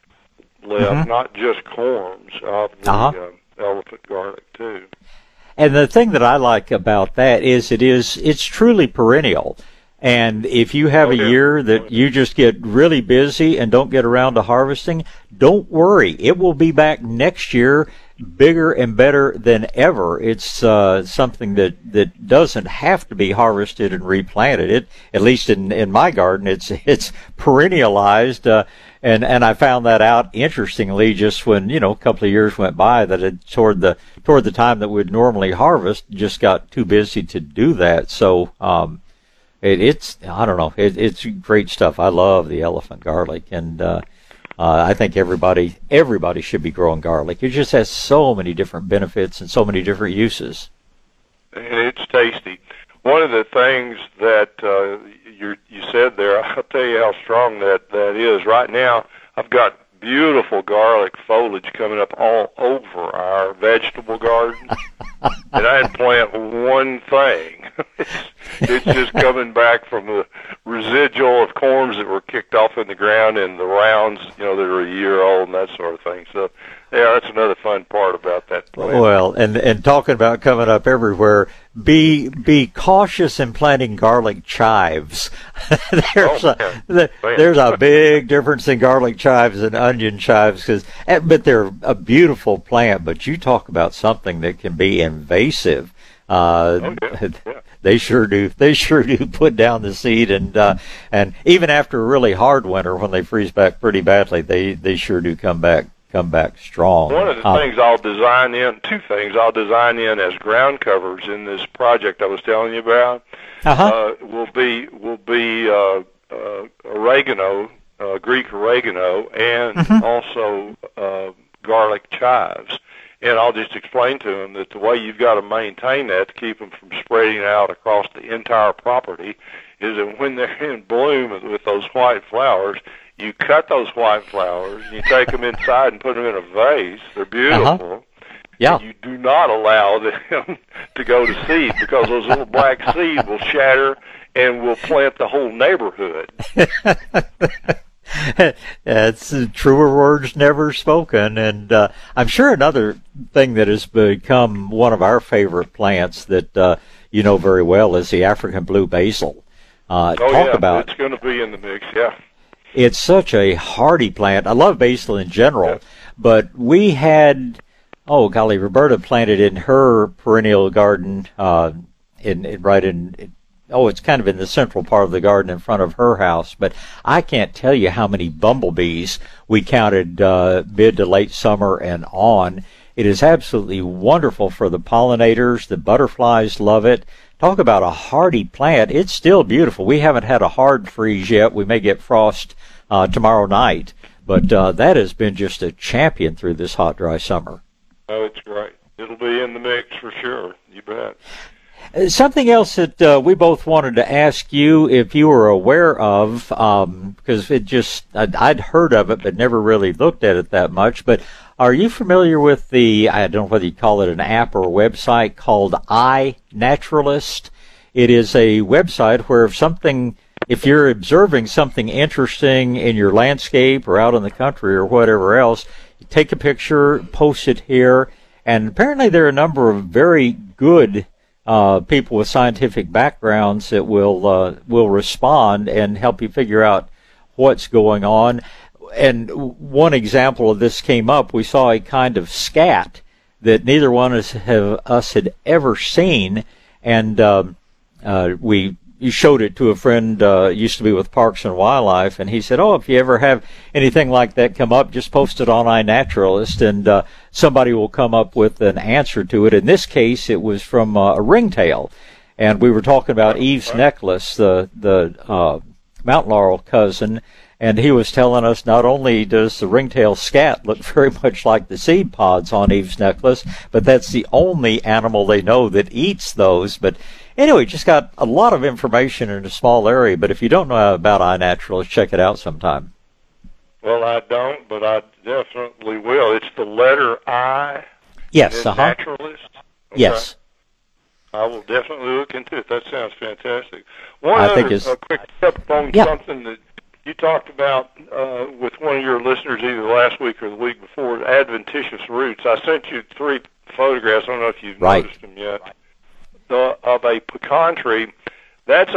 left, not just corms of the elephant garlic too. And the thing that I like about that is it's truly perennial. And if you have a year that you just get really busy and don't get around to harvesting, don't worry. It will be back next year bigger and better than ever. It's something that doesn't have to be harvested and replanted. It, at least in my garden, it's perennialized. And I found that out interestingly just when, a couple of years went by that it toward the time that we'd normally harvest, just got too busy to do that. So, it's great stuff. I love the elephant garlic, and I think everybody should be growing garlic. It just has so many different benefits and so many different uses. And it's tasty. One of the things that you said there, I'll tell you how strong that is. Right now, I've got beautiful garlic foliage coming up all over our vegetable garden, and I didn't plant one thing. It's just coming back from the residual of corms that were kicked off in the ground and the rounds, that are a year old and that sort of thing. So, yeah, that's another fun part about that plant. Well, and talking about coming up everywhere, be cautious in planting garlic chives. There's a big difference in garlic chives and onion chives, but they're a beautiful plant. But you talk about something that can be invasive. They sure do. They sure do put down the seed, and even after a really hard winter, when they freeze back pretty badly, they sure do come back strong. One of the things I'll design in, two things I'll design in as ground covers in this project I was telling you about, will be oregano, Greek oregano, and also garlic chives. And I'll just explain to them that the way you've got to maintain that to keep them from spreading out across the entire property is that when they're in bloom with those white flowers, you cut those white flowers, and you take them inside and put them in a vase. They're beautiful. Yeah. And you do not allow them to go to seed, because those little black seeds will shatter and will plant the whole neighborhood. It's truer words never spoken. And I'm sure another thing that has become one of our favorite plants that you know very well is the African blue basil. It's going to be in the mix, yeah. It's such a hardy plant. I love basil in general, but we had, Roberta planted in her perennial garden it's kind of in the central part of the garden in front of her house. But I can't tell you how many bumblebees we counted mid to late summer and on. It is absolutely wonderful for the pollinators. The butterflies love it. Talk about a hardy plant. It's still beautiful. We haven't had a hard freeze yet. We may get frost tomorrow night. But that has been just a champion through this hot, dry summer. Oh, it's great. It'll be in the mix for sure. You bet. Something else that we both wanted to ask you if you were aware of, because I'd heard of it but never really looked at it that much, but are you familiar with I don't know whether you call it an app or a website called iNaturalist? It is a website where if you're observing something interesting in your landscape or out in the country or whatever else, you take a picture, post it here, and apparently there are a number of very good people with scientific backgrounds that will respond and help you figure out what's going on. And one example of this came up. We saw a kind of scat that neither one of us had ever seen, and you showed it to a friend used to be with Parks and Wildlife, and he said, if you ever have anything like that come up, just post it on iNaturalist, and somebody will come up with an answer to it. In this case, it was from a ringtail, and we were talking about Eve's necklace, the mountain laurel cousin, and he was telling us not only does the ringtail scat look very much like the seed pods on Eve's necklace, but that's the only animal they know that eats those. But anyway, just got a lot of information in a small area, but if you don't know about iNaturalist, check it out sometime. Well, I don't, but I definitely will. It's the letter I. Yes, Naturalist. Okay. Yes. I will definitely look into it. That sounds fantastic. A quick tip on something that you talked about with one of your listeners either last week or the week before, adventitious roots. I sent you 3 photographs. I don't know if you've noticed them yet. Of a pecan tree. Those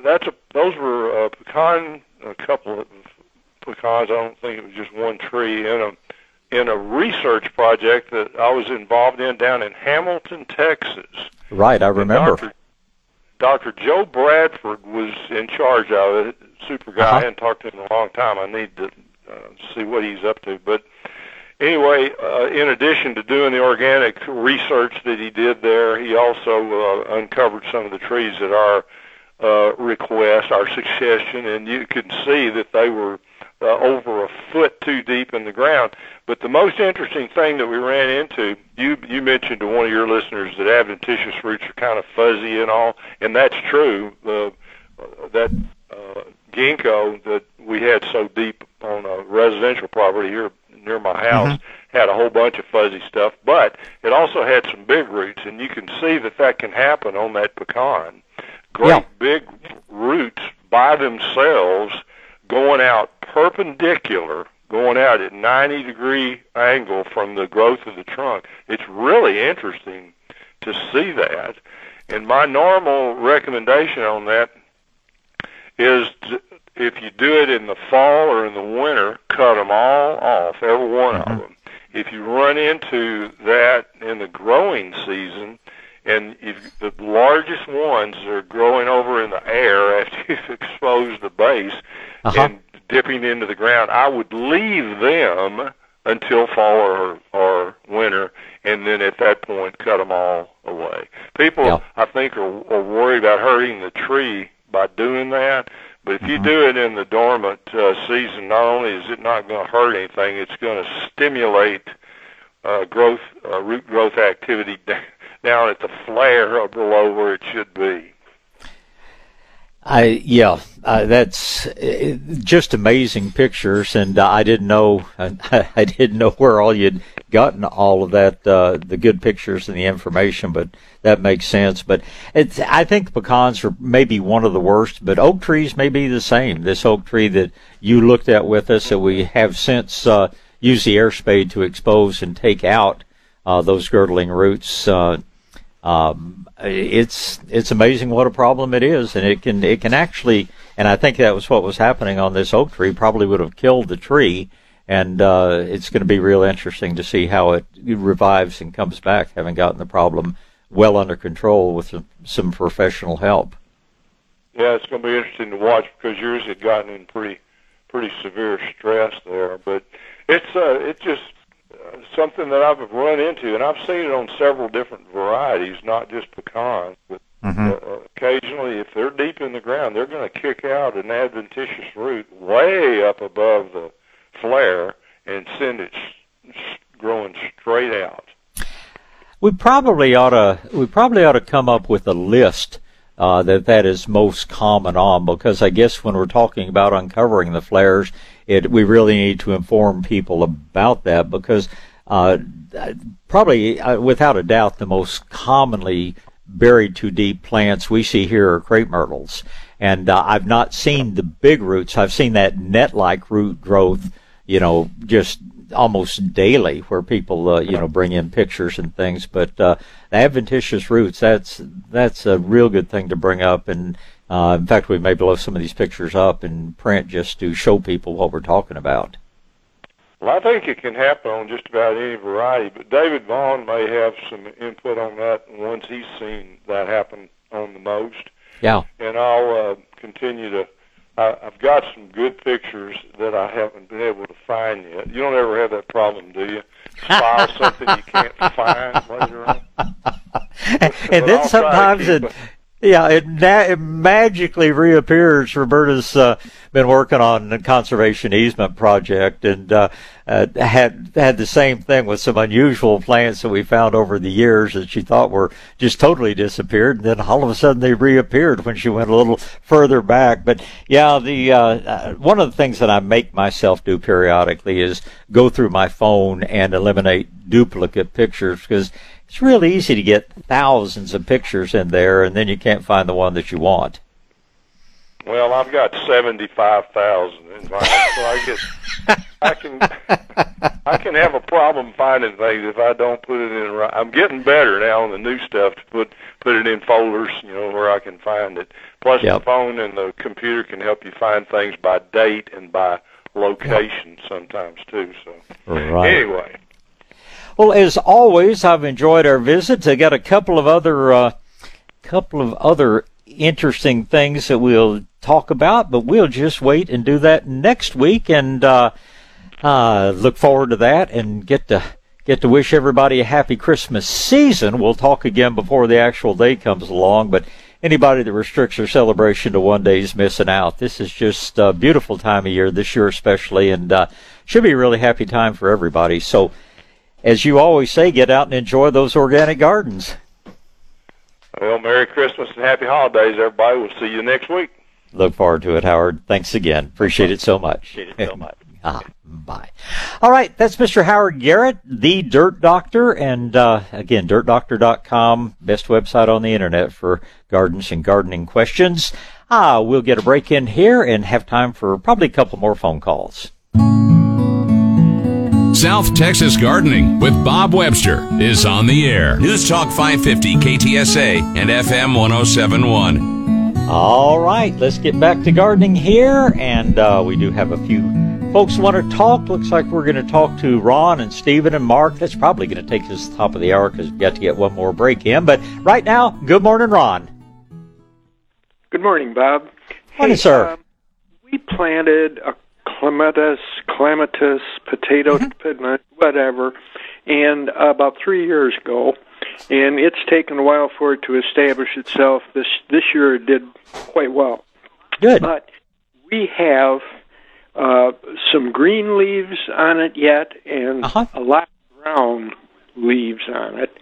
were a couple of pecans. I don't think it was just one tree in a research project that I was involved in down in Hamilton, Texas. Right, I remember. Dr. Joe Bradford was in charge of it. Super guy. I hadn't talked to him in a long time. I need to see what he's up to. But anyway, in addition to doing the organic research that he did there, he also uncovered some of the trees at our request, our suggestion, and you could see that they were over a foot too deep in the ground. But the most interesting thing that we ran into, you mentioned to one of your listeners that adventitious roots are kind of fuzzy and all, and that's true. That ginkgo that we had so deep on a residential property here near my house had a whole bunch of fuzzy stuff, but it also had some big roots, and you can see that can happen on that pecan. Of great big roots by themselves going out perpendicular, going out at 90-degree angle from the growth of the trunk. It's really interesting to see that. And my normal recommendation on that is if you do it in the fall or in the winter, cut them all off, every one of them. If you run into that in the growing season, and if the largest ones are growing over in the air after you've exposed the base and dipping into the ground, I would leave them until fall or winter, and then at that point cut them all away. People, I think, are worried about hurting the tree by doing that, but if you do it in the dormant season, not only is it not going to hurt anything, it's going to stimulate root growth activity down at the flare or below where it should be. That's just amazing pictures, and I didn't know where all you'd gotten all of that, the good pictures and the information, but that makes sense. But I think pecans are maybe one of the worst, but oak trees may be the same. This oak tree that you looked at with us, that we have since used the air spade to expose and take out those girdling roots. It's amazing what a problem it is, and it can actually, and I think that was what was happening on this oak tree, probably would have killed the tree, and it's going to be real interesting to see how it revives and comes back, having gotten the problem well under control with some professional help. Yeah, it's going to be interesting to watch because yours had gotten in pretty severe stress there, but it's just something that I've run into, and I've seen it on several different varieties, not just pecans, but occasionally if they're deep in the ground, they're going to kick out an adventitious root way up above the flare and send it growing straight out. We probably ought to come up with a list that is most common on, because I guess when we're talking about uncovering the flares, we really need to inform people about that, because probably without a doubt the most commonly buried too deep plants we see here are crepe myrtles, and I've not seen the big roots. I've seen that net-like root growth, just almost daily, where people bring in pictures and things. But the adventitious roots, that's a real good thing to bring up, and in fact, we may blow some of these pictures up in print just to show people what we're talking about. Well, I think it can happen on just about any variety, but David Vaughn may have some input on that once he's seen that happen on the most. Yeah. And I'll continue to. I've got some good pictures that I haven't been able to find yet. You don't ever have that problem, do you? File something you can't find later on. And then sometimes it magically reappears. Roberta's been working on a conservation easement project, and had the same thing with some unusual plants that we found over the years that she thought were just totally disappeared, and then all of a sudden they reappeared when she went a little further back. But yeah, the one of the things that I make myself do periodically is go through my phone and eliminate duplicate pictures, because it's really easy to get thousands of pictures in there, and then you can't find the one that you want. Well, I've got 75,000 in mine, so I can have a problem finding things if I don't put it in right. I'm getting better now on the new stuff to put it in folders, where I can find it. Plus, the phone and the computer can help you find things by date and by location sometimes too. So anyway. Well, as always, I've enjoyed our visit. I got a couple of other interesting things that we'll talk about, but we'll just wait and do that next week, and look forward to that, and get to wish everybody a happy Christmas season. We'll talk again before the actual day comes along, but anybody that restricts their celebration to one day is missing out. This is just a beautiful time of year, this year especially, and should be a really happy time for everybody. So, as you always say, get out and enjoy those organic gardens. Well, Merry Christmas and Happy Holidays, everybody. We'll see you next week. Look forward to it, Howard. Thanks again. Appreciate it so much. Bye. All right, that's Mr. Howard Garrett, the Dirt Doctor, and again, dirtdoctor.com, best website on the internet for gardens and gardening questions. We'll get a break in here and have time for probably a couple more phone calls. South Texas Gardening with Bob Webster is on the air. News Talk 550 KTSA and FM 107.1. All right, let's get back to gardening here, and we do have a few folks want to talk. Looks like we're going to talk to Ron and Stephen and Mark. That's probably going to take us to the top of the hour because we've got to get one more break in. But right now, good morning, Ron. Good morning, Bob. Morning, sir. We planted a clematis, potato, whatever, and about 3 years ago, and it's taken a while for it to establish itself. This year it did quite well. Good. But we have some green leaves on it yet, and a lot of brown leaves on it.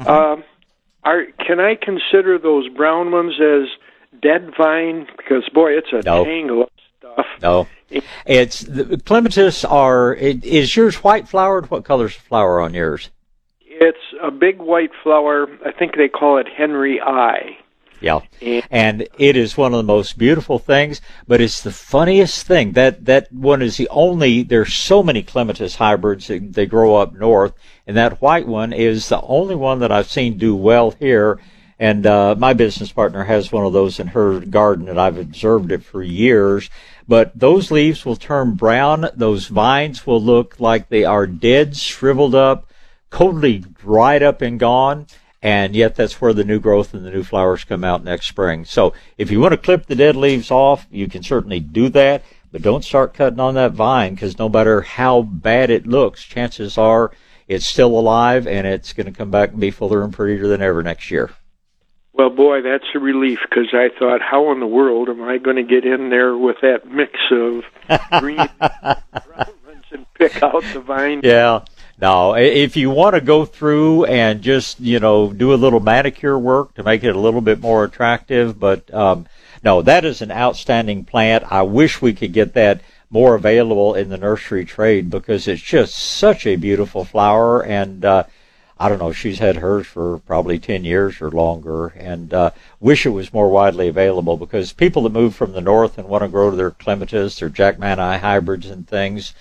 Can I consider those brown ones as dead vine? Because, boy, it's a tangle of stuff. No. It's the clematis is yours white flowered? What color's the flower on yours? It's a big white flower. I think they call it Henry I. Yeah, and it is one of the most beautiful things, but it's the funniest thing. That one is the only, there's so many clematis hybrids that they grow up north, and that white one is the only one that I've seen do well here. And my business partner has one of those in her garden, and I've observed it for years. But those leaves will turn brown. Those vines will look like they are dead, shriveled up, totally dried up and gone. And yet that's where the new growth and the new flowers come out next spring. So if you want to clip the dead leaves off, you can certainly do that. But don't start cutting on that vine, because no matter how bad it looks, chances are it's still alive and it's going to come back and be fuller and prettier than ever next year. Well, boy, that's a relief, because I thought, how in the world am I going to get in there with that mix of green and brown ones and pick out the vine? Yeah. No, if you want to go through and just, do a little manicure work to make it a little bit more attractive, but no, that is an outstanding plant. I wish we could get that more available in the nursery trade, because it's just such a beautiful flower, and I don't know, she's had hers for probably 10 years or longer, and wish it was more widely available, because people that move from the north and want to grow their clematis, their Jackmanii hybrids and things,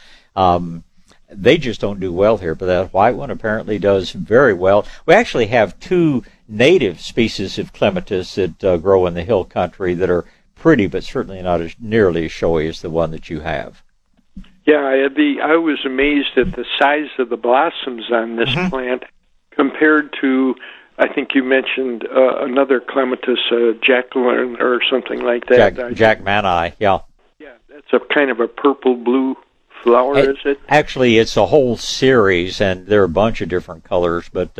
they just don't do well here, but that white one apparently does very well. We actually have two native species of clematis that grow in the hill country that are pretty, but certainly not nearly as showy as the one that you have. Yeah, I was amazed at the size of the blossoms on this plant compared to, I think you mentioned another clematis, Jacqueline or something like that. Jackmanii, yeah. Yeah, that's a kind of a purple-blue flower, is it? Actually, it's a whole series, and there are a bunch of different colors, but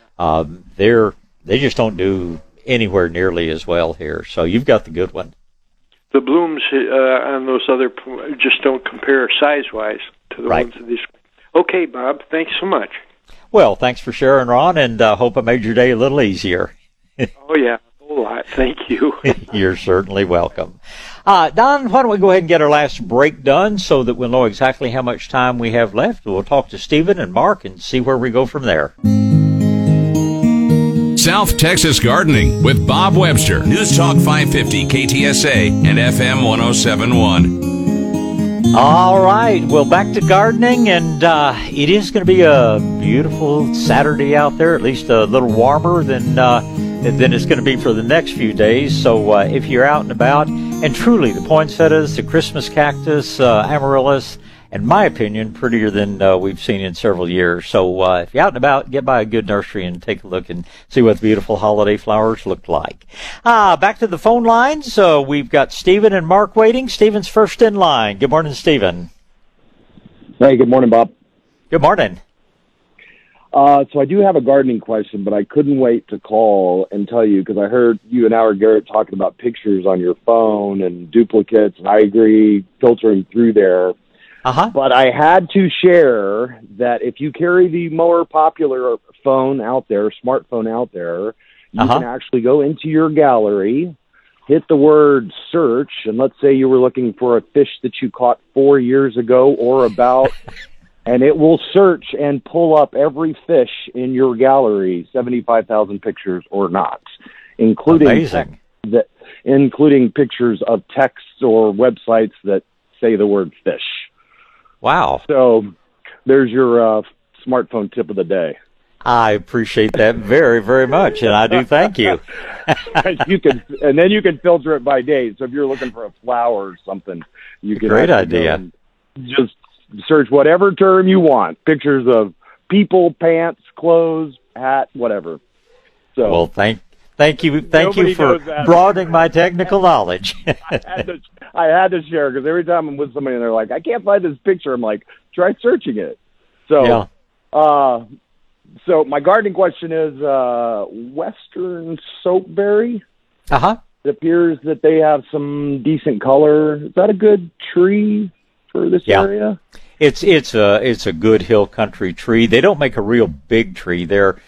they just don't do anywhere nearly as well here. So you've got the good one. The blooms on those other just don't compare size-wise to the ones of these. Okay, Bob, thanks so much. Well, thanks for sharing, Ron, and hope I made your day a little easier. Oh, yeah, a whole lot. Thank you. You're certainly welcome. Don, why don't we go ahead and get our last break done so that we'll know exactly how much time we have left. We'll talk to Stephen and Mark and see where we go from there. South Texas Gardening with Bob Webster. News Talk 550 KTSA and FM 107.1. All right, well, back to gardening, and it is going to be a beautiful Saturday out there, at least a little warmer than it's going to be for the next few days. So if you're out and about, and truly the poinsettias, the Christmas cactus, amaryllis, in my opinion, prettier than we've seen in several years. So if you're out and about, get by a good nursery and take a look and see what the beautiful holiday flowers look like. Back to the phone lines. We've got Stephen and Mark waiting. Stephen's first in line. Good morning, Stephen. Hey, good morning, Bob. Good morning. So I do have a gardening question, but I couldn't wait to call and tell you, because I heard you and Howard Garrett talking about pictures on your phone and duplicates, and I agree, filtering through there. But I had to share that if you carry the more popular phone out there, smartphone out there, you can actually go into your gallery, hit the word search, and let's say you were looking for a fish that you caught 4 years ago or about, and it will search and pull up every fish in your gallery, 75,000 pictures or not, including including pictures of texts or websites that say the word fish. Wow. So there's your smartphone tip of the day. I appreciate that very, very much, and I do thank you. And then you can filter it by date. So if you're looking for a flower or something, you can. Great idea. Just search whatever term you want. Pictures of people, pants, clothes, hat, whatever. So well, thank you for broadening my technical knowledge. I had to share, because every time I'm with somebody and they're like, I can't find this picture, I'm like, try searching it. So, yeah. So my gardening question is Western soapberry. It appears that they have some decent color. Is that a good tree for this area? It's a good hill country tree. They don't make a real big tree. They're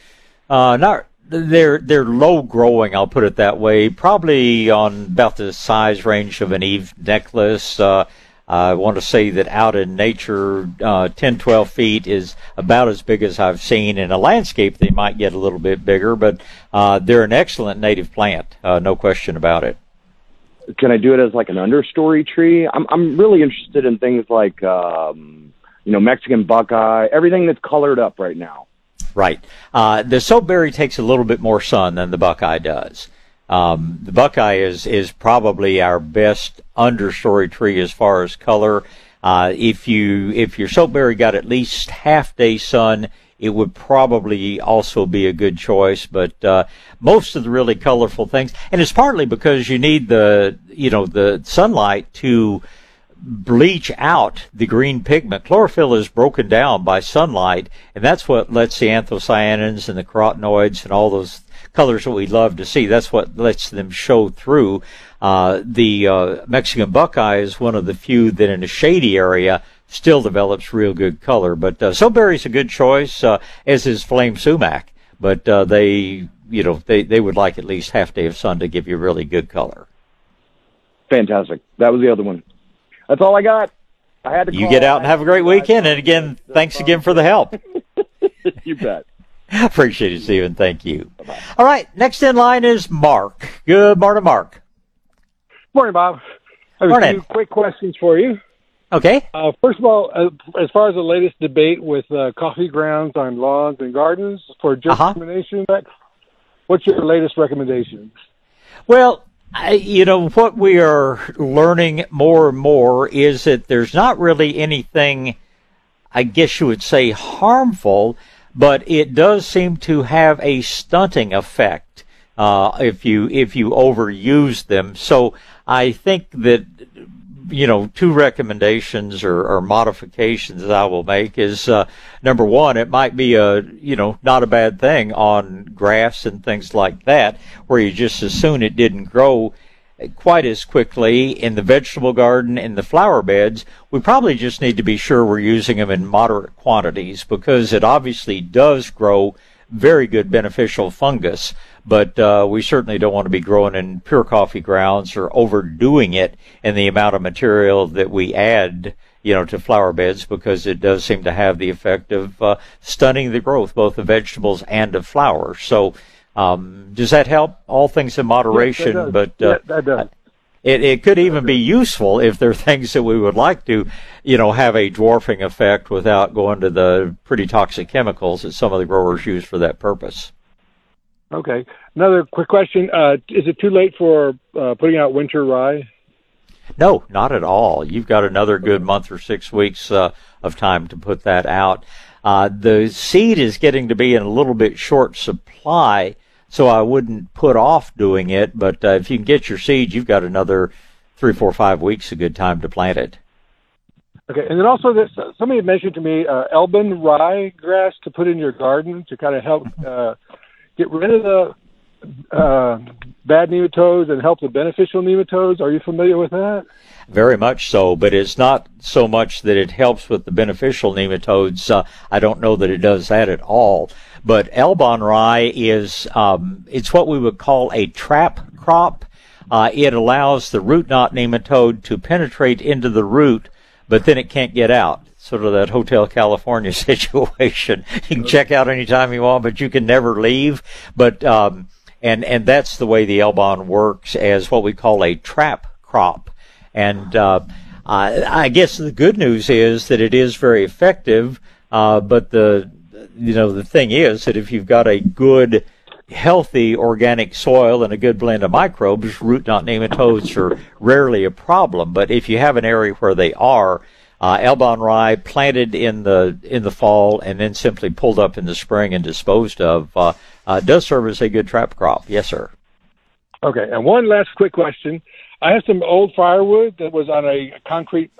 They're low growing, I'll put it that way, probably on about the size range of an Eve necklace. I want to say that out in nature, 10, 12 feet is about as big as I've seen. In a landscape, they might get a little bit bigger, but they're an excellent native plant, no question about it. Can I do it as like an understory tree? I'm really interested in things like, Mexican buckeye, everything that's colored up right now. Right. The soapberry takes a little bit more sun than the buckeye does. The buckeye is probably our best understory tree as far as color. If your soapberry got at least half day sun, it would probably also be a good choice. But most of the really colorful things, and it's partly because you need the sunlight to bleach out the green pigment. Chlorophyll is broken down by sunlight, and that's what lets the anthocyanins and the carotenoids and all those colors that we love to see. That's what lets them show through. The Mexican buckeye is one of the few that in a shady area still develops real good color. But soapberry's a good choice, as is flame sumac. But they would like at least half day of sun to give you really good color. Fantastic. That was the other one. That's all I got. I had to call. You get out and have a great weekend. And again, thanks again for the help. You bet. Appreciate it, Stephen. Thank you. Bye-bye. All right. Next in line is Mark. Good morning, Mark. Morning, Bob. I have a few quick questions for you. Okay. First of all, as far as the latest debate with coffee grounds on lawns and gardens for germination, what's your latest recommendation? Well, what we are learning more and more is that there's not really anything, I guess you would say, harmful, but it does seem to have a stunting effect if you overuse them. So I think that, two recommendations or modifications that I will make is, number one, it might be not a bad thing on grass and things like that, where you just as soon it didn't grow quite as quickly. In the vegetable garden, in the flower beds, we probably just need to be sure we're using them in moderate quantities, because it obviously does grow very good beneficial fungus, but we certainly don't want to be growing in pure coffee grounds or overdoing it in the amount of material that we add, to flower beds, because it does seem to have the effect of stunning the growth, both of vegetables and of flowers. So does that help? All things in moderation, yes, but that does. It could even be useful if there are things that we would like to, have a dwarfing effect without going to the pretty toxic chemicals that some of the growers use for that purpose. Okay. Another quick question. Is it too late for putting out winter rye? No, not at all. You've got another good month or 6 weeks of time to put that out. The seed is getting to be in a little bit short supply, so I wouldn't put off doing it, but if you can get your seed, you've got another 3, 4, 5 weeks, a good time to plant it. Okay, and then also somebody had mentioned to me Elban rye grass to put in your garden to kind of help get rid of the bad nematodes and help the beneficial nematodes. Are you familiar with that? Very much so, but it's not so much that it helps with the beneficial nematodes. I don't know that it does that at all. But Elban rye is, it's what we would call a trap crop. it allows the root knot nematode to penetrate into the root, but then it can't get out. Sort of that Hotel California situation. You can check out anytime you want, but you can never leave. But and that's the way the Elbon works, as what we call a trap crop. And I guess the good news is that it is very effective. But the thing is that if you've got a good, healthy organic soil and a good blend of microbes, root knot nematodes are rarely a problem. But if you have an area where they are, Elbon rye planted in the fall and then simply pulled up in the spring and disposed of does serve as a good trap crop. Yes, sir. Okay, and one last quick question. I have some old firewood that was on a concrete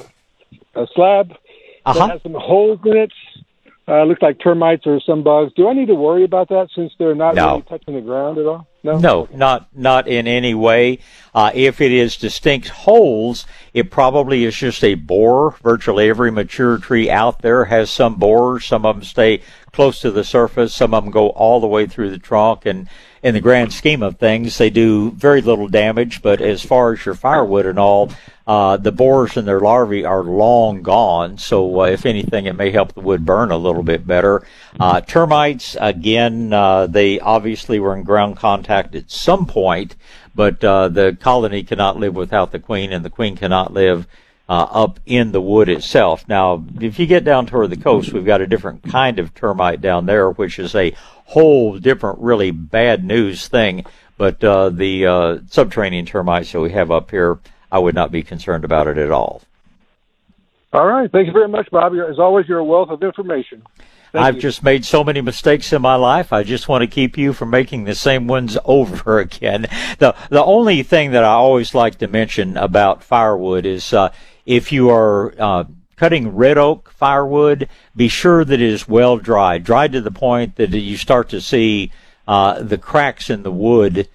slab that has some holes in it. Looks like termites or some bugs. Do I need to worry about that since they're not really touching the ground at all? No, not in any way. If it is distinct holes, it probably is just a borer. Virtually every mature tree out there has some borers. Some of them stay close to the surface. Some of them go all the way through the trunk. And in the grand scheme of things, they do very little damage. But as far as your firewood and all, the borers and their larvae are long gone. So if anything, it may help the wood burn a little bit better. Termites, again, they obviously were in ground contact at some point, but the colony cannot live without the queen, and the queen cannot live up in the wood itself. Now, if you get down toward the coast, we've got a different kind of termite down there, which is a whole different, really bad news thing. But the subterranean termites that we have up here, I would not be concerned about it at all. All right. Thank you very much, Bob. As always, you're a wealth of information. I've just made so many mistakes in my life. I just want to keep you from making the same ones over again. The only thing that I always like to mention about firewood is if you are cutting red oak firewood, be sure that it is well dried to the point that you start to see the cracks in the wood,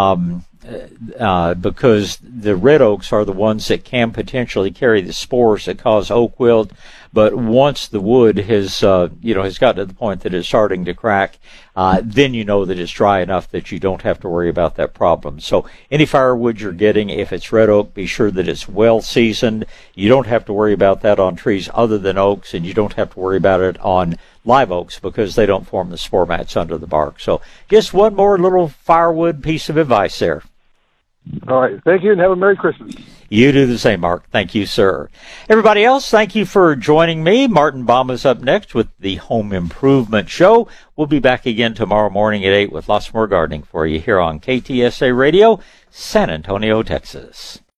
because the red oaks are the ones that can potentially carry the spores that cause oak wilt. But once the wood has got to the point that it's starting to crack, then you know that it's dry enough that you don't have to worry about that problem. So any firewood you're getting, if it's red oak, be sure that it's well seasoned. You don't have to worry about that on trees other than oaks, and you don't have to worry about it on live oaks because they don't form the spore mats under the bark. So just one more little firewood piece of advice there. All right. Thank you, and have a Merry Christmas. You do the same, Mark. Thank you, sir. Everybody else, thank you for joining me. Martin Baum is up next with the Home Improvement Show. We'll be back again tomorrow morning at 8 with lots more gardening for you here on KTSA Radio, San Antonio, Texas.